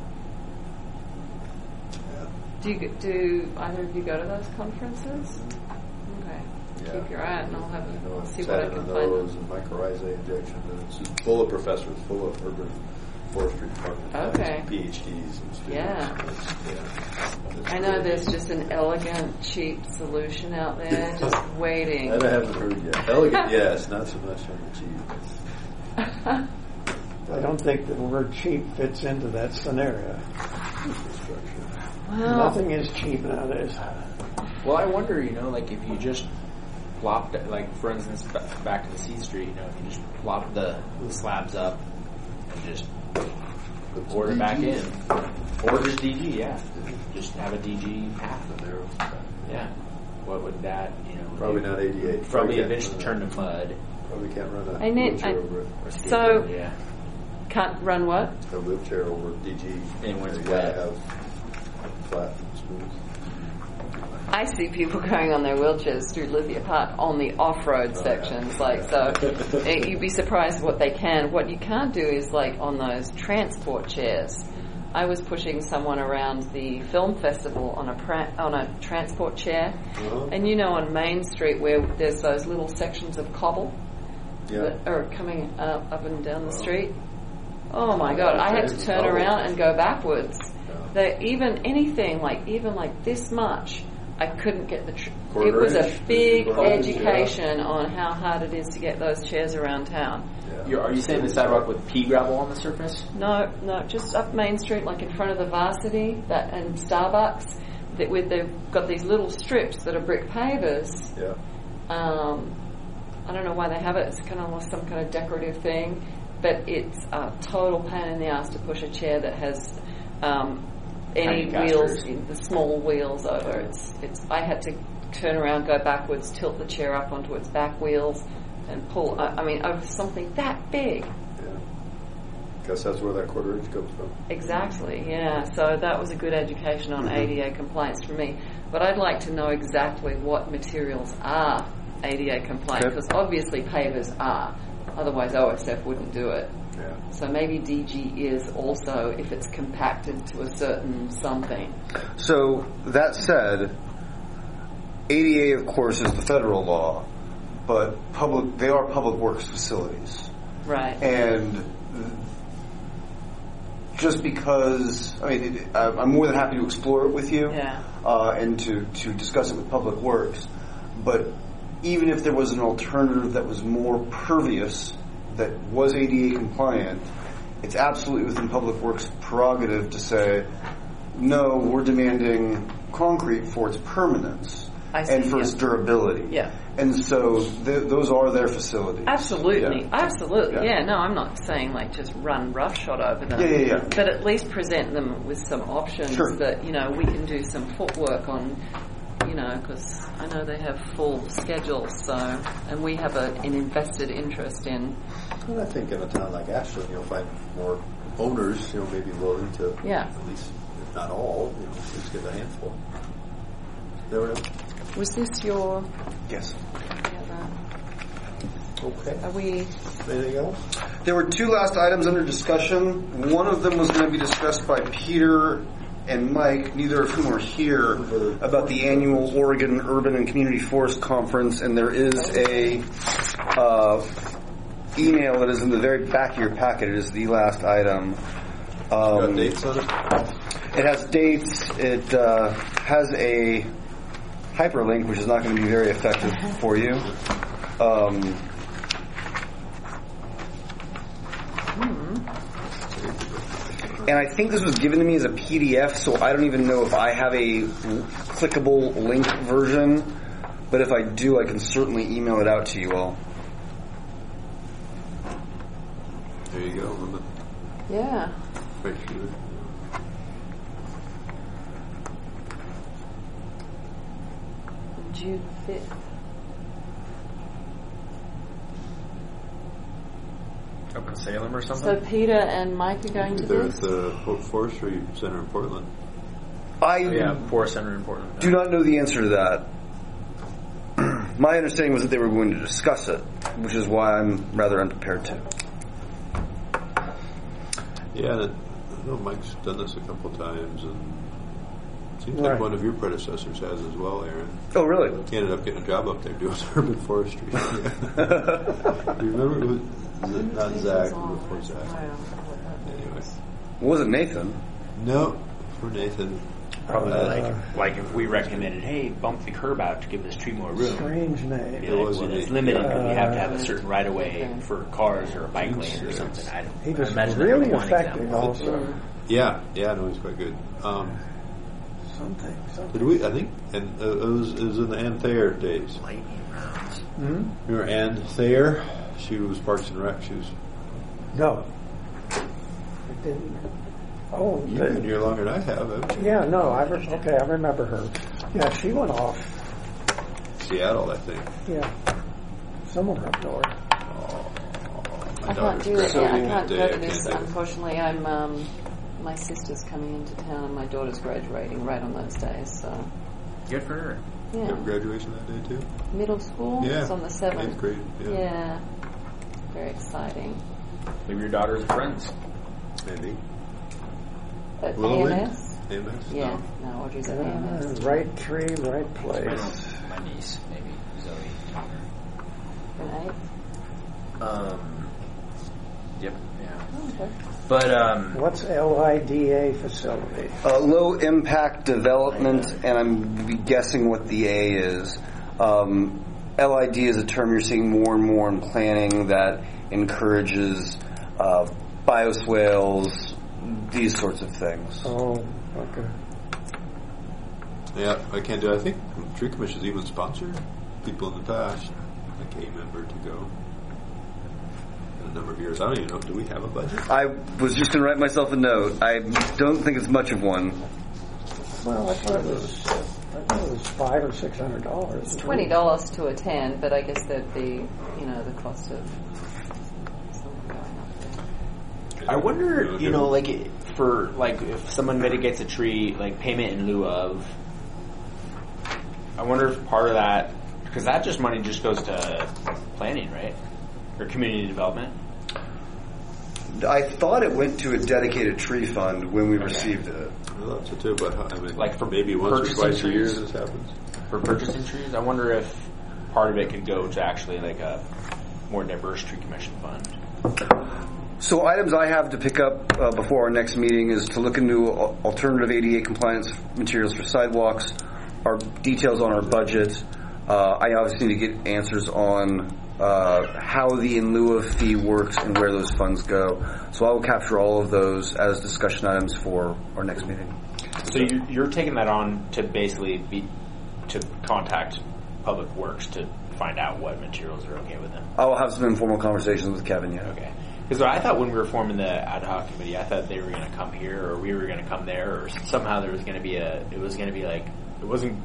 Yeah. Do you, do either of you go to those conferences? Okay. Yeah. Keep your eye out and I'll have I know a, I've see sat what I in can on find. those and mycorrhizae injection, and it's just full of professors, full of urban forestry department Okay. P H Ds and students. Yeah. And it's- yeah. It's I know really- there's just an elegant, cheap solution out there just waiting. That I haven't heard yet. Elegant, yes, not so much on the cheap. I don't think the word cheap fits into that scenario. Infrastructure. Well, Nothing is cheap nowadays. Well, I wonder, you know, like if you just plopped, like for instance, ba- back to the C Street, you know, if you just plop the slabs up and just board it back in, or just D G, yeah, just have a D G path in there. Yeah, what would that, you know? Probably do? not eighty-eight. Probably can't eventually run turn to mud. a- Probably can't run a I need- wheelchair I- over it. Or So- skateboard, yeah. can't run what? A wheelchair over D G. And when it's You gotta wet. have flat and smooth. I see people going on their wheelchairs through Lithia Park on the off-road Oh, sections. yeah. Like, so Yeah. eh, you'd be surprised what they can. What you can't do is like on those transport chairs. I was pushing someone around the film festival on a pra- on a transport chair, Uh-huh. and you know on Main Street where there's those little sections of cobble Yeah. that are coming up, up and down the street. Oh my God! I had to turn around and go backwards. That even anything like even like this much, I couldn't get the. Tr- it was a big education on how hard it is to get those chairs around town. You're, are you saying the sidewalk with pea gravel on the surface? No, no, just up Main Street, like in front of the Varsity that and Starbucks, that with they've got these little strips that are brick pavers. Yeah. Um, I don't know why they have it. It's kind of like some kind of decorative thing, but it's a total pain in the ass to push a chair that has um, any Tiny wheels, casters. in the small wheels over. It's it's. I had to turn around, go backwards, tilt the chair up onto its back wheels, and pull. I, I mean, over something that big. Yeah. Guess that's where that quarter inch comes from. Exactly, yeah. So that was a good education on A D A compliance for me. But I'd like to know exactly what materials are A D A compliant, Okay. because obviously pavers are. Otherwise O S F wouldn't do it. Yeah. So maybe D G is also if it's compacted to a certain something. So that said, A D A, of course, is the federal law, but public they are public works facilities. Right. And just because, I mean, it, I'm more than happy to explore it with you Yeah. uh, and to, to discuss it with Public Works. But even if there was an alternative that was more pervious, that was A D A compliant, it's absolutely within Public Works' prerogative to say, no, we're demanding concrete for its permanence I see, and for yeah. its durability. Yeah. And so th- those are their facilities. Absolutely, Yeah. absolutely. Yeah. Yeah. no, I'm not saying like just run roughshod over them. Yeah, yeah, yeah. But at least present them with some options Sure. that, you know, we can do some footwork on, you know, because I know they have full schedules, so, and we have a, an invested interest in. Well, I think in a town like Ashland, you'll find more owners, you know, maybe willing to, Yeah. at least, if not all, you know, at least get a handful. There we go. Was this your... Yes. Okay. Are we... Anything else? There were two last items under discussion. One of them was going to be discussed by Peter and Mike, neither of whom are here, about the annual Oregon Urban and Community Forest Conference, and there is a uh, email that is in the very back of your packet. It is the last item. Um, Got dates on it? It has dates. It uh, has a hyperlink, which is not going to be very effective for you. Um, And I think this was given to me as a P D F, so I don't even know if I have a clickable link version. But if I do, I can certainly email it out to you all. There you go. On the Yeah. right shooter. June fifth. Up in Salem or So something? Peter and Mike are going to They're this? at the Port Forestry Center in Portland. I Oh, yeah, Forest Center in Portland. do not know the answer to that. My understanding was that they were going to discuss it, which is why I'm rather unprepared to. Yeah, that, I know Mike's done this a couple times, and it seems Right. like one of your predecessors has as well, Aaron. Oh, really? He ended up getting a job up there doing urban forestry. Do you remember? Who, was it not Zach before Zach? Anyway, Wasn't Nathan? no, for Nathan. Probably Uh, like like if we recommended, hey, bump the curb out to give this tree more room. Strange Be name. like, It well, wasn't it's me. limited because we have to have Uh, a certain right of way for cars or a bike lane or Yes. something. I, He I was imagine that really would be one effective example. also. Yeah, yeah, no, he's quite good. Um, Something, something. did we? I think, and uh, it was it was in the Ann Thayer days. Lightning rounds. Hmm? Remember Ann Thayer? She was Parks and Rec. She was. No. It didn't. Oh, You've the- been here longer than I have, haven't you? yeah, no, I re- okay, I remember her. Yeah, she went off. Seattle, I think. Yeah, somewhere up north. I can't do it. So Yeah, I you can't did, go I to can't this. do it. Unfortunately, I'm. Um, my sister's coming into town, and my daughter's graduating right on those days. So, Good for her. You yeah, have graduation that day too? middle school. Yeah. It's on the seventh. Eighth grade, yeah. Yeah, very exciting. Maybe your daughter's friends. Maybe. At Willow A M Wind? S? A M S? Yeah, no, Audrey's at A M S. Uh, right tree, right place. My niece, maybe Zoe Turner. An eight? Um. Yep. Yeah. Oh, okay. But um. What's L I D A facility? Uh, low impact development, and I'm guessing what the A is. Um, L I D is a term you're seeing more and more in planning that encourages uh, bioswales, these sorts of things. Oh, okay. Yeah, I can't do it. I think Tree Commission's even sponsored people in the past, like a member to go. In a number of years. I don't even know. Do we have a budget? I was just going to write myself a note. I don't think it's much of one. Well, I thought it was, I thought it was five or six hundred dollars. It's twenty dollars to attend, but I guess there'd be, you know, the cost of someone going up there. I wonder, you know, like it- for like if someone mitigates a tree, like payment in lieu of. I wonder if part of that, because that just money just goes to planning, right, or community development. I thought it went to a dedicated tree fund when we Okay. received it. Well, that's it too, but I mean, Like for maybe once or purchasing twice a year trees? this happens. For purchasing trees, I wonder if part of it could go to actually like a more diverse tree commission fund. So items I have to pick up uh, before our next meeting is to look into al- alternative A D A compliance materials for sidewalks, our details on our budget. Uh, I obviously need to get answers on uh, how the in lieu of fee works and where those funds go. So I will capture all of those as discussion items for our next meeting. So you're, you're taking that on to basically be to contact Public Works to find out what materials are okay with them. I will have some informal conversations with Kevin, yeah. Okay. Because I thought when we were forming the ad hoc committee, I thought they were going to come here or we were going to come there, or somehow there was going to be a. It was going to be like it wasn't.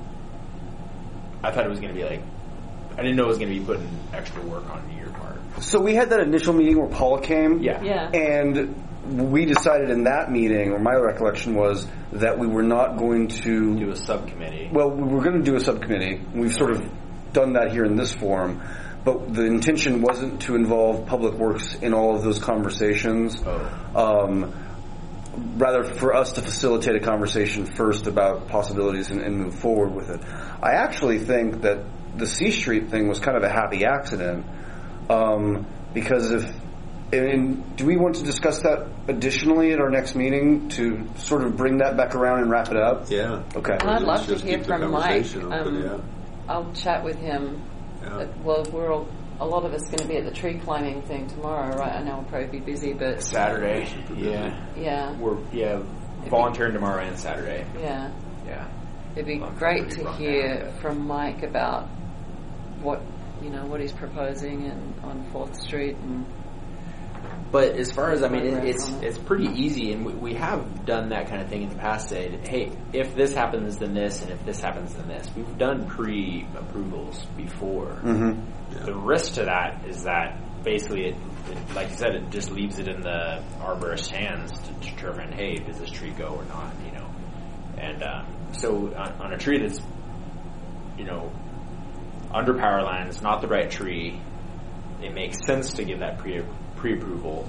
I thought it was going to be like. I didn't know it was going to be putting extra work on your part. So we had that initial meeting where Paula came. Yeah. Yeah. And we decided in that meeting, or my recollection was, that we were not going to Do a subcommittee. Well, we were going to do a subcommittee. We've sort of done that here in this forum. But the intention wasn't to involve Public Works in all of those conversations. Oh. Um, rather, for us to facilitate a conversation first about possibilities and, and move forward with it. I actually think that the C Street thing was kind of a happy accident. Um, because if, and do we want to discuss that additionally at our next meeting to sort of bring that back around and wrap it up? Yeah. Okay. And I'd love to Just hear keep the from Mike. conversation open, Um, yeah. I'll chat with him. Yeah. Uh, well, we're all, a lot of us going to be at the tree climbing thing tomorrow, right? I know I'll probably be busy, but Saturday. Yeah. yeah, We're yeah volunteering tomorrow and Saturday. yeah. Yeah. It'd be Well, great pretty to rough hear down, but- from Mike about what you know what he's proposing and on Fourth Street and But as far as I mean, it, it's on it. it's pretty easy, and we, we have done that kind of thing in the past. Say, hey, if this happens, then this, and if this happens, then this. We've done pre-approvals before. Mm-hmm. The risk to that is that basically, it, it, like you said, it just leaves it in the arborist's hands to determine, hey, does this tree go or not? You know, and um, so on, on a tree that's you know under power line, it's not the right tree. It makes sense to give that pre pre-approval,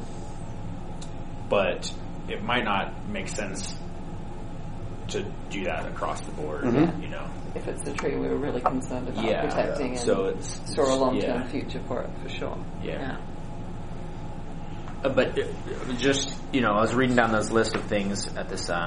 but it might not make sense to do that across the board. Mhm. You know, if it's a tree we were really concerned about Yeah. protecting Yeah. and So it's- saw a it's- long-term yeah. future for it for sure. Yeah. Uh, but it, it just you know, I was reading down those list of things at this um,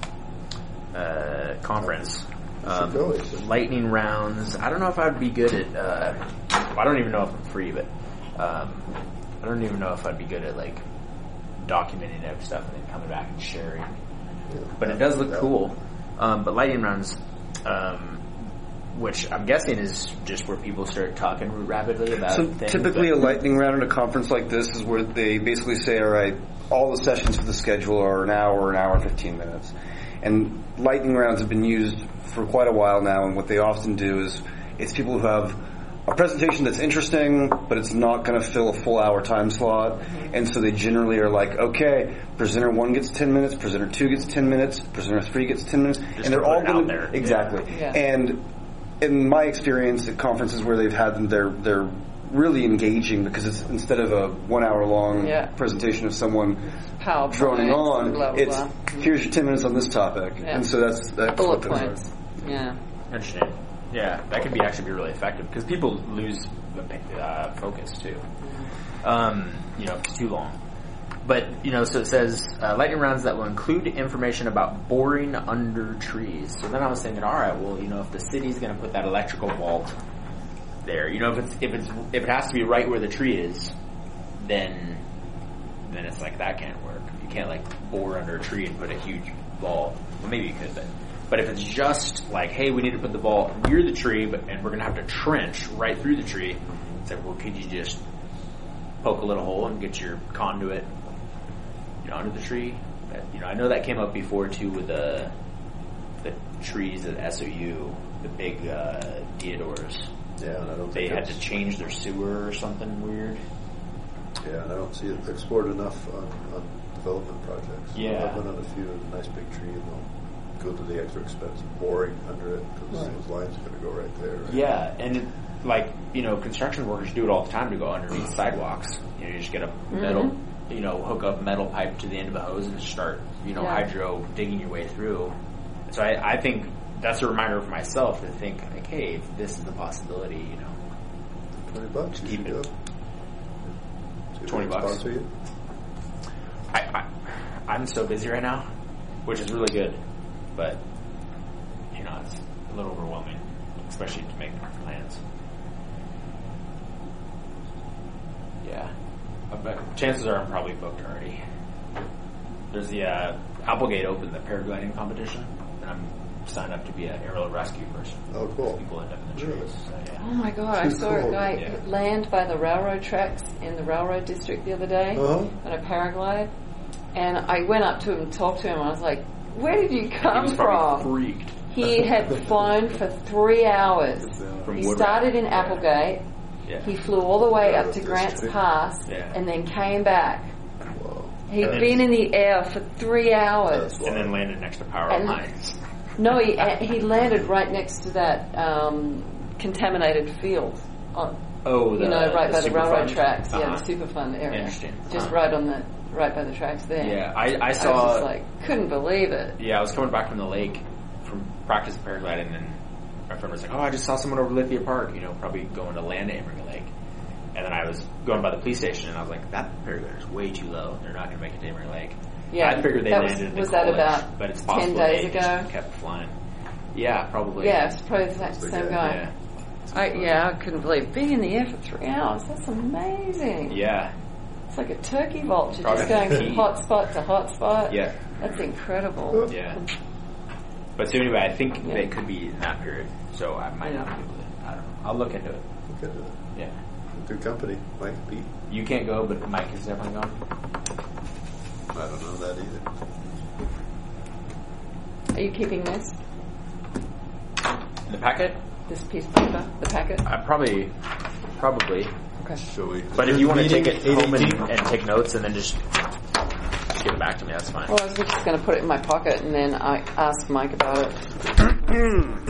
uh, conference. Um, go, it's- lightning rounds. I don't know if I'd be good at. Uh, I don't even know if I'm free, but um, I don't even know if I'd be good at like documenting that stuff and then coming back and sharing. But it does look cool. Um, but lightning rounds, um, which I'm guessing is just where people start talking rapidly about So things. typically but- a lightning round at a conference like this is where they basically say, all right, all the sessions for the schedule are an hour, an hour, fifteen minutes. And lightning rounds have been used for quite a while now, and what they often do is it's people who have a presentation that's interesting, but it's not going to fill a full hour time slot. Mm-hmm. And so they generally are like, okay, presenter one gets ten minutes, presenter two gets ten minutes, presenter three gets ten minutes, Just and they're to all put it going out there. Exactly. Yeah. And in my experience at conferences where they've had their their really engaging because it's instead of a one hour long Yeah. presentation of someone PowerPoint, droning on, blah, blah, it's blah. here's your ten minutes on this topic, Yeah. and so that's that's Bullet what those are. points. Yeah. Interesting. Yeah, that could be actually be really effective because people lose uh, focus too. Um, you know, if it's too long. But, you know, so it says uh, lightning rounds that will include information about boring under trees. So then I was thinking, all right, well, you know, if the city's going to put that electrical vault there, you know, if it's if it's if it has to be right where the tree is, then then it's like that can't work. You can't like bore under a tree and put a huge vault. Well, maybe you could, but but if it's just like, hey, we need to put the vault near the tree, but and we're going to have to trench right through the tree, it's like, well, could you just poke a little hole and get your conduit, you know, under the tree? That, you know, I know that came up before too with the the trees at S O U, the big uh, deodars. Yeah, and I don't They think had it's- to change their sewer or something weird. Yeah, and I don't see it explored enough on, on development projects. Yeah. I've been on a few, a nice big tree, and they'll go to the extra expense of boring under it because Right. those lines are going to go right there. Right? Yeah, and it, like, you know, construction workers do it all the time to go underneath sidewalks. You know, you just get a metal, you know, hook up metal pipe to the end of a hose and start, you know, Yeah. hydro digging your way through. So I, I think that's a reminder for myself to think, like, hey, if this is a possibility, you know, Twenty bucks, you keep should it. go. See if Twenty they bucks. sponsor you. I, I, I'm so busy right now, which is really good, but you know, it's a little overwhelming, especially to make plans. Yeah, but chances are I'm probably booked already. There's the uh, Applegate Open, the paragliding competition, and I'm signed up to be an aerial rescue person. Oh, cool. People end up in the trees. So, yeah. Oh my god, I Too saw cool. a guy Yeah. land by the railroad tracks in the railroad district the other day Uh-huh. on a paraglide. And I went up to him and talked to him. I was like, where did you He come was from? probably freaked. He had flown for three hours. From He Woodruff. started in Yeah. Applegate. Yeah. He flew all the way up to Railroad Grants district. Pass Yeah. and then came back. Whoa. He'd And then- been in the air for three hours. That's And then landed next to power And- lines. No, he uh, he landed right next to that um, contaminated field. On, Oh, the you know, right by the railroad Superfund? tracks. Yeah, Uh-huh. the Superfund area. Interesting. Just Uh-huh. right on the right by the tracks there. Yeah, I, I I was saw. just like, couldn't believe it. Yeah, I was coming back from the lake from practice paragliding, and then my friend was like, "Oh, I just saw someone over Lithia Park. You know, probably going to land at Emery Lake." And then I was going by the police station, and I was like, "That paraglider is way too low. They're not going to make it to Emery Lake." Yeah, I figured they that was- landed in the was that college, about but it's ten possible days they ago? just kept flying. Yeah, probably. Yeah, it's probably the same, same guy. Yeah. I, yeah, I couldn't believe it. Being in the air for three hours. That's amazing. Yeah. It's like a turkey vulture, Probably just going from heat. hot spot to hot spot. Yeah. That's incredible. Yeah. But so anyway, I think Yeah. they could be in that period, so I might not be able to. I don't know. I'll look into it. Look at it. Yeah. Good company. Mike Pete. You can't go, but Mike is definitely gone. I don't know that either. Are you keeping this? In the packet? This piece of paper? The packet? I probably, probably. Okay. Shall we? But if you want to Meeting take it eight home and, eighteen. and take notes and then just, just give it back to me, that's fine. Well, I was just going to put it in my pocket and then I asked Mike about it.